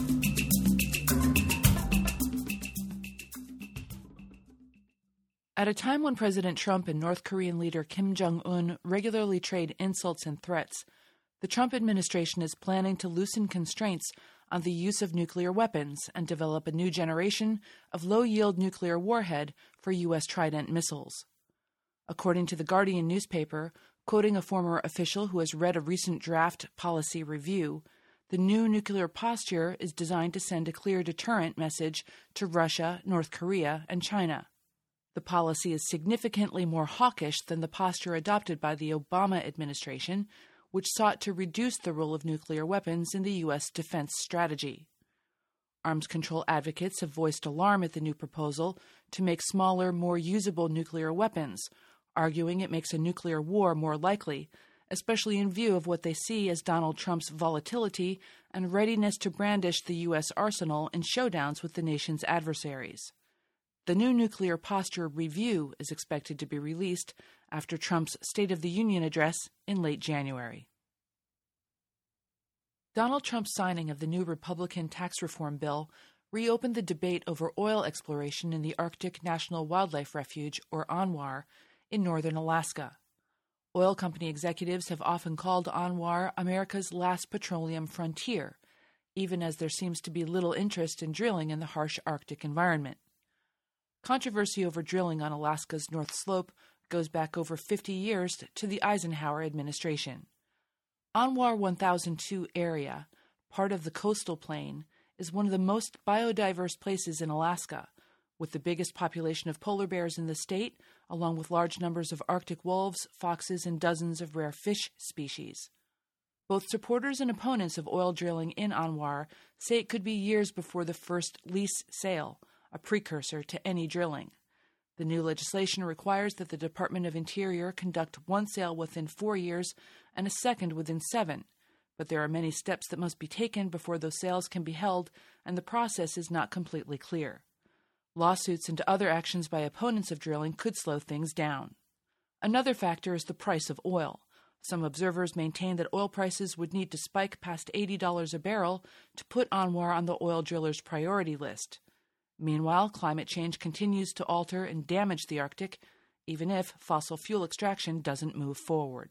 At a time when President Trump and North Korean leader Kim Jong-un regularly trade insults and threats, the Trump administration is planning to loosen constraints on the use of nuclear weapons and develop a new generation of low-yield nuclear warhead for U S Trident missiles. According to The Guardian newspaper, Quoting a former official who has read a recent draft policy review, the new nuclear posture is designed to send a clear deterrent message to Russia, North Korea, and China. The policy is significantly more hawkish than the posture adopted by the Obama administration, which sought to reduce the role of nuclear weapons in the U S defense strategy. Arms control advocates have voiced alarm at the new proposal to make smaller, more usable nuclear weapons, arguing it makes a nuclear war more likely, especially in view of what they see as Donald Trump's volatility and readiness to brandish the U S arsenal in showdowns with the nation's adversaries. The new nuclear posture review is expected to be released after Trump's State of the Union address in late January. Donald Trump's signing of the new Republican tax reform bill reopened the debate over oil exploration in the Arctic National Wildlife Refuge, or ANWR, in northern Alaska. Oil company executives have often called ANWR America's last petroleum frontier, even as there seems to be little interest in drilling in the harsh Arctic environment. Controversy over drilling on Alaska's North Slope goes back over fifty years to the Eisenhower administration. ANWR one thousand two area, part of the coastal plain, is one of the most biodiverse places in Alaska, with the biggest population of polar bears in the state, along with large numbers of Arctic wolves, foxes, and dozens of rare fish species. Both supporters and opponents of oil drilling in ANWR say it could be years before the first lease sale, a precursor to any drilling. The new legislation requires that the Department of Interior conduct one sale within four years and a second within seven, but there are many steps that must be taken before those sales can be held, and the process is not completely clear. Lawsuits and other actions by opponents of drilling could slow things down. Another factor is the price of oil. Some observers maintain that oil prices would need to spike past eighty dollars a barrel to put ANWR on the oil drillers' priority list. Meanwhile, climate change continues to alter and damage the Arctic, even if fossil fuel extraction doesn't move forward.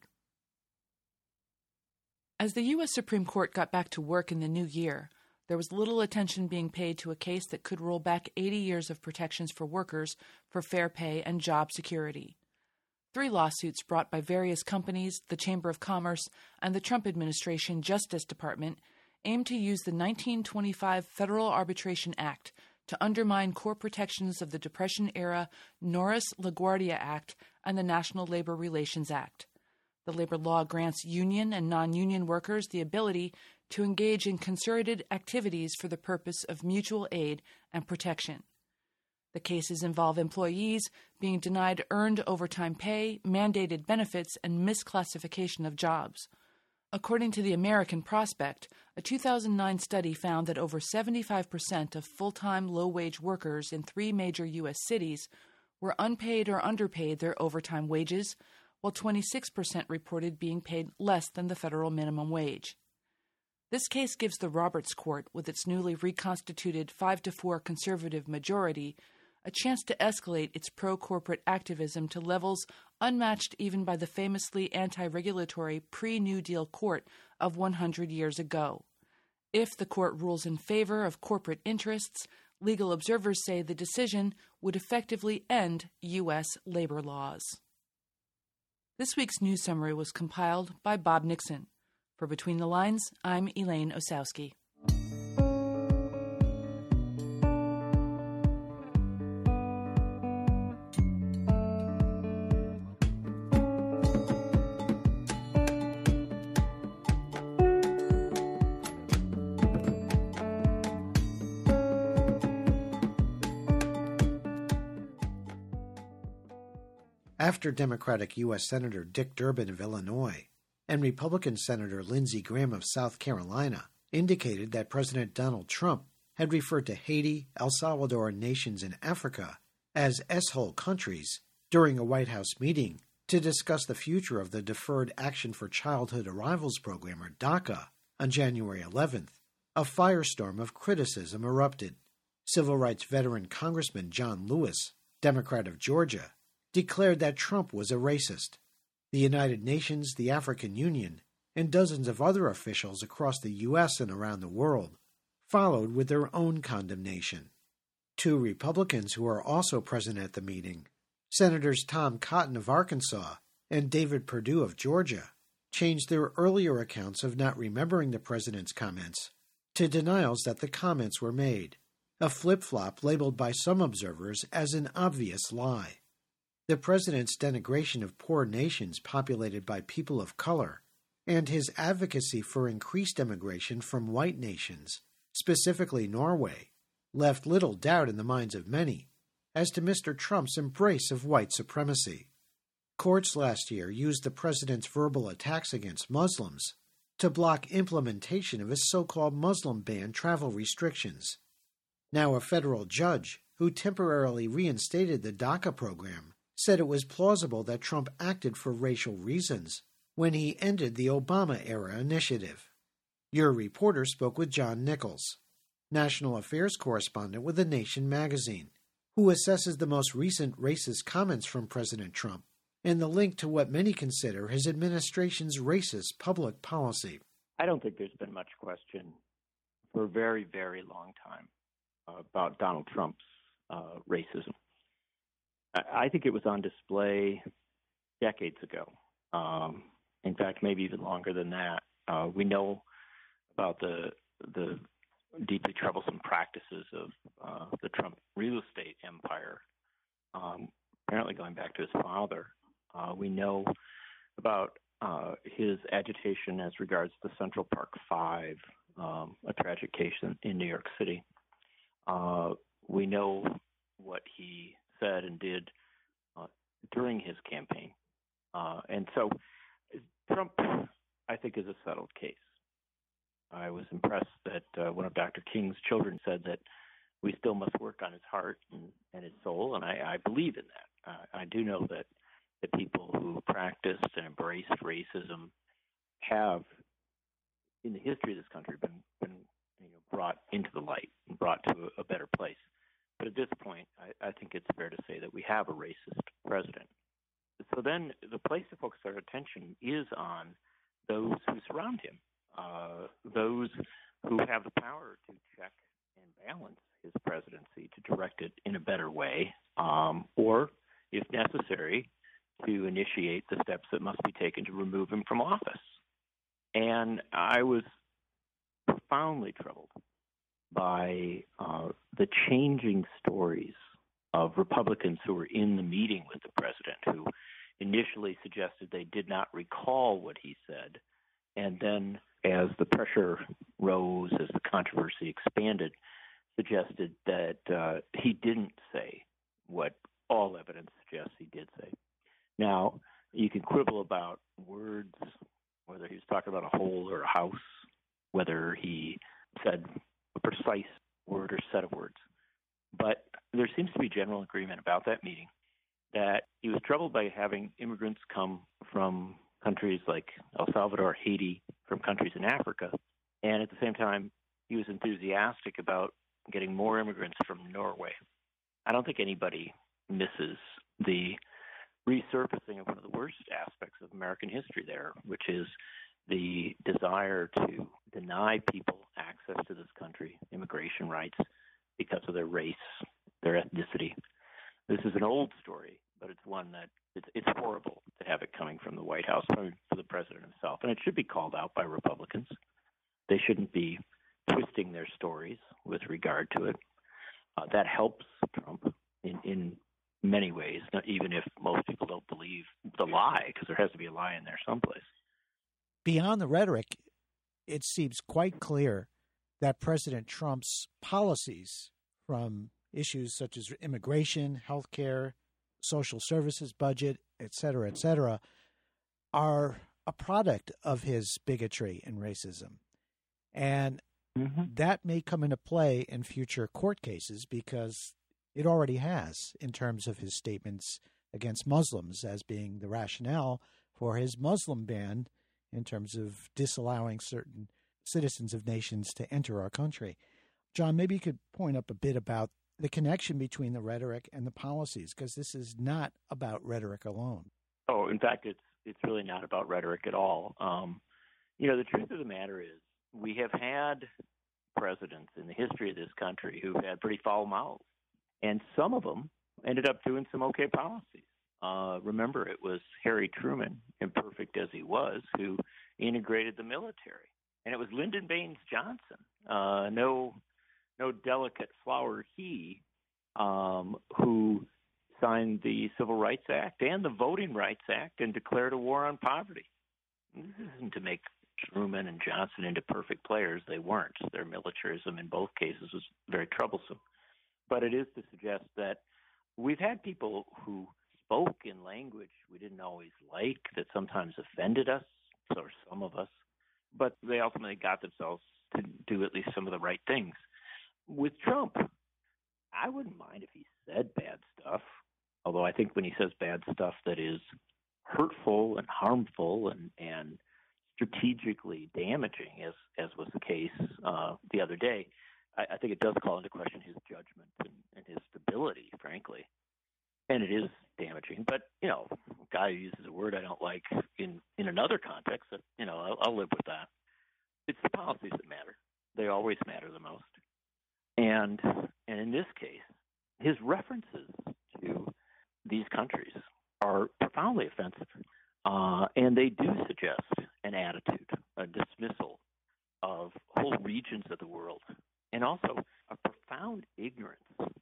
As the U S Supreme Court got back to work in the new year, there was little attention being paid to a case that could roll back eighty years of protections for workers for fair pay and job security. Three lawsuits brought by various companies, the Chamber of Commerce, and the Trump administration Justice Department aim to use the nineteen twenty-five Federal Arbitration Act to undermine core protections of the Depression-era Norris-LaGuardia Act and the National Labor Relations Act. The labor law grants union and non-union workers the ability to engage in concerted activities for the purpose of mutual aid and protection. The cases involve employees being denied earned overtime pay, mandated benefits, and misclassification of jobs. According to the American Prospect, a two thousand nine study found that over seventy-five percent of full-time low-wage workers in three major U S cities were unpaid or underpaid their overtime wages, while twenty-six percent reported being paid less than the federal minimum wage. This case gives the Roberts Court, with its newly reconstituted five to four conservative majority, a chance to escalate its pro-corporate activism to levels unmatched even by the famously anti-regulatory pre-New Deal court of one hundred years ago. If the court rules in favor of corporate interests, legal observers say the decision would effectively end U S labor laws. This week's news summary was compiled by Bob Nixon. For Between the Lines, I'm Elaine Osowski. After Democratic U S Senator Dick Durbin of Illinois and Republican Senator Lindsey Graham of South Carolina indicated that President Donald Trump had referred to Haiti, El Salvador, and nations in Africa as S-hole countries during a White House meeting to discuss the future of the Deferred Action for Childhood Arrivals program, or DACA, on January eleventh, a firestorm of criticism erupted. Civil rights veteran Congressman John Lewis, Democrat of Georgia, declared that Trump was a racist. The United Nations, the African Union, and dozens of other officials across the U S and around the world followed with their own condemnation. Two Republicans who are also present at the meeting, Senators Tom Cotton of Arkansas and David Perdue of Georgia changed their earlier accounts of not remembering the president's comments to denials that the comments were made, a flip-flop labeled by some observers as an obvious lie. The president's denigration of poor nations populated by people of color and his advocacy for increased immigration from white nations, specifically Norway, left little doubt in the minds of many as to Mister Trump's embrace of white supremacy. Courts last year used the president's verbal attacks against Muslims to block implementation of his so-called Muslim ban travel restrictions. Now a federal judge, who temporarily reinstated the DACA program, said it was plausible that Trump acted for racial reasons when he ended the Obama-era initiative. Your reporter spoke with John Nichols, national affairs correspondent with The Nation magazine, who assesses the most recent racist comments from President Trump and the link to what many consider his administration's racist public policy. I don't think there's been much question for a very, very long time uh, about Donald Trump's uh, racism. I, I think it was on display decades ago. Um, in fact, maybe even longer than that. Uh, we know about the the deeply troublesome practices of uh, the Trump real estate empire, um, apparently going back to his father. Uh, we know about uh, his agitation as regards the Central Park Five, um, a tragic case in, in New York City. Uh, we know what he said and did uh, during his campaign. Uh, and so Trump, I think, is a settled case. I was impressed that uh, one of Doctor King's children said that we still must work on his heart and, and his soul, and I, I believe in that. Uh, I do know that the people who practiced and embraced racism have, in the history of this country, been, been you know, brought into the light and brought to a, a better place. But at this point, I, I think it's fair to say that we have a racist president. So then the place to focus our attention is on those who surround him, uh, those who have the power to check and balance his presidency, to direct it in a better way, um, or, if necessary, to initiate the steps that must be taken to remove him from office. And I was profoundly troubled by uh, the changing stories of Republicans who were in the meeting with the president, who initially suggested they did not recall what he said. And then as the pressure rose, as the controversy expanded, suggested that uh, he didn't say what all evidence suggests he did say. Now, you can quibble about words, whether he was talking about a hole or a house, whether he said a precise word or set of words. But there seems to be general agreement about that meeting that he was troubled by having immigrants come from countries like El Salvador, Haiti, from countries in Africa. And at the same time, he was enthusiastic about getting more immigrants from Norway. I don't think anybody misses the resurfacing of one of the worst aspects of American history there, which is the desire to deny people access to this country, immigration rights, because of their race, their ethnicity. This is an old story, but it's one that it's, it's horrible to have it coming from the White House, coming from the president himself, and it should be called out by Republicans. They shouldn't be twisting their stories with regard to it. Uh, that helps Trump in, in many ways, not even if most people don't believe the lie, because there has to be a lie in there someplace. Beyond the rhetoric, it seems quite clear that President Trump's policies, from issues such as immigration, health care, social services budget, et cetera, et cetera, are a product of his bigotry and racism. And mm-hmm. that may come into play in future court cases because it already has, in terms of his statements against Muslims as being the rationale for his Muslim ban in terms of disallowing certain citizens of nations to enter our country. John, maybe you could point up a bit about the connection between the rhetoric and the policies, because this is not about rhetoric alone. Oh, in fact, it's it's really not about rhetoric at all. Um, you know, the truth of the matter is we have had presidents in the history of this country who've had pretty foul mouths, and some of them ended up doing some okay policies. Uh, remember, it was Harry Truman, imperfect as he was, who integrated the military. And it was Lyndon Baines Johnson, uh, no no delicate flower he, um, who signed the Civil Rights Act and the Voting Rights Act and declared a war on poverty. This isn't to make Truman and Johnson into perfect players. They weren't. Their militarism in both cases was very troublesome. But it is to suggest that we've had people who spoke in language we didn't always like, that sometimes offended us, or some of us, but they ultimately got themselves to do at least some of the right things. With Trump, I wouldn't mind if he said bad stuff, although I think when he says bad stuff that is hurtful and harmful and, and strategically damaging, as, as was the case uh, the other day, I, I think it does call into question his judgment and, and his stability, frankly. And it is damaging. But, you know, a guy who uses a word I don't like in, in another context, you know, I'll, I'll live with that. It's the policies that matter. They always matter the most. And and in this case, his references to these countries are profoundly offensive. Uh, and they do suggest an attitude, a dismissal of whole regions of the world, and also a profound ignorance.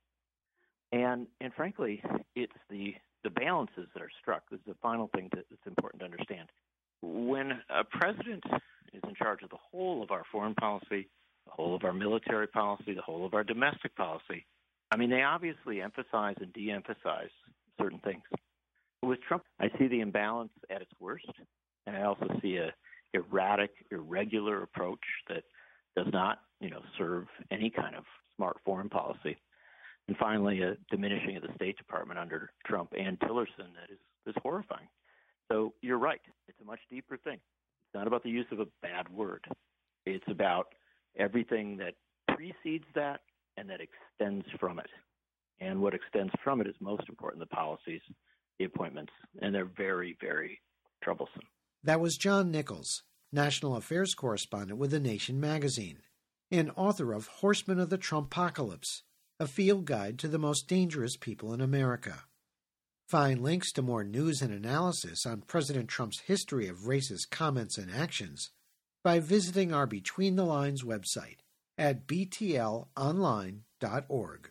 And and frankly, it's the, the balances that are struck. This is the final thing that, that's important to understand. When a president is in charge of the whole of our foreign policy, the whole of our military policy, the whole of our domestic policy, I mean, they obviously emphasize and de-emphasize certain things. With Trump, I see the imbalance at its worst, and I also see a erratic, irregular approach that does not, you know, serve any kind of smart foreign policy. And finally, a diminishing of the State Department under Trump and Tillerson that is, is horrifying. So you're right. It's a much deeper thing. It's not about the use of a bad word. It's about everything that precedes that and that extends from it. And what extends from it is most important, the policies, the appointments, and they're very, very troublesome. That was John Nichols, national affairs correspondent with The Nation magazine, and author of Horsemen of the Trumpocalypse, a field guide to the most dangerous people in America. Find links to more news and analysis on President Trump's history of racist comments and actions by visiting our Between the Lines website at b t l online dot org.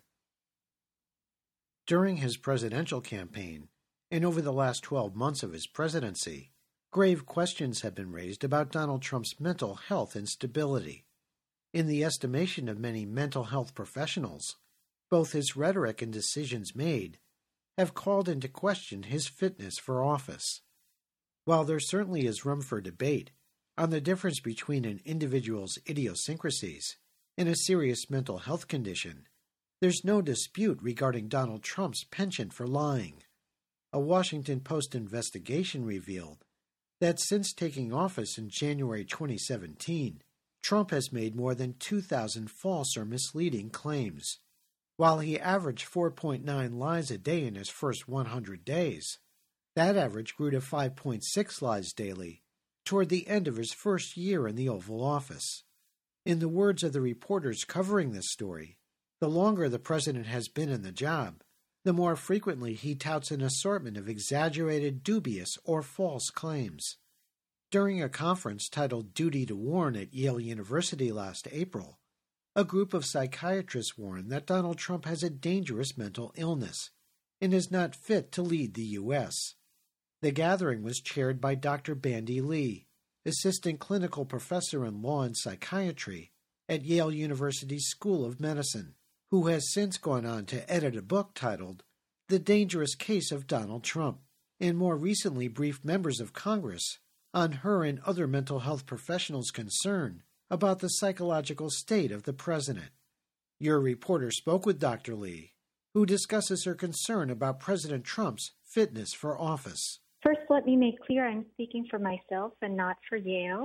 During his presidential campaign, and over the last twelve months of his presidency, grave questions have been raised about Donald Trump's mental health and stability. In the estimation of many mental health professionals, both his rhetoric and decisions made have called into question his fitness for office. While there certainly is room for debate on the difference between an individual's idiosyncrasies and a serious mental health condition, there's no dispute regarding Donald Trump's penchant for lying. A Washington Post investigation revealed that since taking office in January twenty seventeen, Trump has made more than two thousand false or misleading claims. While he averaged four point nine lies a day in his first one hundred days, that average grew to five point six lies daily toward the end of his first year in the Oval Office. In the words of the reporters covering this story, the longer the president has been in the job, the more frequently he touts an assortment of exaggerated, dubious, or false claims. During a conference titled Duty to Warn at Yale University last April, a group of psychiatrists warned that Donald Trump has a dangerous mental illness and is not fit to lead the U S. The gathering was chaired by Doctor Bandy Lee, assistant clinical professor in law and psychiatry at Yale University's School of Medicine, who has since gone on to edit a book titled The Dangerous Case of Donald Trump, and more recently briefed members of Congress on her and other mental health professionals' concern about the psychological state of the president. Your reporter spoke with Doctor Lee, who discusses her concern about President Trump's fitness for office. First, let me make clear I'm speaking for myself and not for Yale.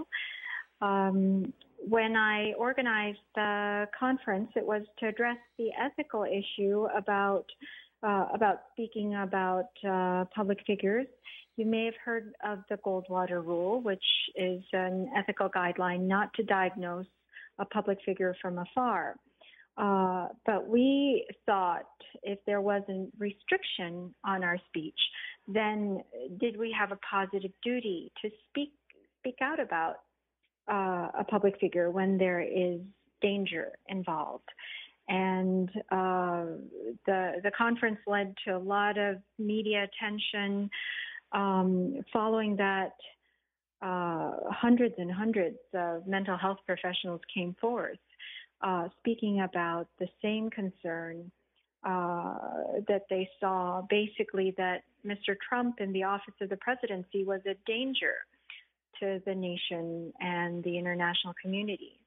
Um, when I organized the conference, it was to address the ethical issue about uh, about speaking about uh, public figures. You may have heard of the Goldwater Rule, which is an ethical guideline not to diagnose a public figure from afar. Uh, but we thought if there was a restriction on our speech, then did we have a positive duty to speak speak out about uh, a public figure when there is danger involved? And uh, the the conference led to a lot of media attention. Um, following that, uh, hundreds and hundreds of mental health professionals came forth, uh, speaking about the same concern uh, that they saw, basically that Mister Trump in the office of the presidency was a danger to the nation and the international community.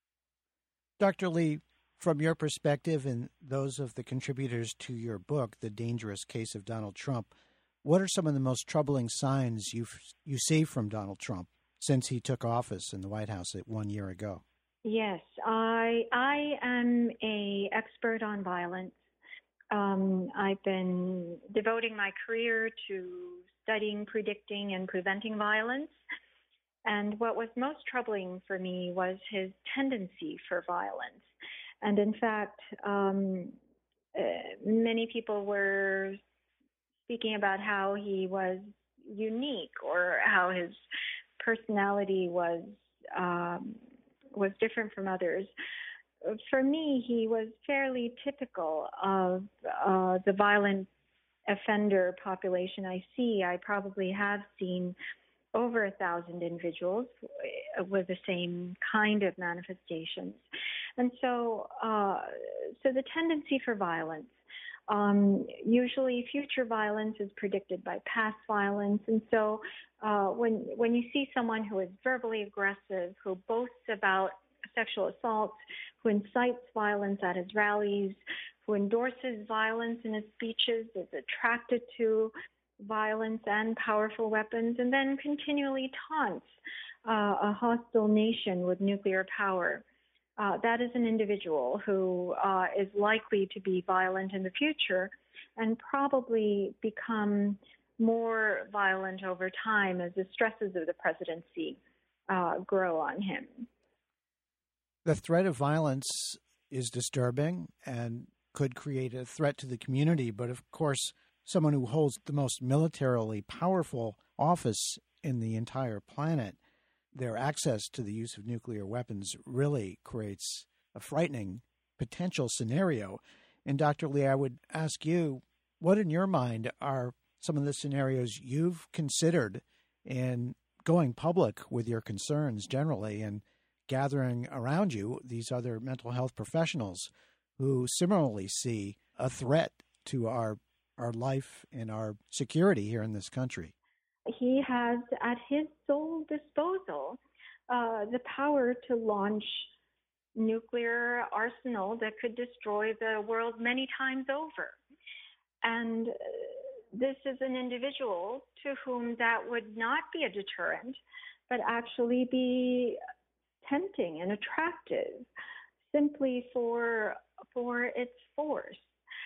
Doctor Lee, from your perspective and those of the contributors to your book, The Dangerous Case of Donald Trump, what are some of the most troubling signs you you see from Donald Trump since he took office in the White House one year ago? Yes, I I am a expert on violence. Um, I've been devoting my career to studying, predicting, and preventing violence. And what was most troubling for me was his tendency for violence. And in fact, um, uh, many people were speaking about how he was unique or how his personality was um, was different from others. For me, he was fairly typical of uh, the violent offender population I see. I probably have seen over a thousand individuals with the same kind of manifestations. And so, uh, so the tendency for violence, um, usually future violence is predicted by past violence. And so uh, when, when you see someone who is verbally aggressive, who boasts about sexual assault, who incites violence at his rallies, who endorses violence in his speeches, is attracted to violence and powerful weapons, and then continually taunts uh, a hostile nation with nuclear power. Uh, that is an individual who uh, is likely to be violent in the future and probably become more violent over time as the stresses of the presidency uh, grow on him. The threat of violence is disturbing and could create a threat to the community, but of course, someone who holds the most militarily powerful office in the entire planet, their access to the use of nuclear weapons really creates a frightening potential scenario. And Doctor Lee, I would ask you, what in your mind are some of the scenarios you've considered in going public with your concerns generally and gathering around you these other mental health professionals who similarly see a threat to our our life and our security here in this country? He has at his sole disposal uh, the power to launch nuclear arsenal that could destroy the world many times over. And this is an individual to whom that would not be a deterrent, but actually be tempting and attractive simply for for its force.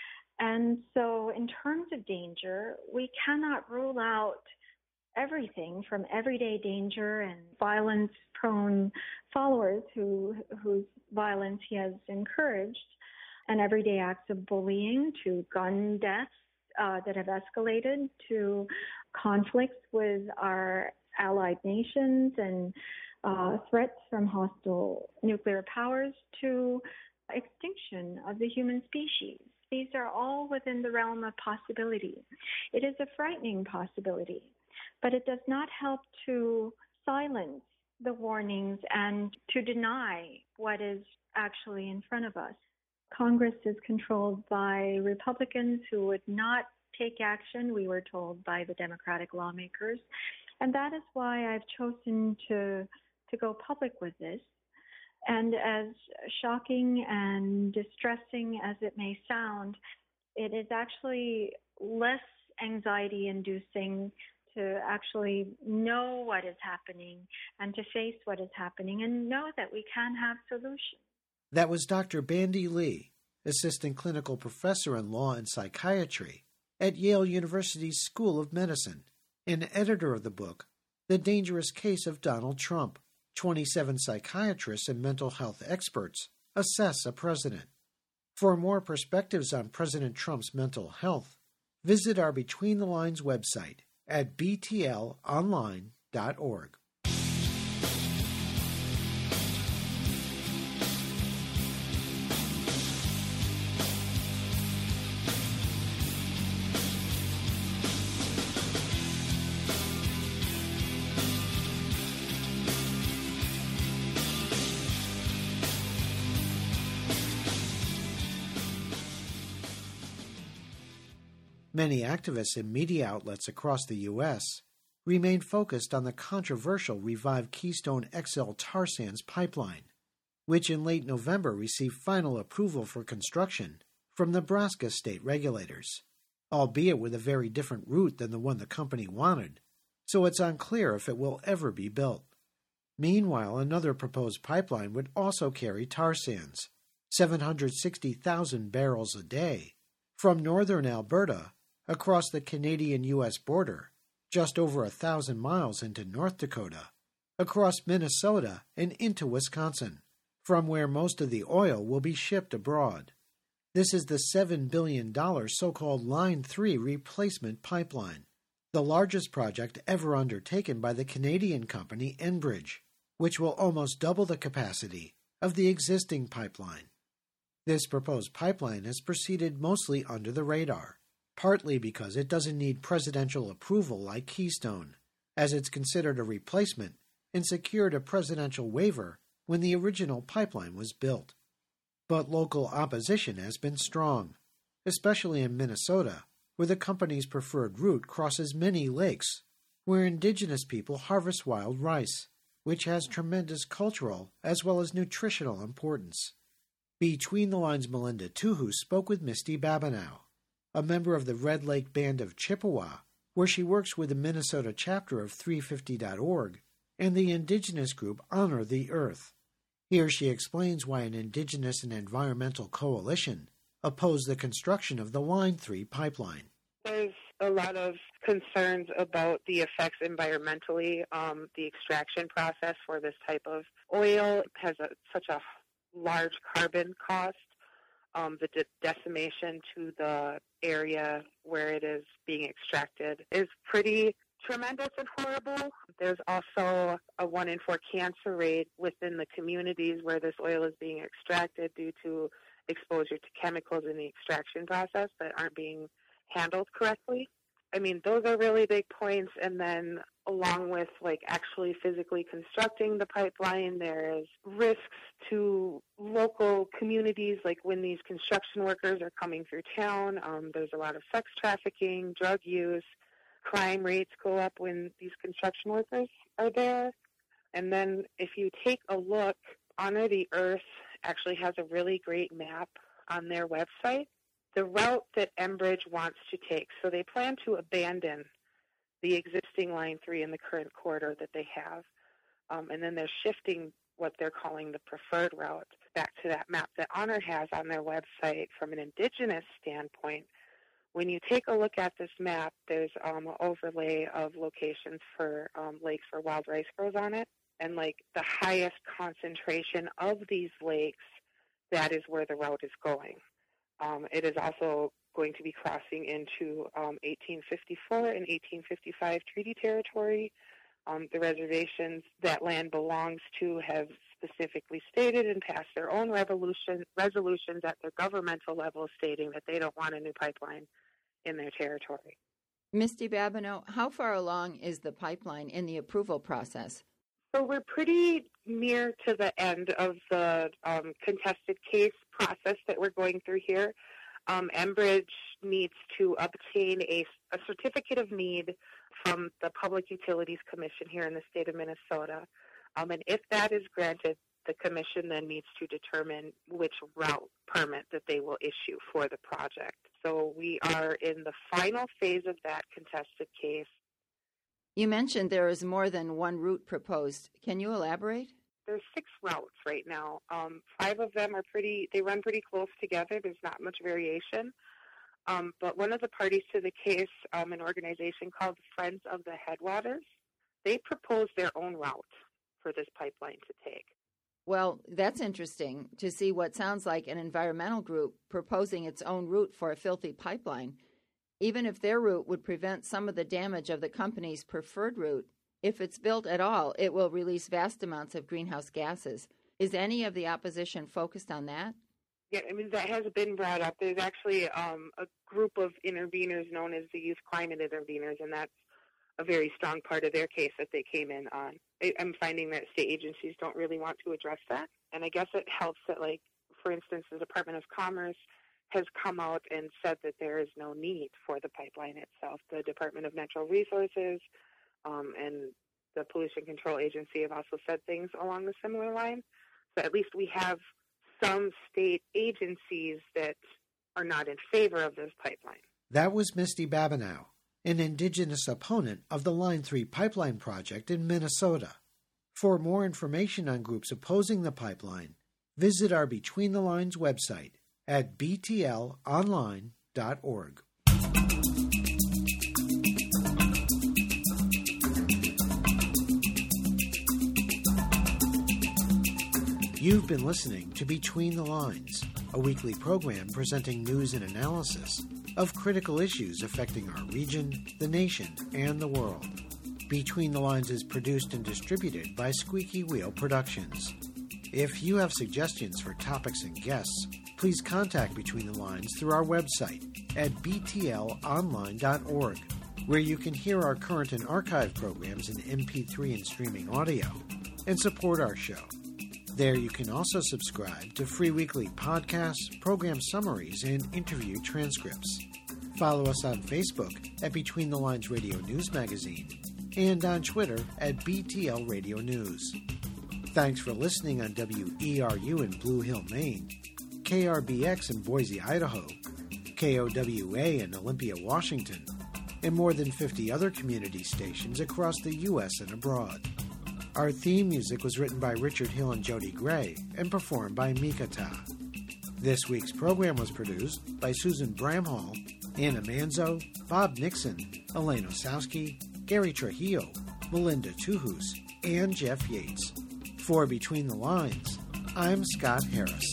And so in terms of danger, we cannot rule out everything from everyday danger and violence-prone followers who whose violence he has encouraged, and everyday acts of bullying to gun deaths uh, that have escalated to conflicts with our allied nations and uh, threats from hostile nuclear powers to extinction of the human species. These are all within the realm of possibility. It is a frightening possibility, but it does not help to silence the warnings and to deny what is actually in front of us. Congress is controlled by Republicans who would not take action, we were told by the Democratic lawmakers. And that is why I've chosen to, to go public with this. And as shocking and distressing as it may sound, it is actually less anxiety-inducing to actually know what is happening and to face what is happening and know that we can have solutions. That was Doctor Bandy Lee, Assistant Clinical Professor in Law and Psychiatry at Yale University's School of Medicine, and editor of the book, The Dangerous Case of Donald Trump. twenty-seven psychiatrists and mental health experts assess a president. For more perspectives on President Trump's mental health, Visit our Between the Lines website at b t l online dot org. Many activists and media outlets across the U S remain focused on the controversial revived Keystone X L tar sands pipeline, which in late November received final approval for construction from Nebraska state regulators, albeit with a very different route than the one the company wanted, so it's unclear if it will ever be built. Meanwhile, another proposed pipeline would also carry tar sands, seven hundred sixty thousand barrels a day, from northern Alberta across the Canadian-U S border, just over a thousand miles into North Dakota, across Minnesota and into Wisconsin, from where most of the oil will be shipped abroad. This is the seven billion dollars so-called Line three replacement pipeline, the largest project ever undertaken by the Canadian company Enbridge, which will almost double the capacity of the existing pipeline. This proposed pipeline has proceeded mostly under the radar, partly because it doesn't need presidential approval like Keystone, as it's considered a replacement and secured a presidential waiver when the original pipeline was built. But local opposition has been strong, especially in Minnesota, where the company's preferred route crosses many lakes, where indigenous people harvest wild rice, which has tremendous cultural as well as nutritional importance. Between the Lines' Melinda Tuhu spoke with Misty Babineau, a member of the Red Lake Band of Chippewa, where she works with the Minnesota chapter of three fifty dot org and the indigenous group Honor the Earth. Here she explains why an indigenous and environmental coalition opposed the construction of the Line three pipeline. There's a lot of concerns about the effects environmentally. Um, the extraction process for this type of oil has a, such a large carbon cost. Um, the de- decimation to the area where it is being extracted is pretty tremendous and horrible. There's also a one in four cancer rate within the communities where this oil is being extracted due to exposure to chemicals in the extraction process that aren't being handled correctly. I mean, those are really big points. And then along with like actually physically constructing the pipeline, there's risks to local communities, like when these construction workers are coming through town. Um, there's a lot of sex trafficking, drug use, crime rates go up when these construction workers are there. And then if you take a look, Honor the Earth actually has a really great map on their website, the route that Enbridge wants to take. So they plan to abandon the existing Line three in the current corridor that they have. Um, and then they're shifting what they're calling the preferred route back to that map that Honor has on their website. From an indigenous standpoint, when you take a look at this map, there's um, an overlay of locations for um, lakes where wild rice grows on it. And like the highest concentration of these lakes, that is where the route is going. Um, it is also going to be crossing into um, eighteen fifty-four and eighteen fifty-five treaty territory. Um, the reservations that land belongs to have specifically stated and passed their own revolution, resolutions at their governmental level stating that they don't want a new pipeline in their territory. Misty Babineau, how far along is the pipeline in the approval process? So we're pretty near to the end of the um, contested case process that we're going through here. Um, Enbridge needs to obtain a, a certificate of need from the Public Utilities Commission here in the state of Minnesota. Um, and if that is granted, the commission then needs to determine which route permit that they will issue for the project. So we are in the final phase of that contested case. You mentioned there is more than one route proposed. Can you elaborate? There's six routes right now. Um, five of them are pretty, they run pretty close together. There's not much variation. Um, but one of the parties to the case, um, an organization called Friends of the Headwaters, they proposed their own route for this pipeline to take. Well, that's interesting to see what sounds like an environmental group proposing its own route for a filthy pipeline. Even if their route would prevent some of the damage of the company's preferred route, if it's built at all, it will release vast amounts of greenhouse gases. Is any of the opposition focused on that? Yeah, I mean, that has been brought up. There's actually um, a group of interveners known as the Youth Climate Interveners, and that's a very strong part of their case that they came in on. I, I'm finding that state agencies don't really want to address that, and I guess it helps that, like, for instance, the Department of Commerce has come out and said that there is no need for the pipeline itself. The Department of Natural Resources um, and the Pollution Control Agency have also said things along the similar line. So at least we have some state agencies that are not in favor of this pipeline. That was Misty Babineau, an indigenous opponent of the Line three pipeline project in Minnesota. For more information on groups opposing the pipeline, visit our Between the Lines website at b t l online dot org. You've been listening to Between the Lines, a weekly program presenting news and analysis of critical issues affecting our region, the nation, and the world. Between the Lines is produced and distributed by Squeaky Wheel Productions. If you have suggestions for topics and guests, please contact Between the Lines through our website at b t l online dot org, where you can hear our current and archive programs in M P three and streaming audio, and support our show. There you can also subscribe to free weekly podcasts, program summaries, and interview transcripts. Follow us on Facebook at Between the Lines Radio News Magazine and on Twitter at B T L Radio News. Thanks for listening on W E R U in Blue Hill, Maine, K R B X in Boise, Idaho, K O W A in Olympia, Washington, and more than fifty other community stations across the U S and abroad. Our theme music was written by Richard Hill and Jody Gray and performed by Mikata. This week's program was produced by Susan Bramhall, Anna Manzo, Bob Nixon, Elaine Osowski, Gary Trujillo, Melinda Tuhus, and Jeff Yates. For Between the Lines, I'm Scott Harris.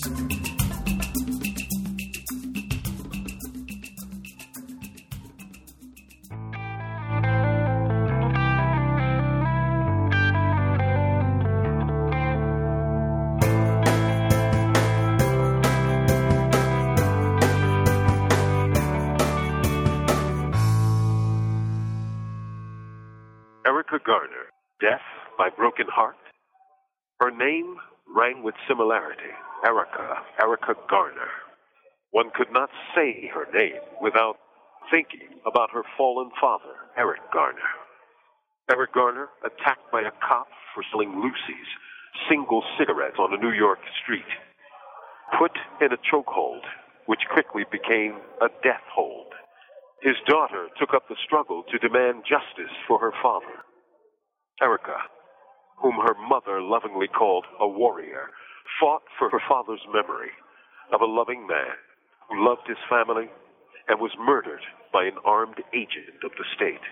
Erica Garner, Death by Broken Heart. Her name rang with similarity, Erica, Erica Garner. One could not say her name without thinking about her fallen father, Eric Garner. Eric Garner, attacked by a cop for selling Lucy's single cigarettes on a New York street. Put in a chokehold, which quickly became a death hold. His daughter took up the struggle to demand justice for her father. Erica, whom her mother lovingly called a warrior, fought for her father's memory of a loving man who loved his family and was murdered by an armed agent of the state.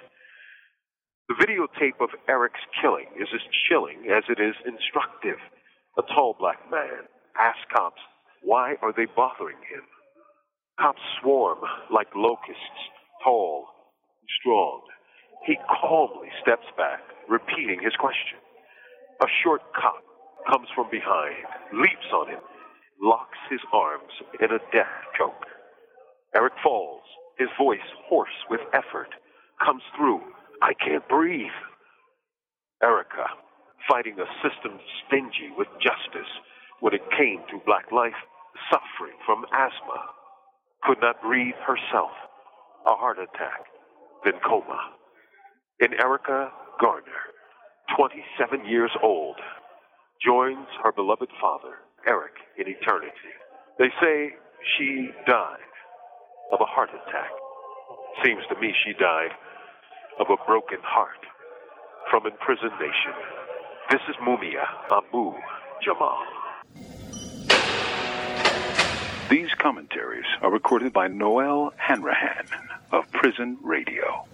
The videotape of Eric's killing is as chilling as it is instructive. A tall black man asks cops, why are they bothering him? Cops swarm like locusts, tall and strong. He calmly steps back, repeating his question. A short cop comes from behind, leaps on him, locks his arms in a death choke. Eric falls, his voice hoarse with effort, comes through. I can't breathe. Erica, fighting a system stingy with justice when it came to black life, suffering from asthma, could not breathe herself. A heart attack, then coma. And Erica Garner, twenty-seven years old, joins her beloved father, Eric, in eternity. They say she died of a heart attack. Seems to me she died of a broken heart from imprisoned nation. This is Mumia Abu Jamal. These commentaries are recorded by Noel Hanrahan of Prison Radio.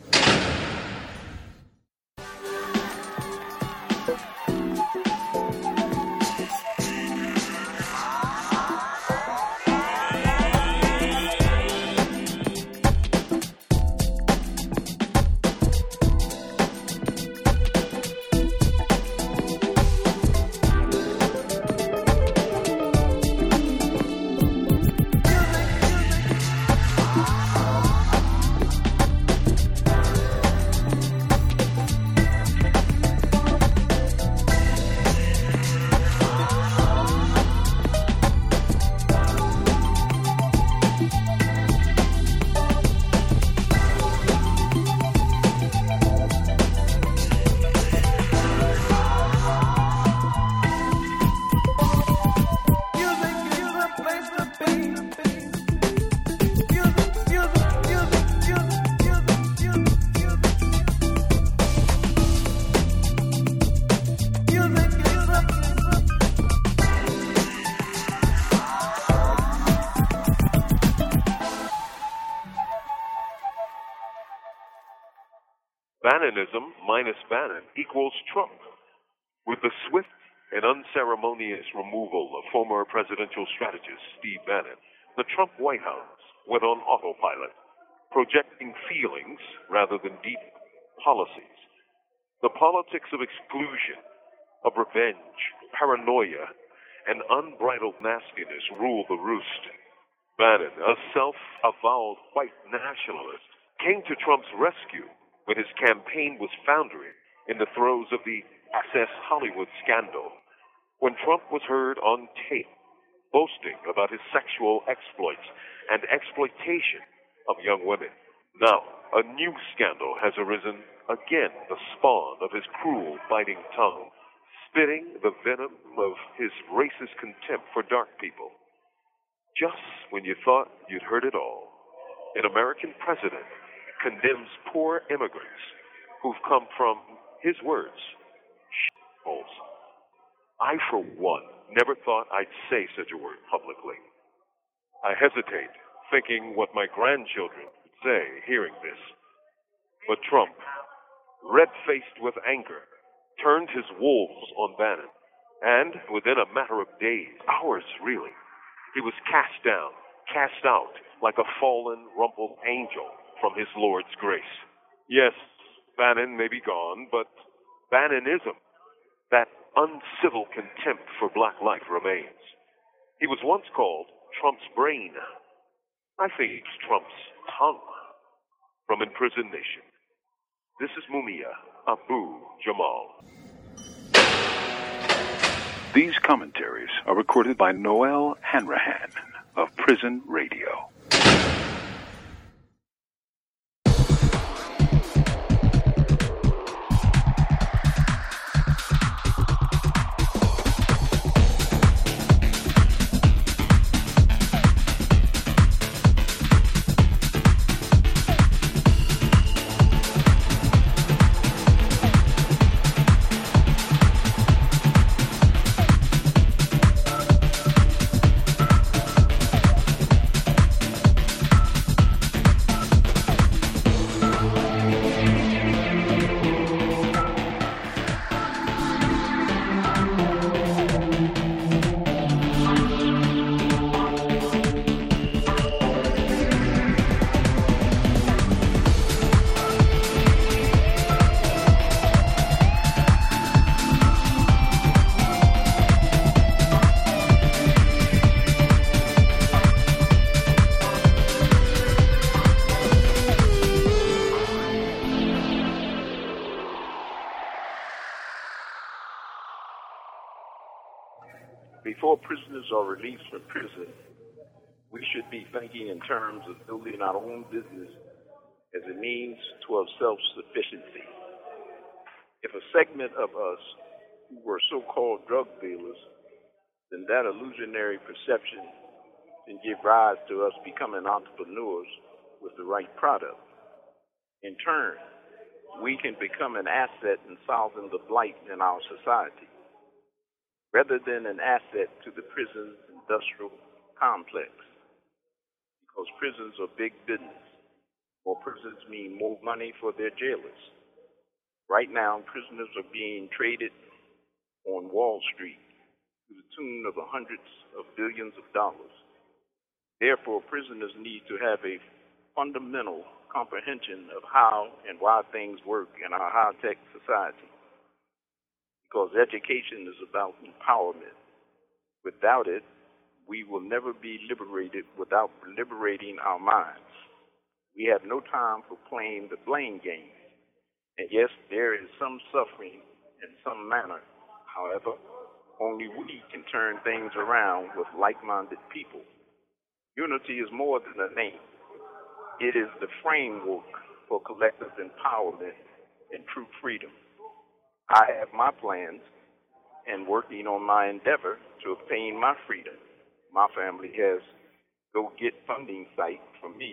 Bannonism minus Bannon equals Trump. With the swift and unceremonious removal of former presidential strategist Steve Bannon, the Trump White House went on autopilot, projecting feelings rather than deep policies. The politics of exclusion, of revenge, paranoia, and unbridled nastiness rule the roost. Bannon, a self-avowed white nationalist, came to Trump's rescue when his campaign was foundering in the throes of the Access Hollywood scandal, when Trump was heard on tape boasting about his sexual exploits and exploitation of young women. Now, a new scandal has arisen, again the spawn of his cruel, biting tongue, spitting the venom of his racist contempt for dark people. Just when you thought you'd heard it all, an American president condemns poor immigrants who've come from, his words, shitholes. I, for one, never thought I'd say such a word publicly. I hesitate, thinking what my grandchildren would say hearing this. But Trump, red-faced with anger, turned his wolves on Bannon, and within a matter of days, hours really, he was cast down, cast out like a fallen, rumpled angel from his Lord's grace. Yes, Bannon may be gone, but Bannonism, that uncivil contempt for black life, remains. He was once called Trump's brain. I think it's Trump's tongue. From Imprisoned Nation, this is Mumia Abu Jamal. These commentaries are recorded by Noel Hanrahan of Prison Radio. Before prisoners are released from prison, we should be thinking in terms of building our own business as a means toward self-sufficiency. If a segment of us who were so-called drug dealers, then that illusionary perception can give rise to us becoming entrepreneurs with the right product. In turn, we can become an asset in solving the blight in our society, rather than an asset to the prison industrial complex. Because prisons are big business. More prisons mean more money for their jailers. Right now, prisoners are being traded on Wall Street to the tune of hundreds of billions of dollars. Therefore, prisoners need to have a fundamental comprehension of how and why things work in our high-tech society. Because education is about empowerment. Without it, we will never be liberated without liberating our minds. We have no time for playing the blame game. And yes, there is some suffering in some manner. However, only we can turn things around with like-minded people. Unity is more than a name. It is the framework for collective empowerment and true freedom. I have my plans and working on my endeavor to obtain my freedom. My family has Go Get Funding site for me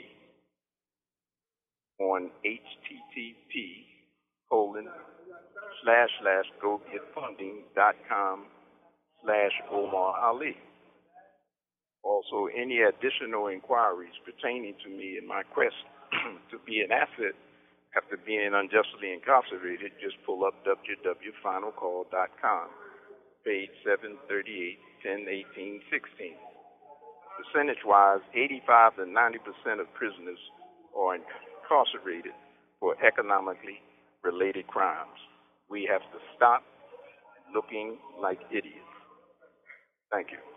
on H T T P colon slash slash go get funding dot com slash Omar Ali. Also, any additional inquiries pertaining to me in my quest to be an asset After being unjustly incarcerated, just pull up w w w dot final call dot com, page seven thirty-eight, ten eighteen sixteen. Percentage-wise, eighty-five to ninety percent of prisoners are incarcerated for economically related crimes. We have to stop looking like idiots. Thank you.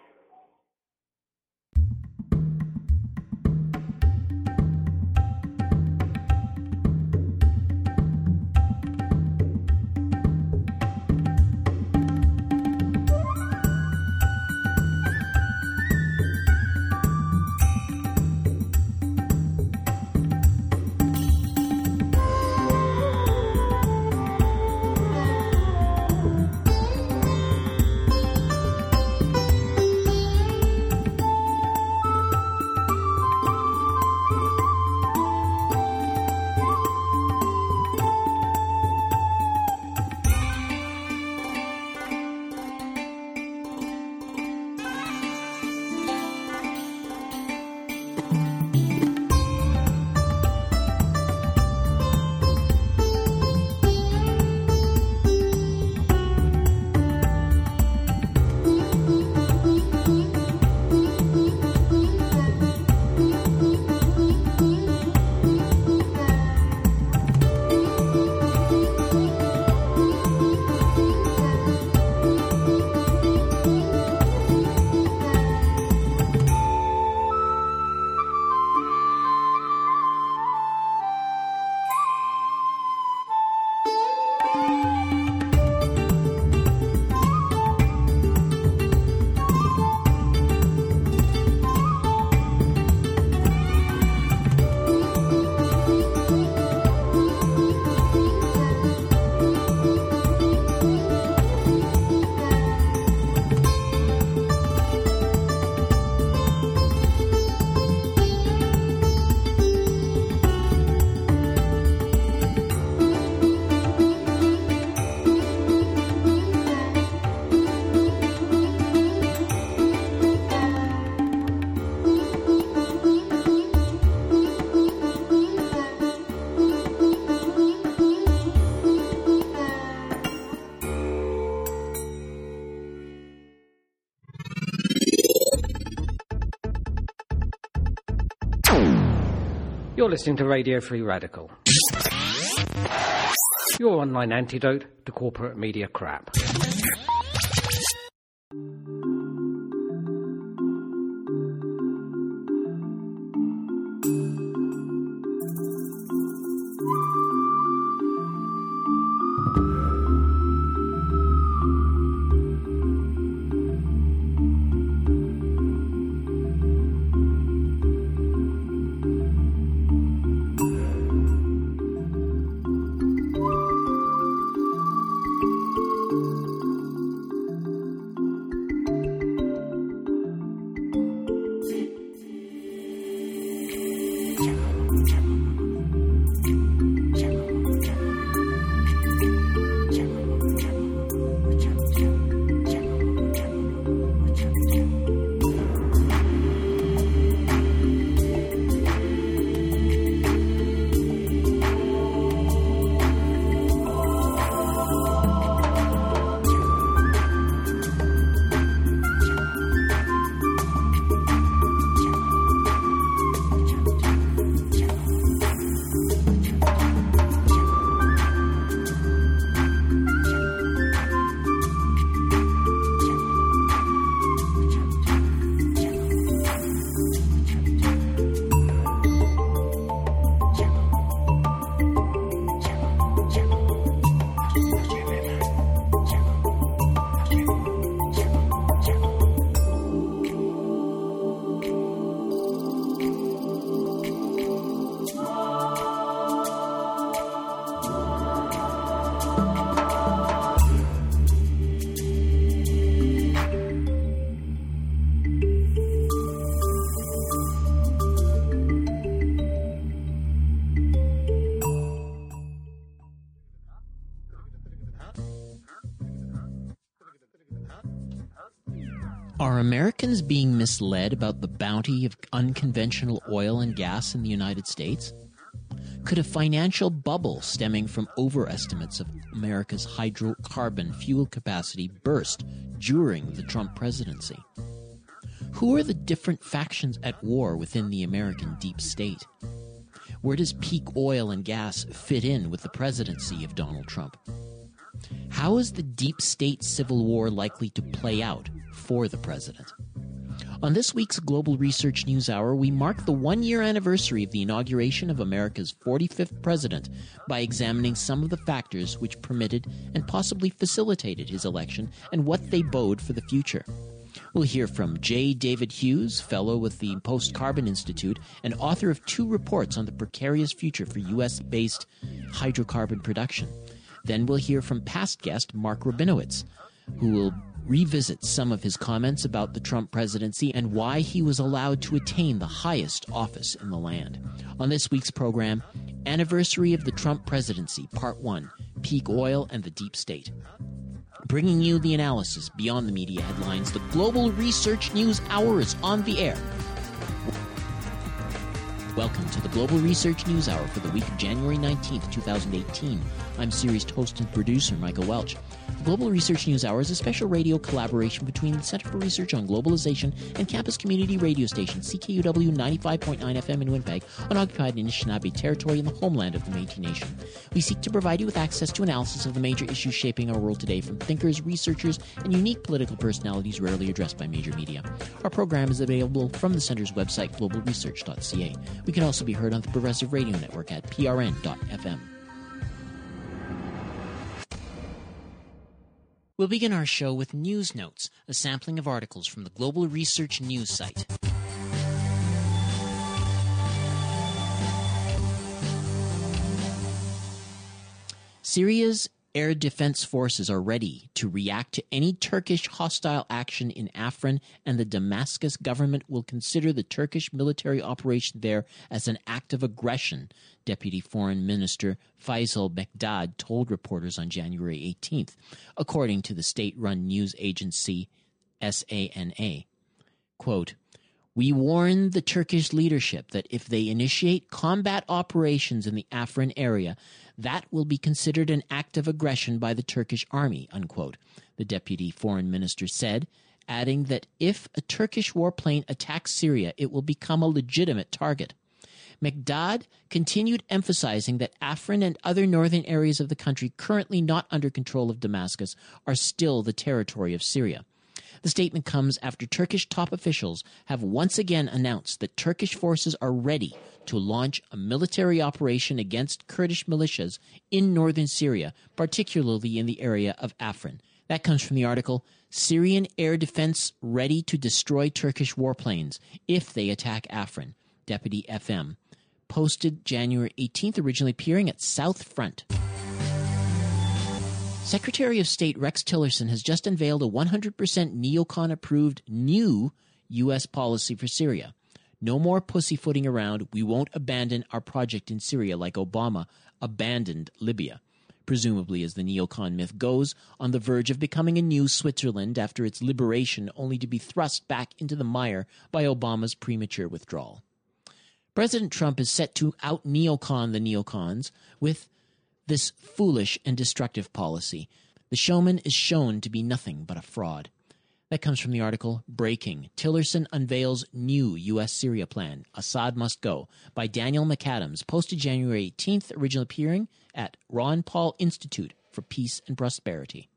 You're listening to Radio Free Radical, your online antidote to corporate media crap. Are Americans being misled about the bounty of unconventional oil and gas in the United States? Could a financial bubble stemming from overestimates of America's hydrocarbon fuel capacity burst during the Trump presidency? Who are the different factions at war within the American deep state? Where does peak oil and gas fit in with the presidency of Donald Trump? How is the deep state civil war likely to play out for the president? On this week's Global Research News Hour, we mark the one-year anniversary of the inauguration of America's forty-fifth president by examining some of the factors which permitted and possibly facilitated his election and what they bode for the future. We'll hear from J. David Hughes, fellow with the Post-Carbon Institute and author of two reports on the precarious future for U S-based hydrocarbon production. Then we'll hear from past guest Mark Rabinowitz, who will revisit some of his comments about the Trump presidency and why he was allowed to attain the highest office in the land. On this week's program, Anniversary of the Trump Presidency, Part one, Peak Oil and the Deep State. Bringing you the analysis beyond the media headlines, the Global Research News Hour is on the air. Welcome to the Global Research News Hour for the week of January nineteenth, twenty eighteen. I'm series host and producer Michael Welch. The Global Research News Hour is a special radio collaboration between the Center for Research on Globalization and campus community radio station C K U W ninety-five point nine F M in Winnipeg on occupied Anishinaabe territory in the homeland of the Métis Nation. We seek to provide you with access to analysis of the major issues shaping our world today from thinkers, researchers, and unique political personalities rarely addressed by major media. Our program is available from the Center's website, global research dot c a. We can also be heard on the Progressive Radio Network at p r n dot f m. We'll begin our show with News Notes, a sampling of articles from the Global Research News site. Syria's air defense forces are ready to react to any Turkish hostile action in Afrin, and the Damascus government will consider the Turkish military operation there as an act of aggression, Deputy Foreign Minister Faisal Mekdad told reporters on January eighteenth, according to the state-run news agency S A N A. Quote, "We warn the Turkish leadership that if they initiate combat operations in the Afrin area, that will be considered an act of aggression by the Turkish army," unquote, the deputy foreign minister said, adding that if a Turkish warplane attacks Syria, it will become a legitimate target. Mekdad continued emphasizing that Afrin and other northern areas of the country currently not under control of Damascus are still the territory of Syria. The statement comes after Turkish top officials have once again announced that Turkish forces are ready to launch a military operation against Kurdish militias in northern Syria, particularly in the area of Afrin. That comes from the article, "Syrian Air Defense Ready to Destroy Turkish Warplanes If They Attack Afrin," Deputy F M, posted January eighteenth, originally appearing at South Front. Secretary of State Rex Tillerson has just unveiled a one hundred percent neocon-approved new U S policy for Syria. No more pussyfooting around, we won't abandon our project in Syria like Obama abandoned Libya, presumably as the neocon myth goes, on the verge of becoming a new Switzerland after its liberation only to be thrust back into the mire by Obama's premature withdrawal. President Trump is set to out-neocon the neocons with this foolish and destructive policy. The showman is shown to be nothing but a fraud. That comes from the article, Breaking. Tillerson Unveils New U S Syria Plan. Assad Must Go, by Daniel McAdams, posted January eighteenth, originally appearing at Ron Paul Institute for Peace and Prosperity.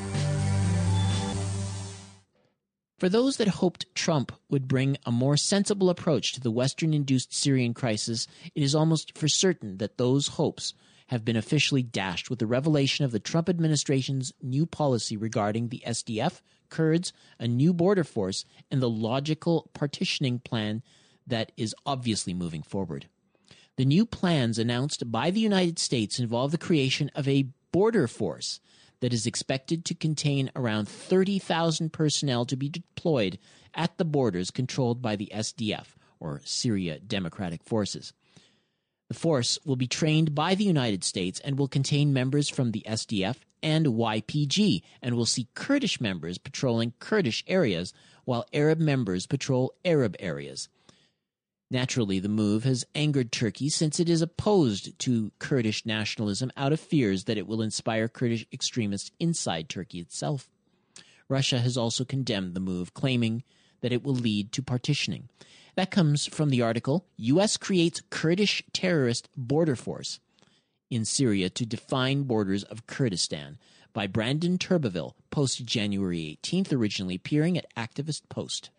For those that hoped Trump would bring a more sensible approach to the Western-induced Syrian crisis, it is almost for certain that those hopes have been officially dashed with the revelation of the Trump administration's new policy regarding the S D F, Kurds, a new border force, and the logical partitioning plan that is obviously moving forward. The new plans announced by the United States involve the creation of a border force that is expected to contain around thirty thousand personnel to be deployed at the borders controlled by the S D F, or Syria Democratic Forces. The force will be trained by the United States and will contain members from the S D F and Y P G, and will see Kurdish members patrolling Kurdish areas while Arab members patrol Arab areas. Naturally, the move has angered Turkey since it is opposed to Kurdish nationalism out of fears that it will inspire Kurdish extremists inside Turkey itself. Russia has also condemned the move, claiming that it will lead to partitioning. That comes from the article, U S Creates Kurdish Terrorist Border Force in Syria to Define Borders of Kurdistan, by Brandon Turbeville, posted January eighteenth, originally appearing at Activist Post.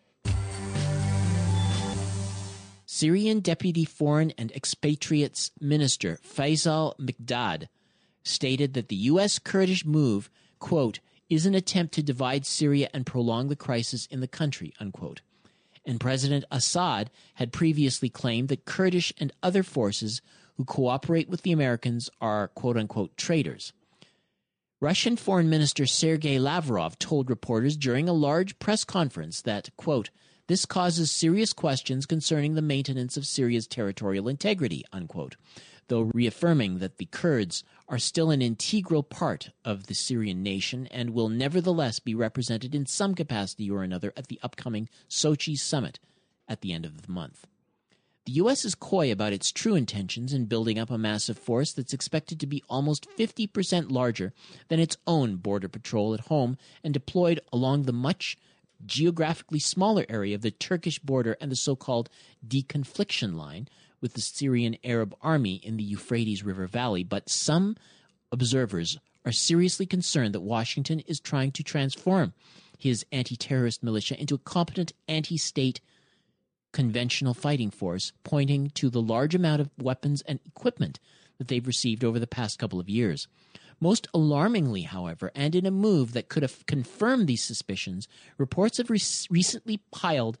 Syrian Deputy Foreign and Expatriates Minister Faisal Mikdad stated that the U S Kurdish move, quote, is an attempt to divide Syria and prolong the crisis in the country, unquote. And President Assad had previously claimed that Kurdish and other forces who cooperate with the Americans are, quote-unquote, traitors. Russian Foreign Minister Sergei Lavrov told reporters during a large press conference that, quote, this causes serious questions concerning the maintenance of Syria's territorial integrity, unquote, though reaffirming that the Kurds are still an integral part of the Syrian nation and will nevertheless be represented in some capacity or another at the upcoming Sochi summit at the end of the month. The U S is coy about its true intentions in building up a massive force that's expected to be almost fifty percent larger than its own border patrol at home and deployed along the much geographically smaller area of the Turkish border and the so-called deconfliction line with the Syrian Arab army in the Euphrates River Valley. But some observers are seriously concerned that Washington is trying to transform his anti-terrorist militia into a competent anti-state conventional fighting force, pointing to the large amount of weapons and equipment that they've received over the past couple of years. Most alarmingly, however, and in a move that could have confirmed these suspicions, reports have re- recently piled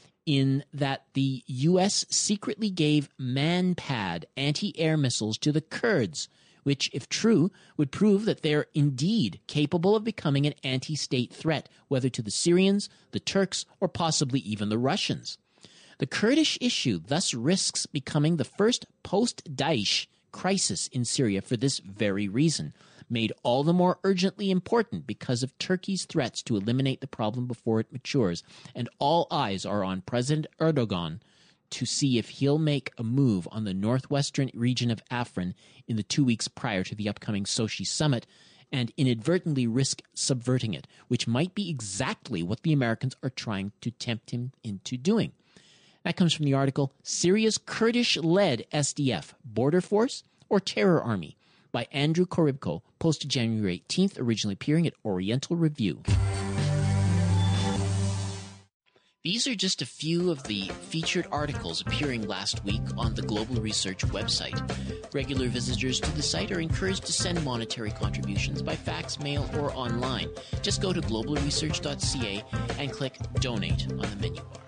in that the U S secretly gave MANPAD anti-air missiles to the Kurds, which, if true, would prove that they're indeed capable of becoming an anti-state threat, whether to the Syrians, the Turks, or possibly even the Russians. The Kurdish issue thus risks becoming the first post-Daesh crisis in Syria for this very reason, made all the more urgently important because of Turkey's threats to eliminate the problem before it matures, and all eyes are on President Erdogan to see if he'll make a move on the northwestern region of Afrin in the two weeks prior to the upcoming Sochi summit and inadvertently risk subverting it, which might be exactly what the Americans are trying to tempt him into doing. That comes from the article, Syria's Kurdish-led S D F, Border Force or Terror Army, by Andrew Korybko, posted January eighteenth, originally appearing at Oriental Review. These are just a few of the featured articles appearing last week on the Global Research website. Regular visitors to the site are encouraged to send monetary contributions by fax, mail, or online. Just go to global research dot c a and click Donate on the menu bar.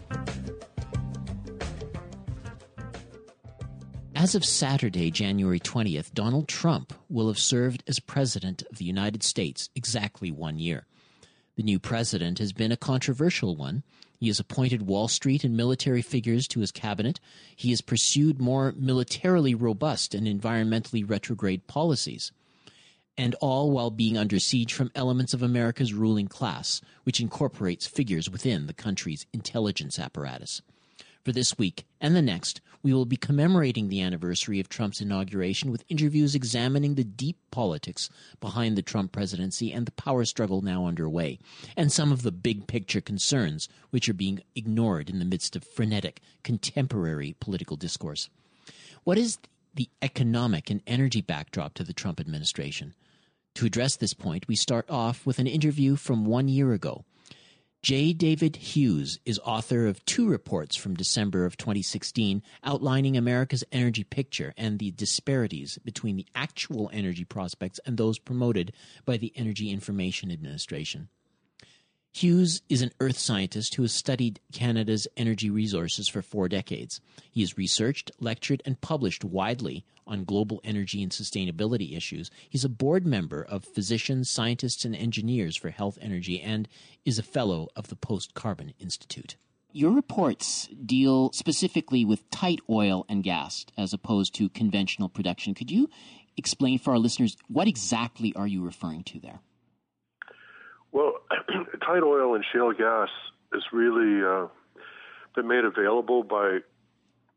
As of Saturday, January twentieth, Donald Trump will have served as President of the United States exactly one year. The new president has been a controversial one. He has appointed Wall Street and military figures to his cabinet. He has pursued more militarily robust and environmentally retrograde policies, and all while being under siege from elements of America's ruling class, which incorporates figures within the country's intelligence apparatus. For this week and the next, we will be commemorating the anniversary of Trump's inauguration with interviews examining the deep politics behind the Trump presidency and the power struggle now underway, and some of the big-picture concerns which are being ignored in the midst of frenetic, contemporary political discourse. What is the economic and energy backdrop to the Trump administration? To address this point, we start off with an interview from one year ago. J. David Hughes is author of two reports from December of twenty sixteen outlining America's energy picture and the disparities between the actual energy prospects and those promoted by the Energy Information Administration. Hughes is an earth scientist who has studied Canada's energy resources for four decades. He has researched, lectured, and published widely on global energy and sustainability issues. He's a board member of Physicians, Scientists, and Engineers for Health Energy and is a fellow of the Post-Carbon Institute. Your reports deal specifically with tight oil and gas as opposed to conventional production. Could you explain for our listeners what exactly are you referring to there? Well, tight oil and shale gas has really uh, been made available by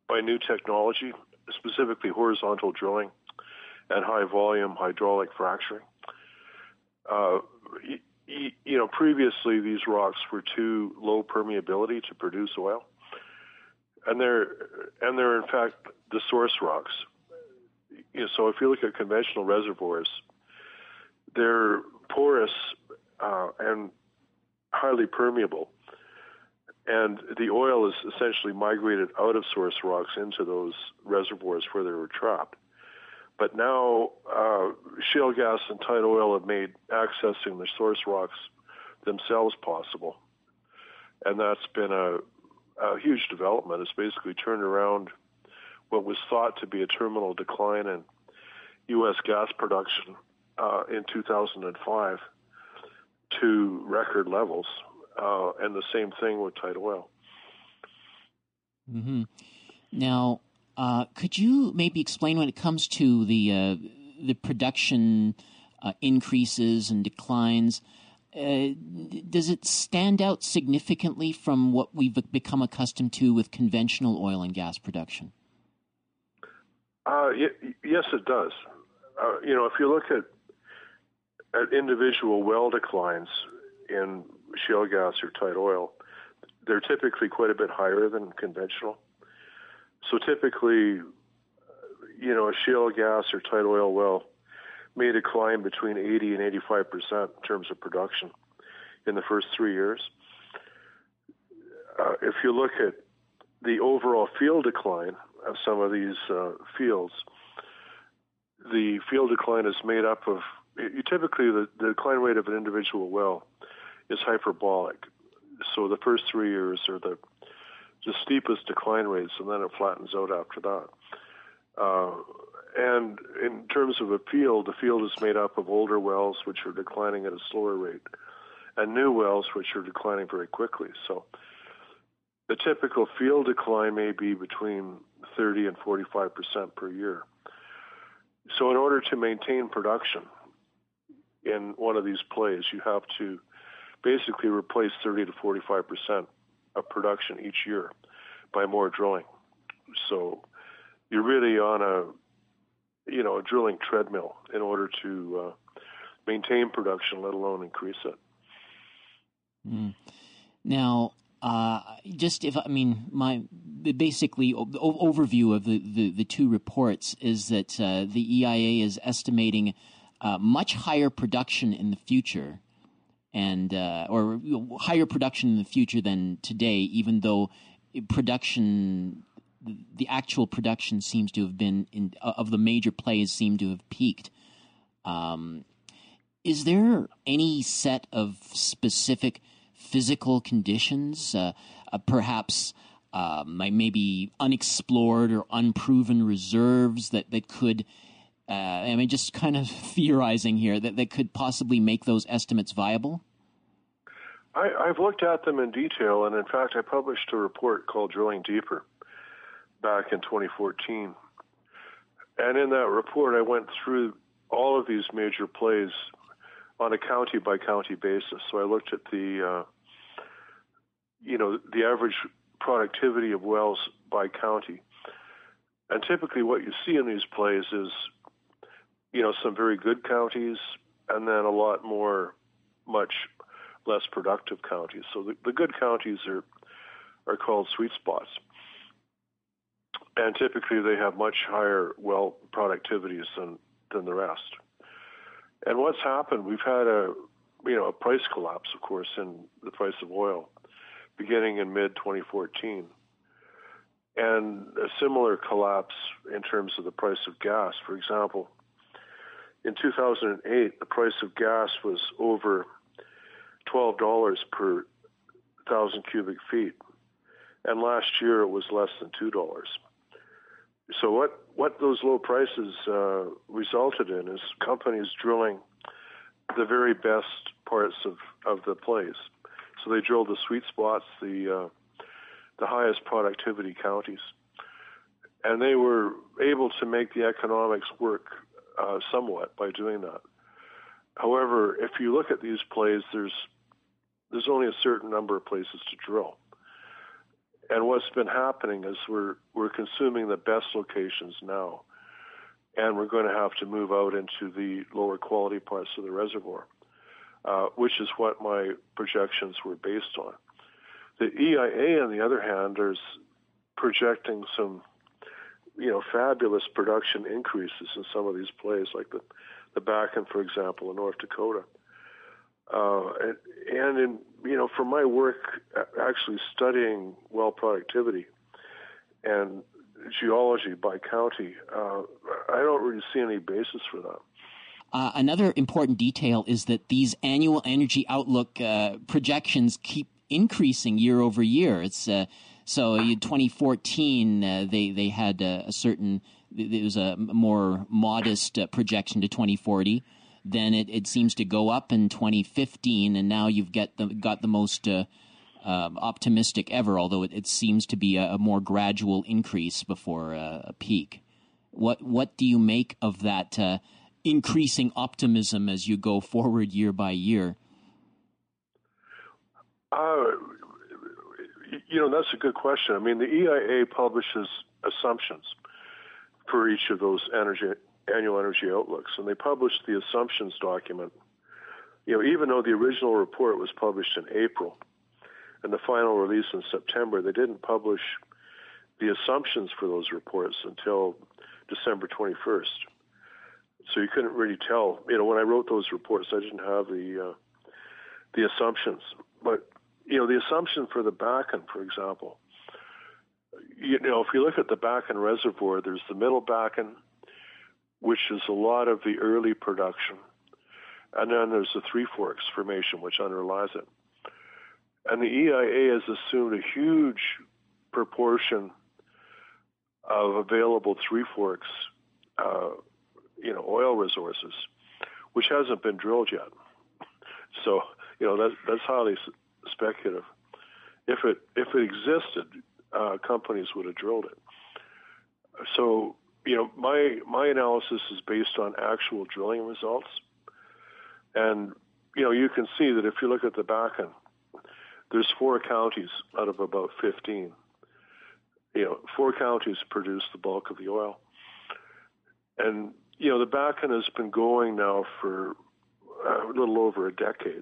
by new technology, specifically horizontal drilling and high-volume hydraulic fracturing. Uh, y- y- you know, previously these rocks were too low permeability to produce oil, and they're and they're in fact the source rocks. You know, so if you look at conventional reservoirs, they're porous uh, and highly permeable, and the oil is essentially migrated out of source rocks into those reservoirs where they were trapped. But now uh, shale gas and tight oil have made accessing the source rocks themselves possible, and that's been a, a huge development. It's basically turned around what was thought to be a terminal decline in U S gas production uh, in two thousand five to record levels, uh, and the same thing with tight oil. Mm-hmm. Now, uh, could you maybe explain when it comes to the uh, the production uh, increases and declines? Uh, does it stand out significantly from what we've become accustomed to with conventional oil and gas production? Uh, y- yes, it does. Uh, you know, if you look at at individual well declines in shale gas or tight oil, they're typically quite a bit higher than conventional. So typically, you know, a shale gas or tight oil well may decline between eighty and eighty-five percent in terms of production in the first three years. Uh, if you look at the overall field decline of some of these uh, fields, the field decline is made up of, you typically the, the decline rate of an individual well is hyperbolic. So the first three years are the the steepest decline rates, and then it flattens out after that. Uh, and in terms of a field, the field is made up of older wells, which are declining at a slower rate, and new wells, which are declining very quickly. So the typical field decline may be between thirty and forty-five percent per year. So in order to maintain production in one of these plays, you have to basically replace thirty to forty-five percent of production each year by more drilling. So you're really on a, you know, a drilling treadmill in order to uh, maintain production, let alone increase it. Mm. Now, uh, just if I mean my basically o- overview of the, the, the two reports is that uh, the E I A is estimating uh, much higher production in the future, and uh, or you know, higher production in the future than today, even though production, the actual production seems to have been in, of the major plays seem to have peaked. Um, is there any set of specific physical conditions, uh, uh, perhaps uh, maybe unexplored or unproven reserves that, that could, uh, I mean, just kind of theorizing here, that, that could possibly make those estimates viable? I, I've looked at them in detail, and in fact, I published a report called Drilling Deeper back in twenty fourteen. And in that report, I went through all of these major plays on a county-by-county basis. So I looked at the, uh, you know, the average productivity of wells by county. And typically what you see in these plays is, you know, some very good counties and then a lot more, much less productive counties. So the, the good counties are are called sweet spots. And typically they have much higher well productivities than, than the rest. And what's happened, we've had a, you know, a price collapse, of course, in the price of oil beginning in mid twenty fourteen. And a similar collapse in terms of the price of gas. For example, in two thousand eight, the price of gas was over twelve dollars per thousand cubic feet. And last year it was less than two dollars. So what, what those low prices uh, resulted in is companies drilling the very best parts of, of the plays. So they drilled the sweet spots, the uh, the highest productivity counties. And they were able to make the economics work uh, somewhat by doing that. However, if you look at these plays, there's there's only a certain number of places to drill. And what's been happening is we're we're consuming the best locations now, and we're going to have to move out into the lower quality parts of the reservoir, uh, which is what my projections were based on. The E I A, on the other hand, is projecting some, you know, fabulous production increases in some of these plays, like the, the Bakken, for example, in North Dakota. Uh, and, and in, you know, from my work actually studying well productivity and geology by county, uh, I don't really see any basis for that. Uh, another important detail is that these annual energy outlook uh, projections keep increasing year over year. It's uh, so in twenty fourteen uh, they they had a, a certain there was a more modest uh, projection to twenty forty. Then it, it seems to go up in twenty fifteen, and now you've got the got the most uh, uh, optimistic ever. Although it, it seems to be a, a more gradual increase before uh, a peak. What what do you make of that uh, increasing optimism as you go forward year by year? Uh, you know, that's a good question. I mean, the E I A publishes assumptions for each of those energy annual energy outlooks, and they published the assumptions document. You know, even though the original report was published in April and the final release in September, they didn't publish the assumptions for those reports until December twenty-first. So you couldn't really tell. You know, when I wrote those reports, I didn't have the uh, the assumptions. But you know, the assumption for the Bakken, for example, you know, if you look at the Bakken reservoir, there's the Middle Bakken, which is a lot of the early production, and then there's the Three Forks Formation, which underlies it. And the E I A has assumed a huge proportion of available Three Forks, uh, you know, oil resources, which hasn't been drilled yet. So, you know, that, that's highly speculative. If it if it existed, uh, companies would have drilled it. So, you know, my my analysis is based on actual drilling results, and you know, you can see that if you look at the Bakken, there's four counties out of about fifteen. You know, four counties produce the bulk of the oil, and you know, the Bakken has been going now for a little over a decade.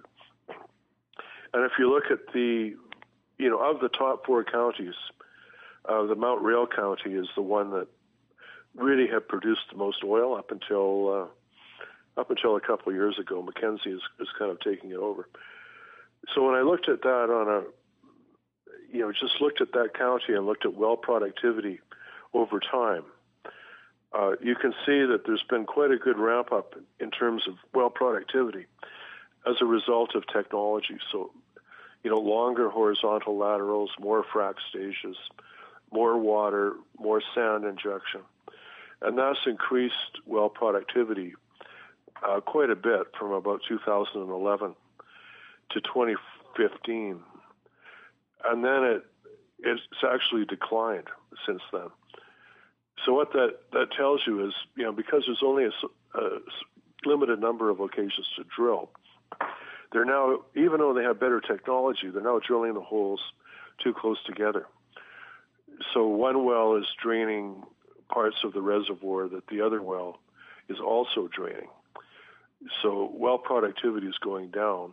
And if you look at the, you know, of the top four counties, uh, the Mount Royal County is the one that really had produced the most oil up until uh, up until a couple of years ago. Mackenzie is, is kind of taking it over. So when I looked at that on a, you know, just looked at that county and looked at well productivity over time, uh, you can see that there's been quite a good ramp up in terms of well productivity as a result of technology. So, you know, longer horizontal laterals, more frac stages, more water, more sand injection. And that's increased well productivity uh, quite a bit from about two thousand eleven to twenty fifteen. And then it it's actually declined since then. So what that, that tells you is, you know, because there's only a, a limited number of locations to drill, they're now, even though they have better technology, they're now drilling the holes too close together. So one well is draining parts of the reservoir that the other well is also draining. So well productivity is going down.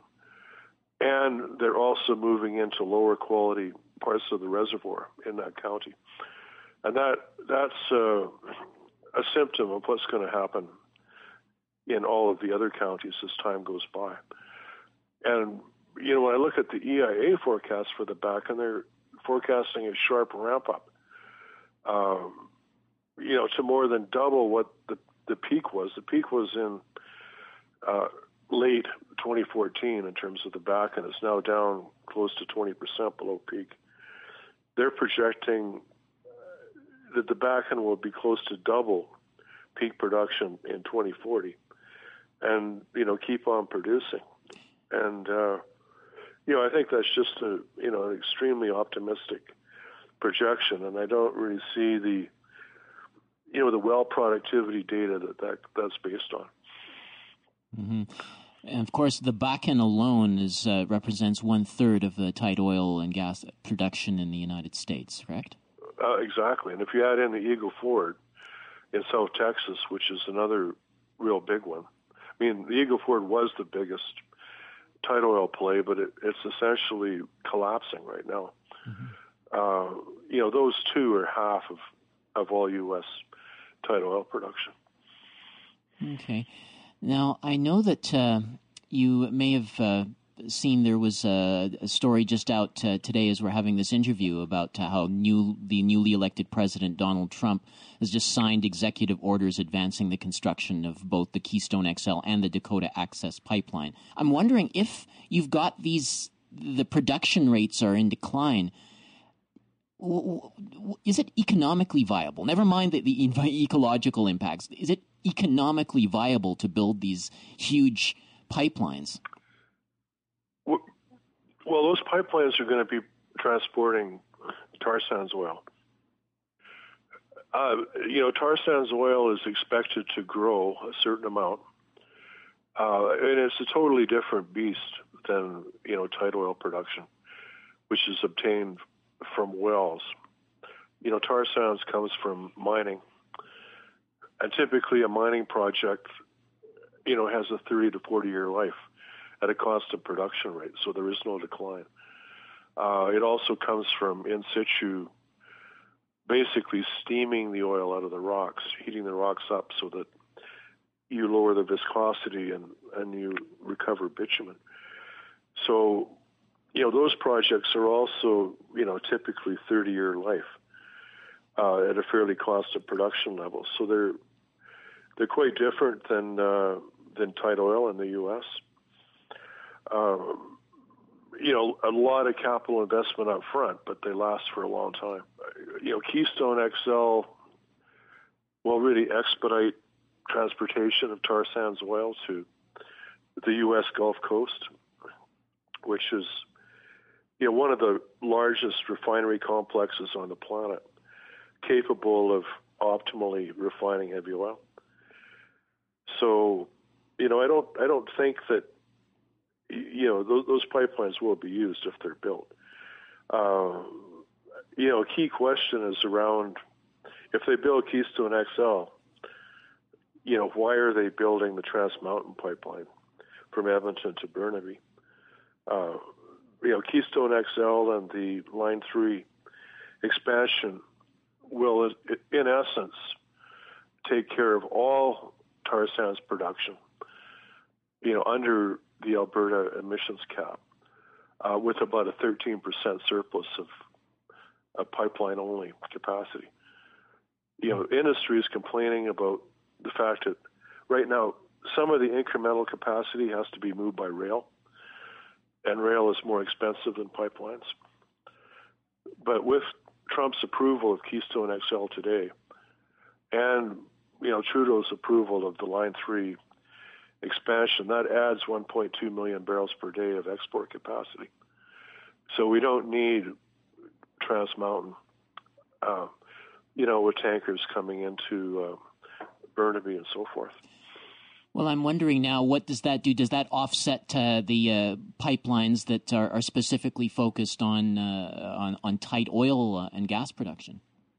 And they're also moving into lower quality parts of the reservoir in that county. And that that's uh, a symptom of what's going to happen in all of the other counties as time goes by. And, you know, when I look at the E I A forecast for the Bakken, they're forecasting a sharp ramp up, um, you know, to more than double what the, the peak was. The peak was in uh, late twenty fourteen in terms of the Bakken. It's now down close to twenty percent below peak. They're projecting that the Bakken will be close to double peak production in twenty forty and, you know, keep on producing. And, uh, you know, I think that's just a, you know, an extremely optimistic projection. And I don't really see the, you know, the well productivity data that, that that's based on. Mm-hmm. And of course, the Bakken alone is uh, represents one third of the tight oil and gas production in the United States, correct? Uh, exactly. And if you add in the Eagle Ford in South Texas, which is another real big one, I mean, the Eagle Ford was the biggest tight oil play, but it, it's essentially collapsing right now. Mm-hmm. Uh, you know, those two are half of, of all U S tight oil production. Okay. Now, I know that uh, you may have uh, seen there was a, a story just out uh, today as we're having this interview about uh, how new the newly elected president, Donald Trump, has just signed executive orders advancing the construction of both the Keystone X L and the Dakota Access Pipeline. I'm wondering if you've got these, the production rates are in decline. Is it economically viable? Never mind the, the ecological impacts. Is it economically viable to build these huge pipelines? Well, those pipelines are going to be transporting tar sands oil. Uh, you know, tar sands oil is expected to grow a certain amount, uh, and it's a totally different beast than, you know, tight oil production, which is obtained from wells. You know, tar sands comes from mining, and typically a mining project, you know, has a thirty to forty year life at a constant production rate, so there is no decline. Uh, it also comes from in situ, basically steaming the oil out of the rocks, heating the rocks up so that you lower the viscosity and, and you recover bitumen. So, you know, those projects are also, you know, typically thirty year life uh, at a fairly constant production level. So they're they're quite different than uh, than tight oil in the U S. Um, you know, a lot of capital investment up front, but they last for a long time. You know, Keystone X L will really expedite transportation of tar sands oil to the U S Gulf Coast, which is, you know, one of the largest refinery complexes on the planet, capable of optimally refining heavy oil. So, you know, I don't, I don't think that, you know, those, those pipelines will be used if they're built. Uh, you know, a key question is around if they build Keystone X L, you know, why are they building the Trans Mountain pipeline from Edmonton to Burnaby? Uh, you know, Keystone X L and the Line three expansion will, in essence, take care of all tar sands production, you know, under the Alberta emissions cap, uh, with about a thirteen percent surplus of, of pipeline-only capacity. You know, industry is complaining about the fact that right now some of the incremental capacity has to be moved by rail, and rail is more expensive than pipelines. But with Trump's approval of Keystone X L today, and, you know, Trudeau's approval of the Line three expansion, that adds one point two million barrels per day of export capacity. So we don't need Trans Mountain, uh, you know, with tankers coming into uh, Burnaby and so forth. Well, I'm wondering now, what does that do? Does that offset uh, the uh, pipelines that are, are specifically focused on, uh, on on tight oil uh, and gas production,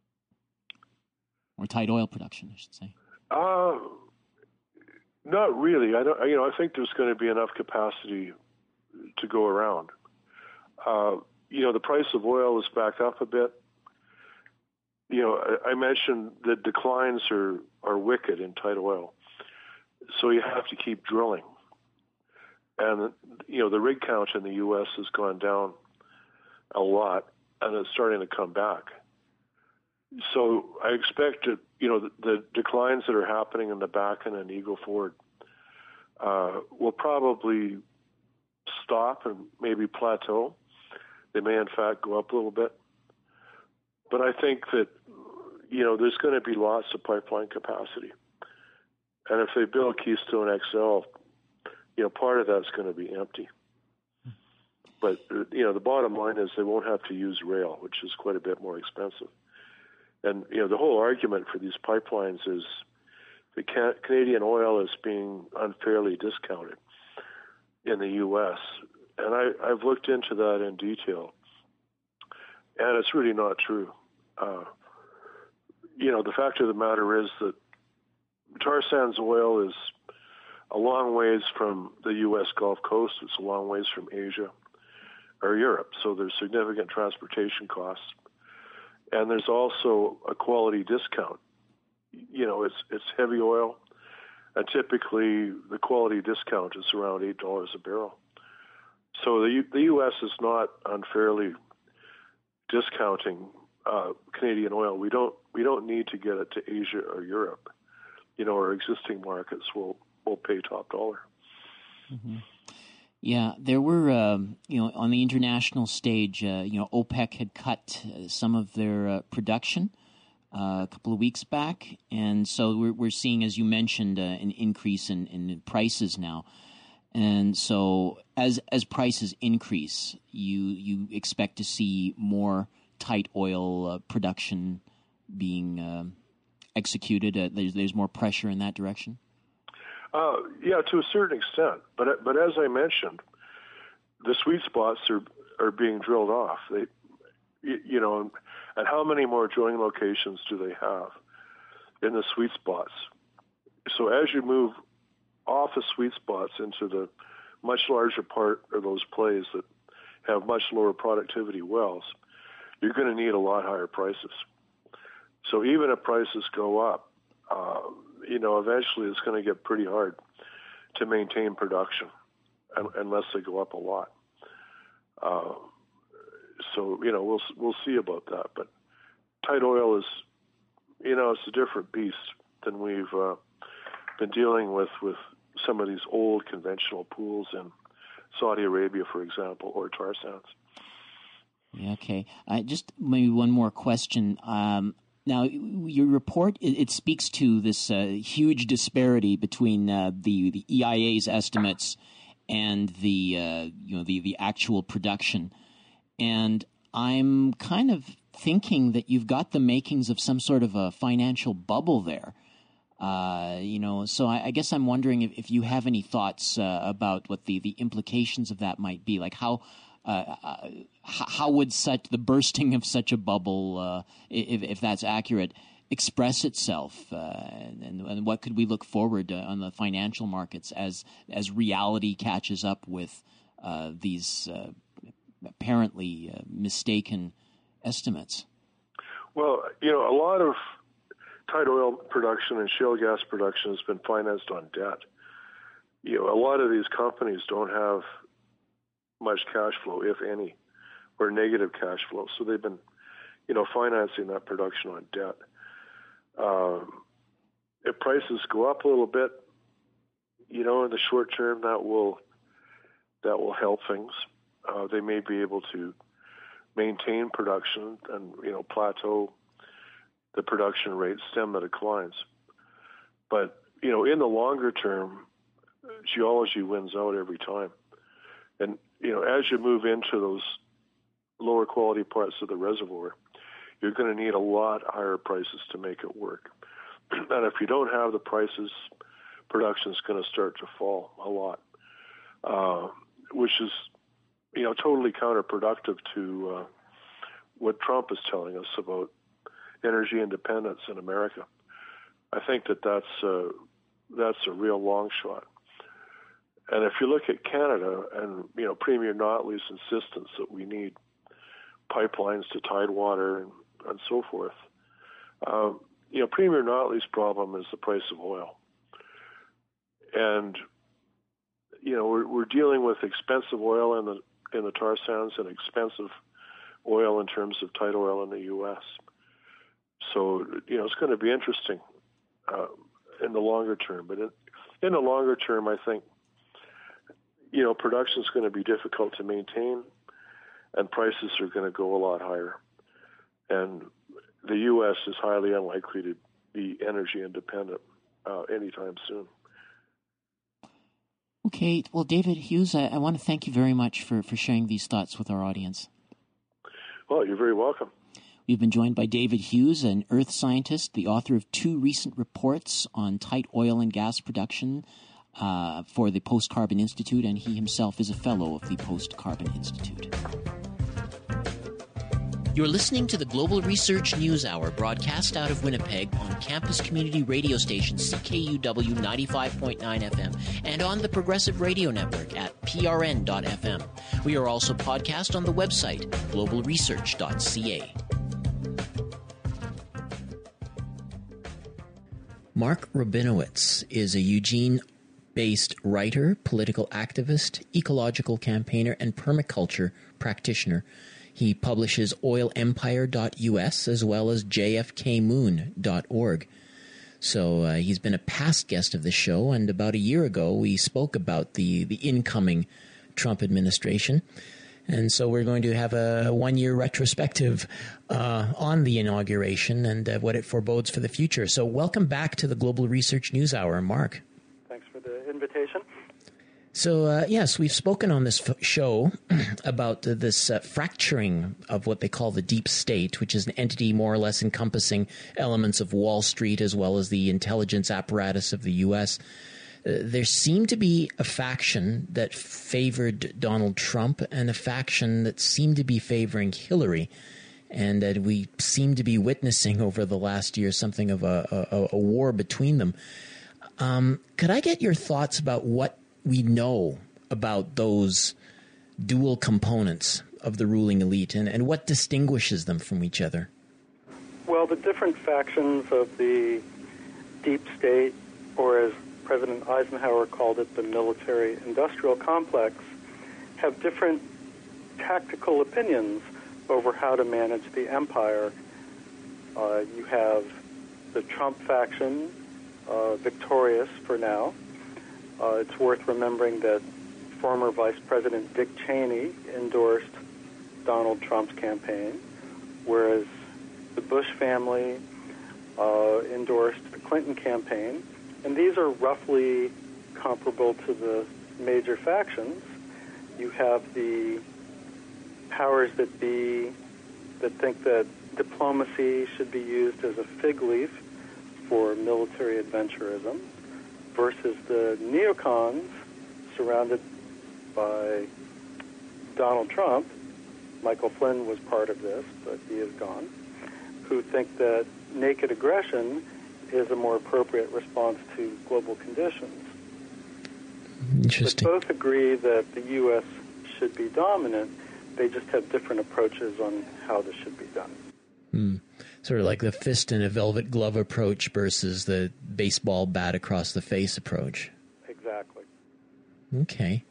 or tight oil production, I should say? Uh, not really. I don't. You know, I think there's going to be enough capacity to go around. Uh, you know, the price of oil is back up a bit. You know, I, I mentioned that declines are are wicked in tight oil. So you have to keep drilling. And, you know, the rig count in the U S has gone down a lot, and it's starting to come back. So I expect that, you know, the, the declines that are happening in the Bakken and Eagle Ford uh, will probably stop and maybe plateau. They may, in fact, go up a little bit. But I think that, you know, there's going to be lots of pipeline capacity. And if they build Keystone X L, you know, part of that's going to be empty. But, you know, the bottom line is they won't have to use rail, which is quite a bit more expensive. And, you know, the whole argument for these pipelines is the Canadian oil is being unfairly discounted. in the U S, and I, I've looked into that in detail, and it's really not true. Uh, you know, the fact of the matter is that tar sands oil is a long ways from the U S Gulf Coast. It's a long ways from Asia or Europe, so there's significant transportation costs. And there's also a quality discount. You know, it's it's heavy oil, and typically the quality discount is around eight dollars a barrel. So the U, the U S is not unfairly discounting uh, Canadian oil. We don't we don't need to get it to Asia or Europe. You know, our existing markets will will pay top dollar. Mm-hmm. Yeah, there were, um, you know, on the international stage, uh, you know, OPEC had cut uh, some of their uh, production uh, a couple of weeks back, and so we're, we're seeing, as you mentioned, uh, an increase in, in prices now. And so, as as prices increase, you you expect to see more tight oil uh, production being uh, executed. Uh, there's there's more pressure in that direction. Uh, yeah, to a certain extent, but but as I mentioned, the sweet spots are are being drilled off. They, you, you know, and how many more drilling locations do they have in the sweet spots? So as you move off the sweet spots into the much larger part of those plays that have much lower productivity wells, you're going to need a lot higher prices. So even if prices go up, uh, you know, eventually it's going to get pretty hard to maintain production unless they go up a lot. Uh, so, you know, we'll we'll see about that. But tight oil is, you know, it's a different beast than we've uh, been dealing with with some of these old conventional pools in Saudi Arabia, for example, or tar sands. Yeah, okay. Uh, just maybe one more question. Um, Now, your report, it, it speaks to this uh, huge disparity between uh, the, the E I A's estimates and the uh, you know the, the actual production. And I'm kind of thinking that you've got the makings of some sort of a financial bubble there. Uh, you know, so I, I guess I'm wondering if, if you have any thoughts uh, about what the, the implications of that might be. Like how Uh, uh, how would such the bursting of such a bubble, uh, if, if that's accurate, express itself, uh, and, and what could we look forward to on the financial markets as as reality catches up with uh, these uh, apparently uh, mistaken estimates? Well, you know, a lot of tight oil production and shale gas production has been financed on debt. You know, a lot of these companies don't have much cash flow, if any, or negative cash flow. So they've been, you know, financing that production on debt. Um, if prices go up a little bit, you know, in the short term, that will that will help things. Uh, they may be able to maintain production and, you know, plateau the production rate, stem the declines. But, you know, in the longer term, geology wins out every time. And, you know, as you move into those lower quality parts of the reservoir, you're going to need a lot higher prices to make it work. And if you don't have the prices, production is going to start to fall a lot, uh, which is, you know, totally counterproductive to uh, what Trump is telling us about energy independence in America. I think that that's, uh, that's a real long shot. And if you look at Canada and, you know, Premier Notley's insistence that we need pipelines to Tidewater and, and so forth, um, you know, Premier Notley's problem is the price of oil. And, you know, we're, we're dealing with expensive oil in the in the tar sands and expensive oil in terms of tight oil in the U S. So, you know, it's going to be interesting uh, in the longer term. But in, in the longer term, I think, you know, production is going to be difficult to maintain, and prices are going to go a lot higher. And the U S is highly unlikely to be energy independent uh, anytime soon. Okay. Well, David Hughes, I, I want to thank you very much for, for sharing these thoughts with our audience. Well, you're very welcome. We've been joined by David Hughes, an earth scientist, the author of two recent reports on tight oil and gas production uh, for the Post Carbon Institute, and he himself is a fellow of the Post Carbon Institute. You're listening to the Global Research News Hour, broadcast out of Winnipeg on campus community radio station C K U W ninety-five point nine F M and on the Progressive Radio Network at P R N dot F M. We are also podcast on the website global research dot C A. Mark Rabinowitz is a Eugene-based writer, political activist, ecological campaigner, and permaculture practitioner. He publishes oil empire dot U S as well as J F K moon dot org. So uh, he's been a past guest of the show, and about a year ago we spoke about the, the incoming Trump administration. And so we're going to have a one-year retrospective uh, on the inauguration and uh, what it forebodes for the future. So welcome back to the Global Research News Hour, Mark. Thanks for the invitation. So, uh, yes, we've spoken on this f- show about uh, this uh, fracturing of what they call the deep state, which is an entity more or less encompassing elements of Wall Street as well as the intelligence apparatus of the U S. Uh, there seemed to be a faction that favored Donald Trump and a faction that seemed to be favoring Hillary. And that uh, we seem to be witnessing over the last year something of a, a, a war between them. Um, could I get your thoughts about what we know about those dual components of the ruling elite and, and what distinguishes them from each other? Well, the different factions of the deep state, or as President Eisenhower called it, the military-industrial complex, have different tactical opinions over how to manage the empire. Uh, you have the Trump faction, uh, victorious for now. Uh, it's worth remembering that former Vice President Dick Cheney endorsed Donald Trump's campaign, whereas the Bush family uh, endorsed the Clinton campaign. And these are roughly comparable to the major factions. You have the powers that be that think that diplomacy should be used as a fig leaf for military adventurism, versus the neocons surrounded by Donald Trump. Michael Flynn was part of this, but he is gone, who think that naked aggression is a more appropriate response to global conditions. Interesting. But both agree that the U S should be dominant. They just have different approaches on how this should be done. Hmm. Sort of like the fist in a velvet glove approach versus the baseball bat across the face approach. Exactly. Okay.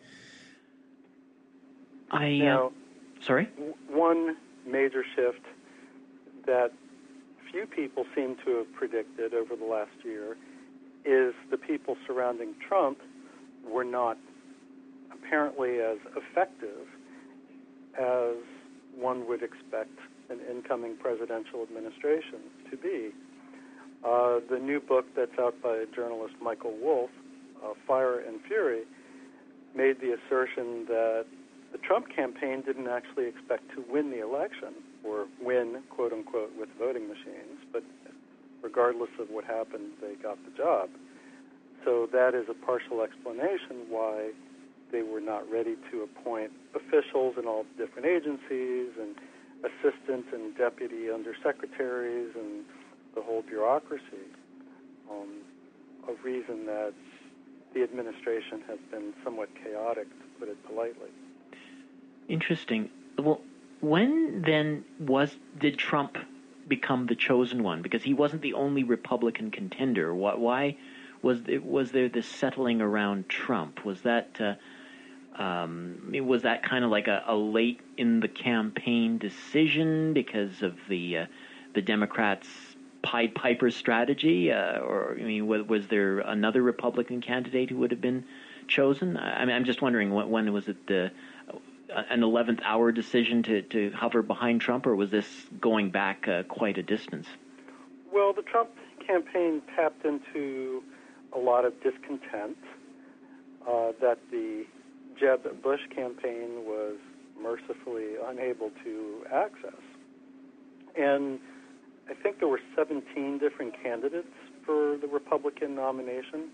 I now, uh, sorry? W- one major shift that few people seem to have predicted over the last year is the people surrounding Trump were not apparently as effective as one would expect an incoming presidential administration to be. Uh, the new book that's out by journalist Michael Wolff, uh, Fire and Fury, made the assertion that the Trump campaign didn't actually expect to win the election, or win, quote-unquote, with voting machines, but regardless of what happened, they got the job. So that is a partial explanation why they were not ready to appoint officials in all the different agencies and assistant and deputy undersecretaries and the whole bureaucracy. Um, a reason that the administration has been somewhat chaotic, to put it politely. Interesting. Well, when then was did Trump become the chosen one? Because he wasn't the only Republican contender. Why, why was there, was there this settling around Trump? Was that uh, um, was that kind of like a, a late in the campaign decision because of the uh, the Democrats' Pied Piper strategy, uh, or I mean, was, was there another Republican candidate who would have been chosen? I mean, I'm just wondering when, when was it the an eleventh hour decision to, to hover behind Trump, or was this going back uh, quite a distance? Well, the Trump campaign tapped into a lot of discontent uh, that the Jeb Bush campaign was mercifully unable to access. And I think there were seventeen different candidates for the Republican nomination,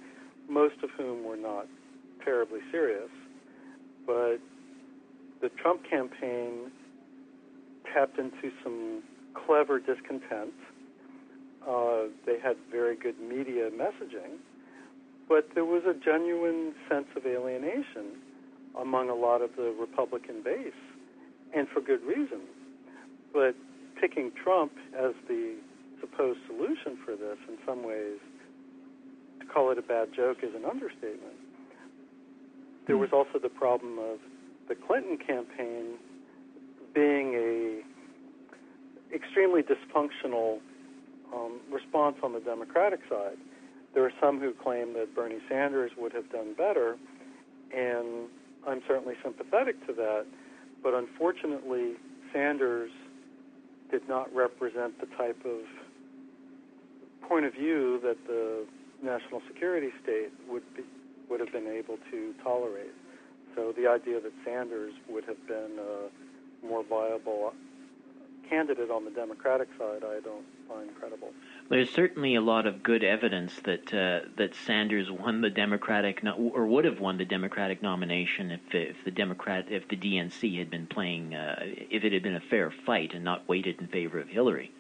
most of whom were not terribly serious. But the Trump campaign tapped into some clever discontent. Uh, they had very good media messaging, but there was a genuine sense of alienation among a lot of the Republican base, and for good reason. But picking Trump as the supposed solution for this, in some ways, to call it a bad joke is an understatement. There was also the problem of the Clinton campaign being a extremely dysfunctional um, response on the Democratic side. There are some who claim that Bernie Sanders would have done better, and I'm certainly sympathetic to that, but unfortunately, Sanders did not represent the type of point of view that the national security state would be, would have been able to tolerate. So the idea that Sanders would have been a more viable candidate on the Democratic side, I don't find credible. There's certainly a lot of good evidence that uh, that Sanders won the Democratic no- or would have won the Democratic nomination if if the Democrat if the D N C had been playing uh, if it had been a fair fight and not weighted in favor of Hillary.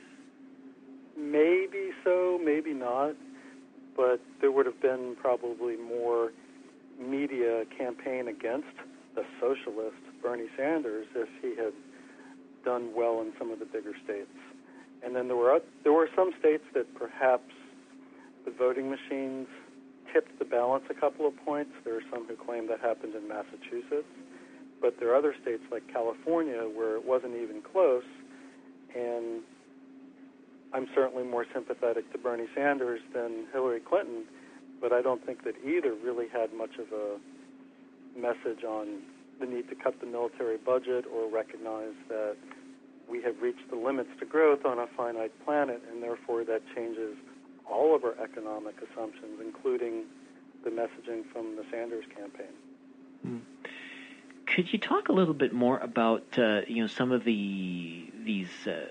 Maybe so, maybe not, but there would have been probably more media campaign against the socialist Bernie Sanders if he had done well in some of the bigger states. And then there were there were some states that perhaps the voting machines tipped the balance a couple of points. There are some who claim that happened in Massachusetts, but there are other states like California where it wasn't even close, and I'm certainly more sympathetic to Bernie Sanders than Hillary Clinton, but I don't think that either really had much of a message on the need to cut the military budget or recognize that we have reached the limits to growth on a finite planet, and therefore that changes all of our economic assumptions, including the messaging from the Sanders campaign. Hmm. Could you talk a little bit more about uh, you know some of the these uh,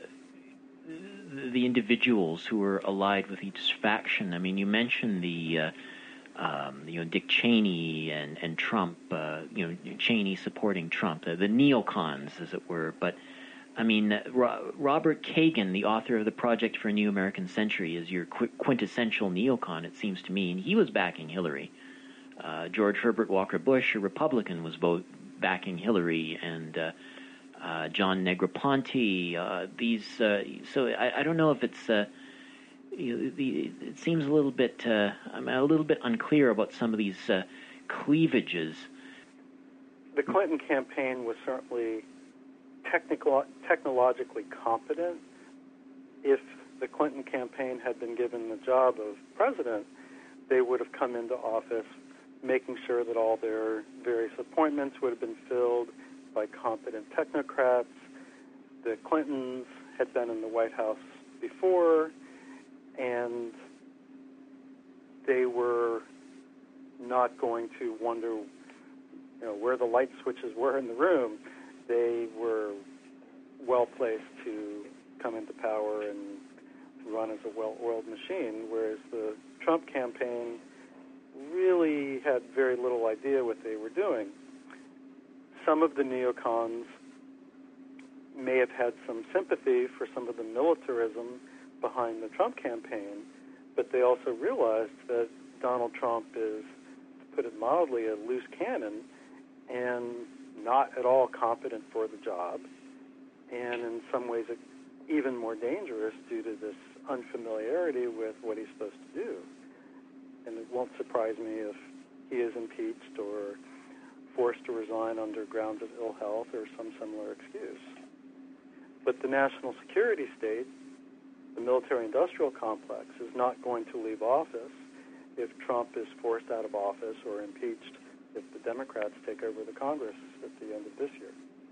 the individuals who were allied with each faction? I mean, you mentioned the uh, um, you know Dick Cheney and and Trump, uh, you know Cheney supporting Trump, uh, the neocons, as it were, but. I mean, Ro- Robert Kagan, the author of the Project for a New American Century, is your qu- quintessential neocon, it seems to me, and he was backing Hillary. Uh, George Herbert Walker Bush, a Republican, was both backing Hillary, and uh, uh, John Negroponte. Uh, these, uh, so I, I don't know if it's. Uh, you know, the, it seems a little bit. Uh, I'm a little bit unclear about some of these uh, cleavages. The Clinton campaign was certainly Technical, technologically competent. If the Clinton campaign had been given the job of president, they would have come into office making sure that all their various appointments would have been filled by competent technocrats. The Clintons had been in the White House before, and they were not going to wonder, you know, where the light switches were in the room. They were well-placed to come into power and run as a well-oiled machine, whereas the Trump campaign really had very little idea what they were doing. Some of the neocons may have had some sympathy for some of the militarism behind the Trump campaign, but they also realized that Donald Trump is, to put it mildly, a loose cannon, and not at all competent for the job, and in some ways even more dangerous due to this unfamiliarity with what he's supposed to do. And it won't surprise me if he is impeached or forced to resign under grounds of ill health or some similar excuse. But the national security state, the military-industrial complex, is not going to leave office if Trump is forced out of office or impeached if the Democrats take over the Congress at the end of this year.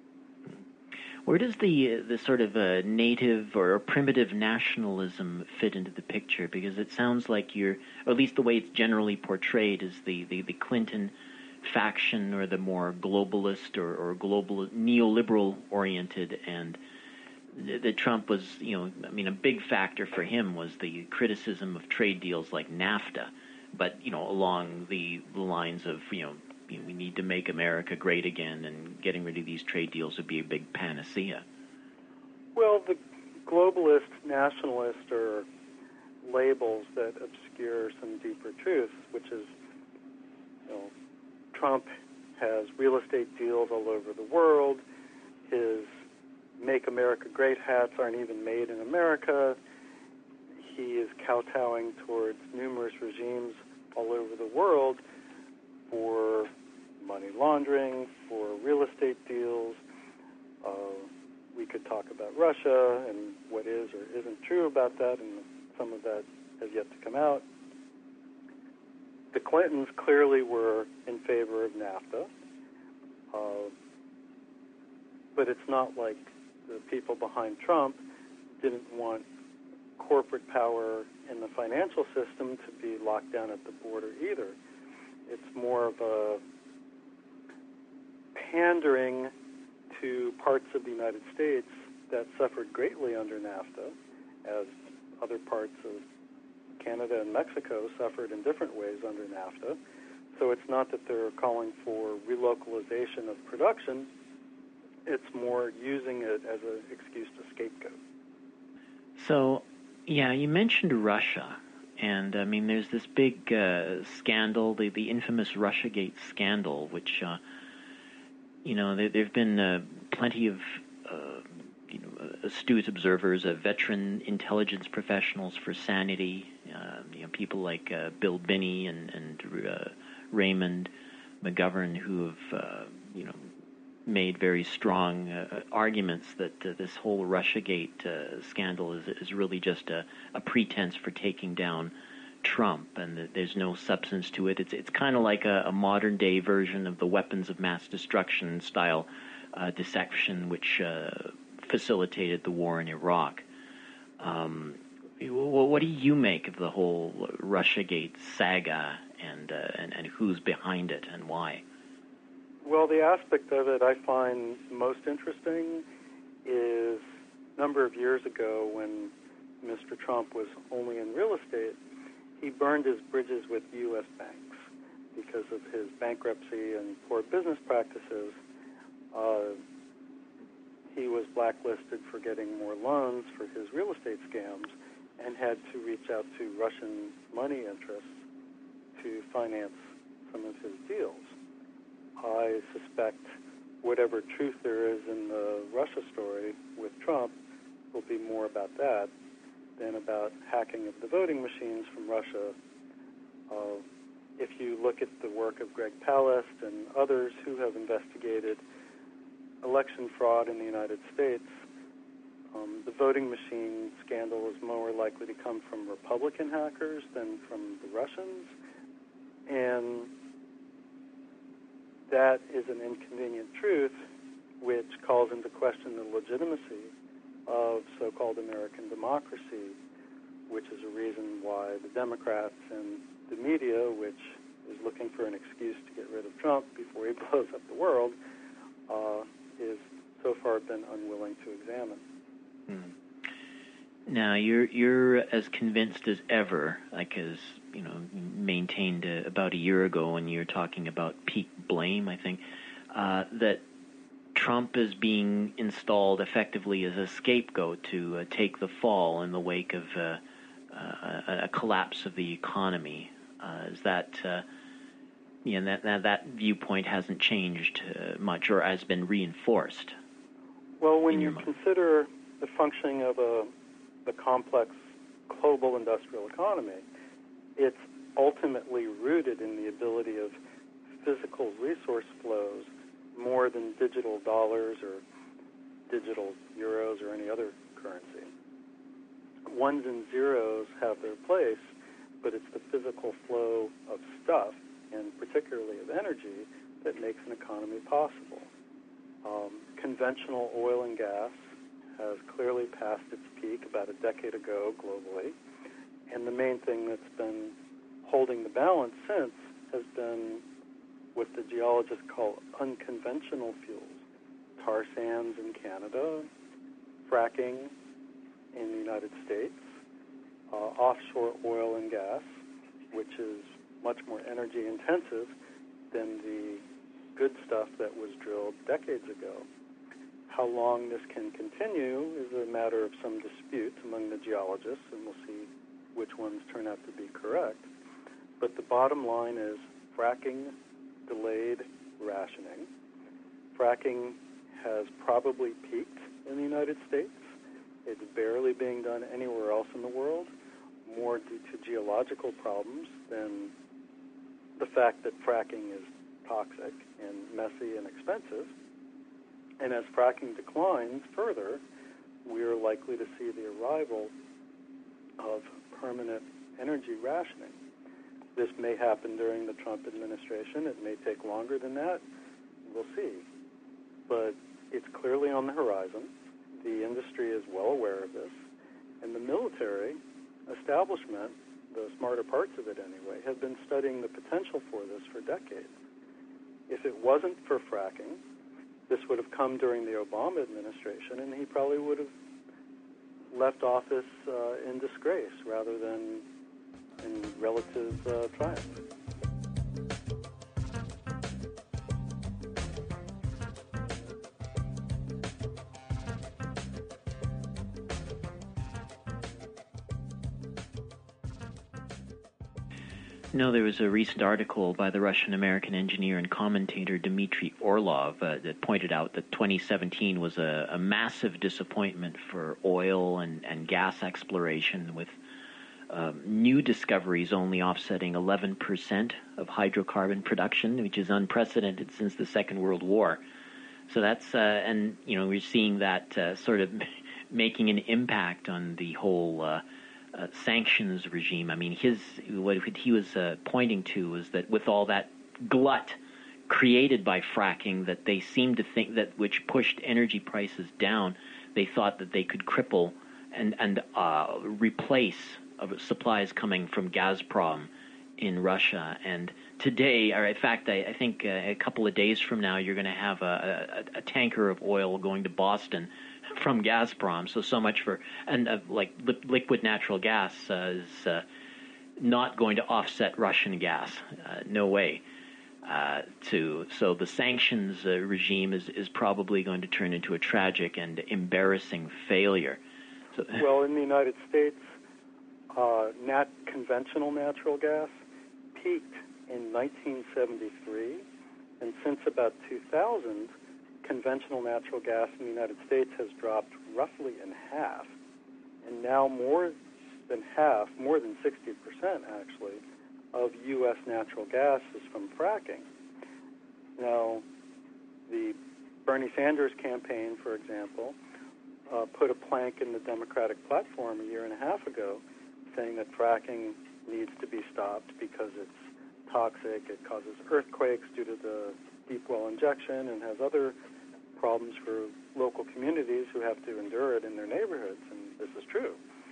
Where does the the sort of uh, native or primitive nationalism fit into the picture? Because it sounds like you're, or at least the way it's generally portrayed, is the, the, the Clinton faction or the more globalist or, or global neoliberal oriented, and the, the Trump was, you know, I mean, a big factor for him was the criticism of trade deals like NAFTA, but you know, along the lines of you know, we need to make America great again, and getting rid of these trade deals would be a big panacea. Well, the globalist, nationalist are labels that obscure some deeper truths, which is, you know, Trump has real estate deals all over the world. His Make America Great hats aren't even made in America. He is kowtowing towards numerous regimes all over the world for money laundering, for real estate deals. Uh, we could talk about Russia and what is or isn't true about that, and some of that has yet to come out. The Clintons clearly were in favor of NAFTA, uh, but it's not like the people behind Trump didn't want corporate power in the financial system to be locked down at the border either. It's more of a pandering to parts of the United States that suffered greatly under NAFTA, as other parts of Canada and Mexico suffered in different ways under NAFTA. So it's not that they're calling for relocalization of production, it's more using it as an excuse to scapegoat. So, yeah, you mentioned Russia, and I mean, there's this big uh, scandal, the, the infamous Russiagate scandal, which, uh, you know, there have been uh, plenty of uh, you know, astute observers, uh, veteran intelligence professionals for sanity, uh, you know, people like uh, Bill Binney and, and uh, Raymond McGovern, who have, uh, you know, made very strong uh, arguments that uh, this whole Russiagate uh, scandal is, is really just a, a pretense for taking down Trump, and that there's no substance to it. It's it's kind of like a, a modern-day version of the weapons of mass destruction style uh, deception, which uh, facilitated the war in Iraq. Um, what do you make of the whole Russiagate saga, and, uh, and and who's behind it and why? Well, the aspect of it I find most interesting is a number of years ago when Mister Trump was only in real estate, he burned his bridges with U S banks because of his bankruptcy and poor business practices. Uh, he was blacklisted for getting more loans for his real estate scams and had to reach out to Russian money interests to finance some of his deals. I suspect whatever truth there is in the Russia story with Trump will be more about that than about hacking of the voting machines from Russia. Uh, if you look at the work of Greg Palast and others who have investigated election fraud in the United States, um, the voting machine scandal is more likely to come from Republican hackers than from the Russians. And that is an inconvenient truth which calls into question the legitimacy of so-called American democracy, which is a reason why the Democrats and the media, which is looking for an excuse to get rid of Trump before he blows up the world, uh, is so far been unwilling to examine. Hmm. Now, you're you're as convinced as ever, like as you know, maintained uh, about a year ago when you were talking about peak blame, I think, uh, that Trump is being installed effectively as a scapegoat to uh, take the fall in the wake of uh, uh, a collapse of the economy. Uh, is that, uh, you know, that, that that viewpoint hasn't changed uh, much or has been reinforced? Well, when you consider the functioning of a the complex global industrial economy, it's ultimately rooted in the ability of physical resource flows more than digital dollars or digital euros or any other currency. Ones and zeros have their place, but it's the physical flow of stuff, and particularly of energy, that makes an economy possible. Um, conventional oil and gas has clearly passed its peak about a decade ago globally, and the main thing that's been holding the balance since has been what the geologists call unconventional fuels, tar sands in Canada, fracking in the United States, uh, offshore oil and gas, which is much more energy intensive than the good stuff that was drilled decades ago. How long this can continue is a matter of some dispute among the geologists, and we'll see which ones turn out to be correct. But the bottom line is fracking delayed rationing. Fracking has probably peaked in the United States. It's barely being done anywhere else in the world, more due to geological problems than the fact that fracking is toxic and messy and expensive. And as fracking declines further, we are likely to see the arrival of permanent energy rationing. This may happen during the Trump administration. It may take longer than that. We'll see. But it's clearly on the horizon. The industry is well aware of this. And the military establishment, the smarter parts of it anyway, have been studying the potential for this for decades. If it wasn't for fracking, this would have come during the Obama administration, and he probably would have left office uh, in disgrace rather than in relative uh, triumph. No, there was a recent article by the Russian-American engineer and commentator Dmitry Orlov uh, that pointed out that twenty seventeen was a, a massive disappointment for oil and, and gas exploration, with um, new discoveries only offsetting eleven percent of hydrocarbon production, which is unprecedented since the Second World War. So that's, uh, and, you know, we're seeing that uh, sort of making an impact on the whole uh, Uh, sanctions regime. I mean, his what he was uh, pointing to was that with all that glut created by fracking, that they seemed to think that, which pushed energy prices down, they thought that they could cripple and and uh, replace uh, supplies coming from Gazprom in Russia. And today, or in fact, I, I think uh, a couple of days from now, you're going to have a, a, a tanker of oil going to Boston from Gazprom. So, so much for, and uh, like li- liquid natural gas uh, is uh, not going to offset Russian gas. Uh, no way. Uh, to so the sanctions uh, regime is, is probably going to turn into a tragic and embarrassing failure. So, well, in the United States, uh, nat- conventional natural gas peaked in nineteen seventy-three, and since about two thousand, conventional natural gas in the United States has dropped roughly in half, and now more than half, more than sixty percent actually, of U S natural gas is from fracking. Now, the Bernie Sanders campaign, for example, uh, put a plank in the Democratic platform a year and a half ago saying that fracking needs to be stopped because it's toxic, it causes earthquakes due to the deep well injection, and has other problems for local communities who have to endure it in their neighborhoods, and this is true.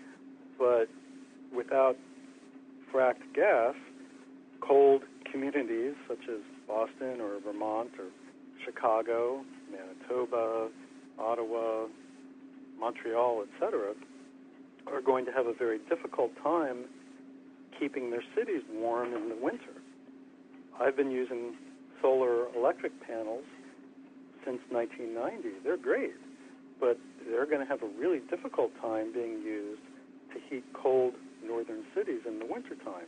But without fracked gas, cold communities such as Boston or Vermont or Chicago, Manitoba, Ottawa, Montreal, et cetera, are going to have a very difficult time keeping their cities warm in the winter. I've been using solar electric panels since nineteen ninety. They're great, but they're going to have a really difficult time being used to heat cold northern cities in the wintertime.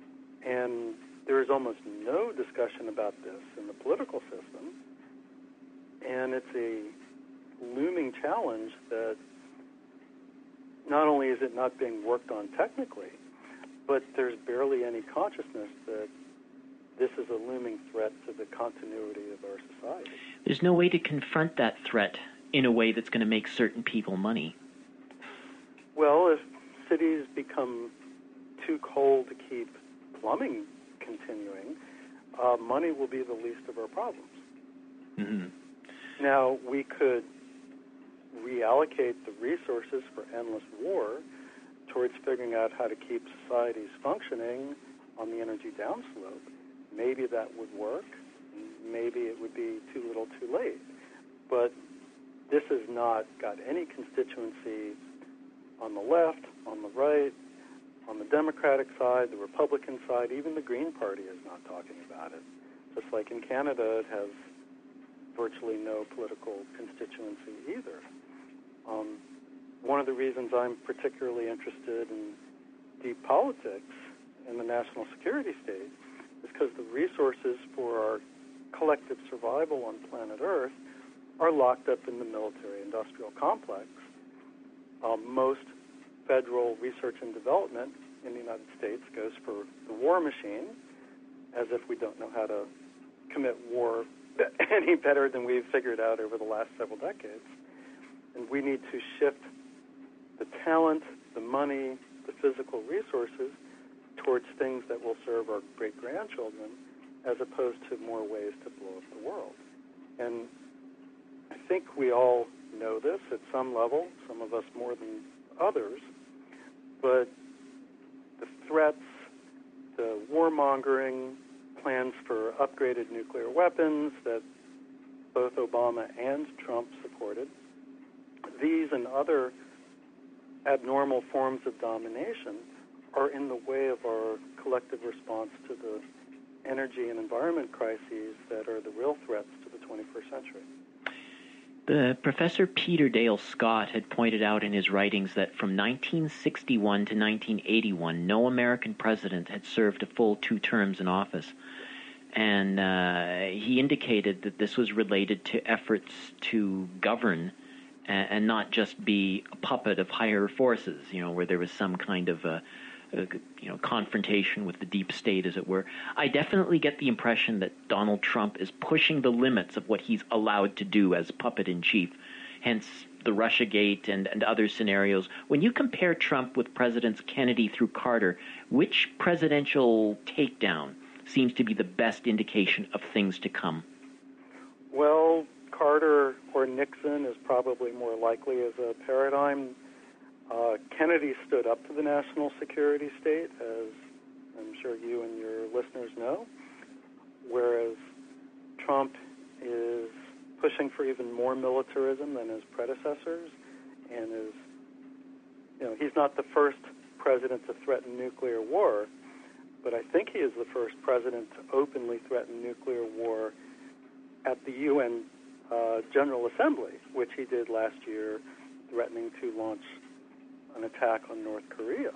And there is almost no discussion about this in the political system, and it's a looming challenge that not only is it not being worked on technically, but there's barely any consciousness that this is a looming threat to the continuity of our society. There's no way to confront that threat in a way that's going to make certain people money. Well, if cities become too cold to keep plumbing continuing, uh, money will be the least of our problems. Mm-hmm. Now, we could reallocate the resources for endless war towards figuring out how to keep societies functioning on the energy downslope. Maybe that would work. Maybe it would be too little too late. But this has not got any constituency on the left, on the right, on the Democratic side, the Republican side, even the Green Party is not talking about it. Just like in Canada, it has virtually no political constituency either. Um, one of the reasons I'm particularly interested in deep politics in the national security state is because the resources for our collective survival on planet Earth are locked up in the military-industrial complex. Um, most federal research and development in the United States goes for the war machine, as if we don't know how to commit war any better than we've figured out over the last several decades. And we need to shift the talent, the money, the physical resources towards things that will serve our great-grandchildren as opposed to more ways to blow up the world. And I think we all know this at some level, some of us more than others, but the threats, the warmongering, plans for upgraded nuclear weapons that both Obama and Trump supported, these and other abnormal forms of domination are in the way of our collective response to the energy and environment crises that are the real threats to the twenty-first century. The Professor Peter Dale Scott had pointed out in his writings that from nineteen sixty-one to nineteen eighty-one, no American president had served a full two terms in office. And uh, he indicated that this was related to efforts to govern and, and not just be a puppet of higher forces, you know, where there was some kind of a, a, you know, confrontation with the deep state, as it were. I definitely get the impression that Donald Trump is pushing the limits of what he's allowed to do as puppet-in-chief, hence the Russiagate and, and other scenarios. When you compare Trump with Presidents Kennedy through Carter, which presidential takedown seems to be the best indication of things to come? Well, Carter or Nixon is probably more likely as a paradigm. Uh, Kennedy stood up to the national security state, as I'm sure you and your listeners know, whereas Trump is pushing for even more militarism than his predecessors, and is, you know, he's not the first president to threaten nuclear war, but I think he is the first president to openly threaten nuclear war at the U N uh, General Assembly, which he did last year, threatening to launch an attack on North Korea,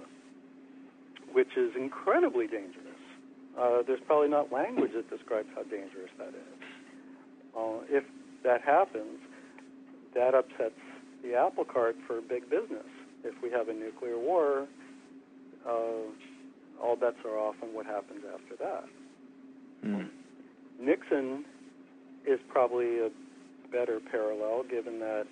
which is incredibly dangerous. Uh, there's probably not language that describes how dangerous that is. Uh, if that happens, that upsets the apple cart for big business. If we have a nuclear war, uh, all bets are off on what happens after that. Mm. Nixon is probably a better parallel, given that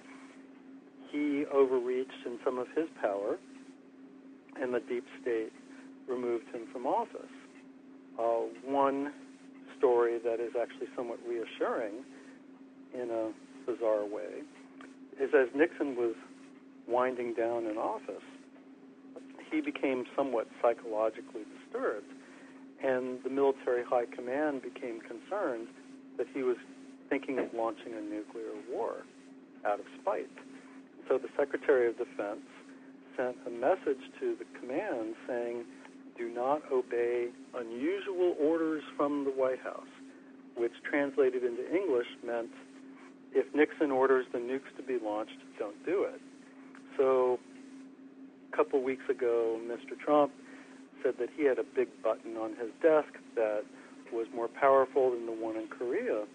he overreached in some of his power, and the deep state removed him from office. Uh, one story that is actually somewhat reassuring in a bizarre way is as Nixon was winding down in office, he became somewhat psychologically disturbed, and the military high command became concerned that he was thinking of launching a nuclear war out of spite. So the Secretary of Defense sent a message to the command saying, do not obey unusual orders from the White House, which translated into English meant if Nixon orders the nukes to be launched, don't do it. So a couple weeks ago, Mister Trump said that he had a big button on his desk that was more powerful than the one in Korea.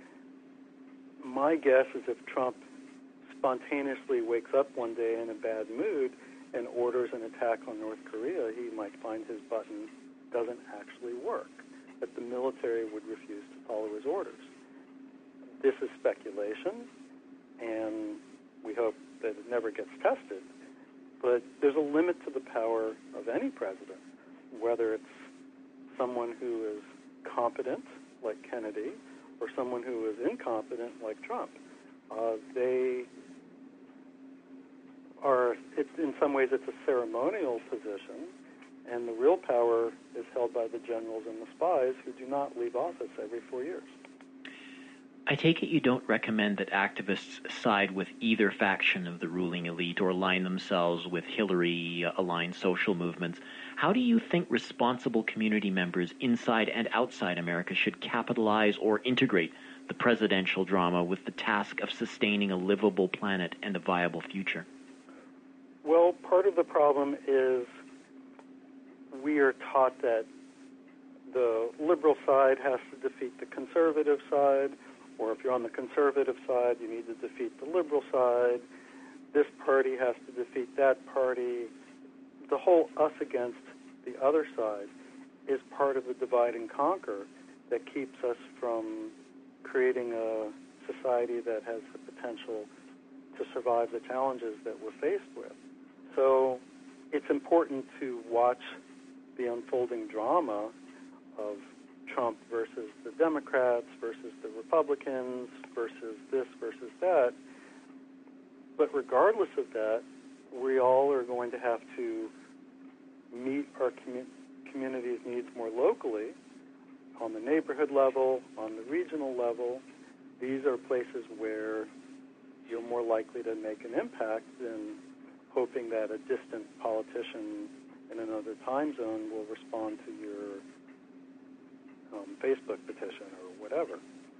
My guess is if Trump spontaneously wakes up one day in a bad mood and orders an attack on North Korea, he might find his button doesn't actually work, that the military would refuse to follow his orders. This is speculation, and we hope that it never gets tested, but there's a limit to the power of any president, whether it's someone who is competent, like Kennedy, or someone who is incompetent, like Trump. Uh, they are, it's, in some ways, it's a ceremonial position, and the real power is held by the generals and the spies who do not leave office every four years. I take it you don't recommend that activists side with either faction of the ruling elite or align themselves with Hillary-aligned social movements. How do you think responsible community members inside and outside America should capitalize or integrate the presidential drama with the task of sustaining a livable planet and a viable future? Well, part of the problem is we are taught that the liberal side has to defeat the conservative side, or if you're on the conservative side, you need to defeat the liberal side. This party has to defeat that party. The whole us against the other side is part of the divide and conquer that keeps us from creating a society that has the potential to survive the challenges that we're faced with. So it's important to watch the unfolding drama of Trump versus the Democrats versus the Republicans versus this versus that. But regardless of that, we all are going to have to meet our commu- community's needs more locally, on the neighborhood level, on the regional level. These are places where you're more likely to make an impact than hoping that a distant politician in another time zone will respond to your um, Facebook petition or whatever.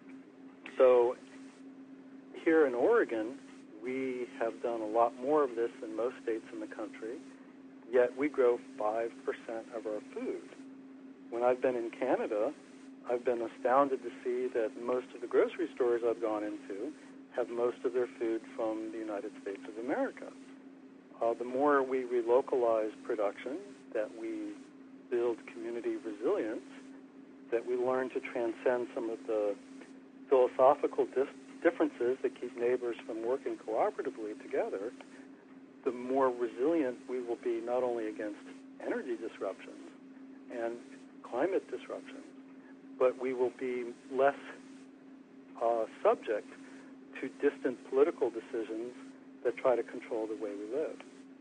So here in Oregon, we have done a lot more of this than most states in the country, yet we grow five percent of our food. When I've been in Canada, I've been astounded to see that most of the grocery stores I've gone into have most of their food from the United States of America. Uh, the more we relocalize production, that we build community resilience, that we learn to transcend some of the philosophical dis- differences that keep neighbors from working cooperatively together, the more resilient we will be not only against energy disruptions and climate disruptions, but we will be less uh, subject to distant political decisions that try to control the way we live.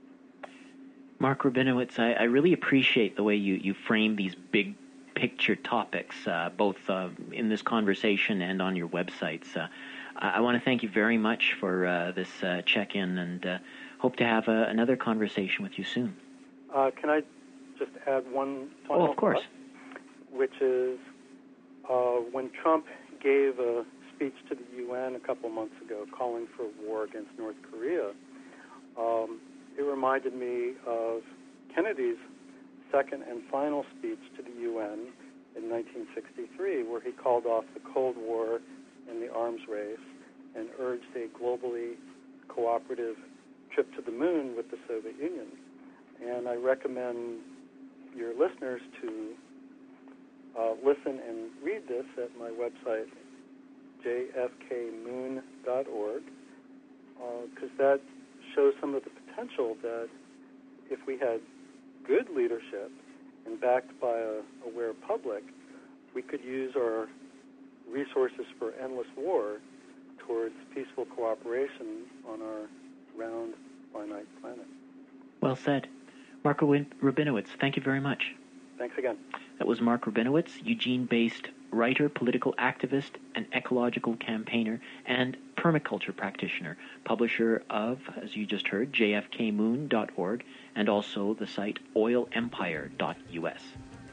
Mark Rabinowitz, I, I really appreciate the way you, you frame these big picture topics, uh, both uh, in this conversation and on your websites. Uh, I, I want to thank you very much for uh, this uh, check-in, and uh, hope to have uh, another conversation with you soon. Uh, can I just add one final Oh, of course. thought, which is uh, when Trump gave a speech to the U N a couple months ago calling for war against North Korea, um, it reminded me of Kennedy's second and final speech to the U N in nineteen sixty-three, where he called off the Cold War and the arms race and urged a globally cooperative trip to the moon with the Soviet Union. And I recommend your listeners to uh, listen and read this at my website, j f k moon dot org, because uh, that shows some of the potential that if we had good leadership and backed by a aware public, we could use our resources for endless war towards peaceful cooperation on our round, finite planet. Well said. Mark Rabinowitz, thank you very much. Thanks again. That was Mark Rabinowitz, Eugene-based writer, political activist, and ecological campaigner, and permaculture practitioner, publisher of, as you just heard, j f k moon dot org, and also the site oil empire dot u s.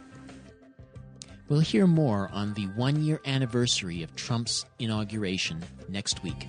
We'll hear more on the one-year anniversary of Trump's inauguration next week.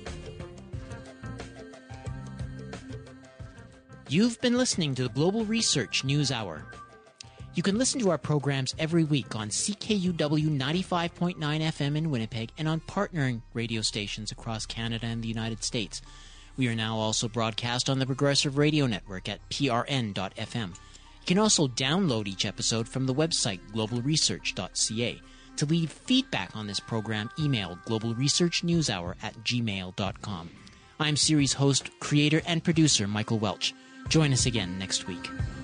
You've been listening to the Global Research News Hour. You can listen to our programs every week on C K U W ninety-five point nine F M in Winnipeg and on partnering radio stations across Canada and the United States. We are now also broadcast on the Progressive Radio Network at p r n dot f m. You can also download each episode from the website global research dot c a. To leave feedback on this program, email global research news hour at gmail dot com. I'm series host, creator, and producer Michael Welch. Join us again next week.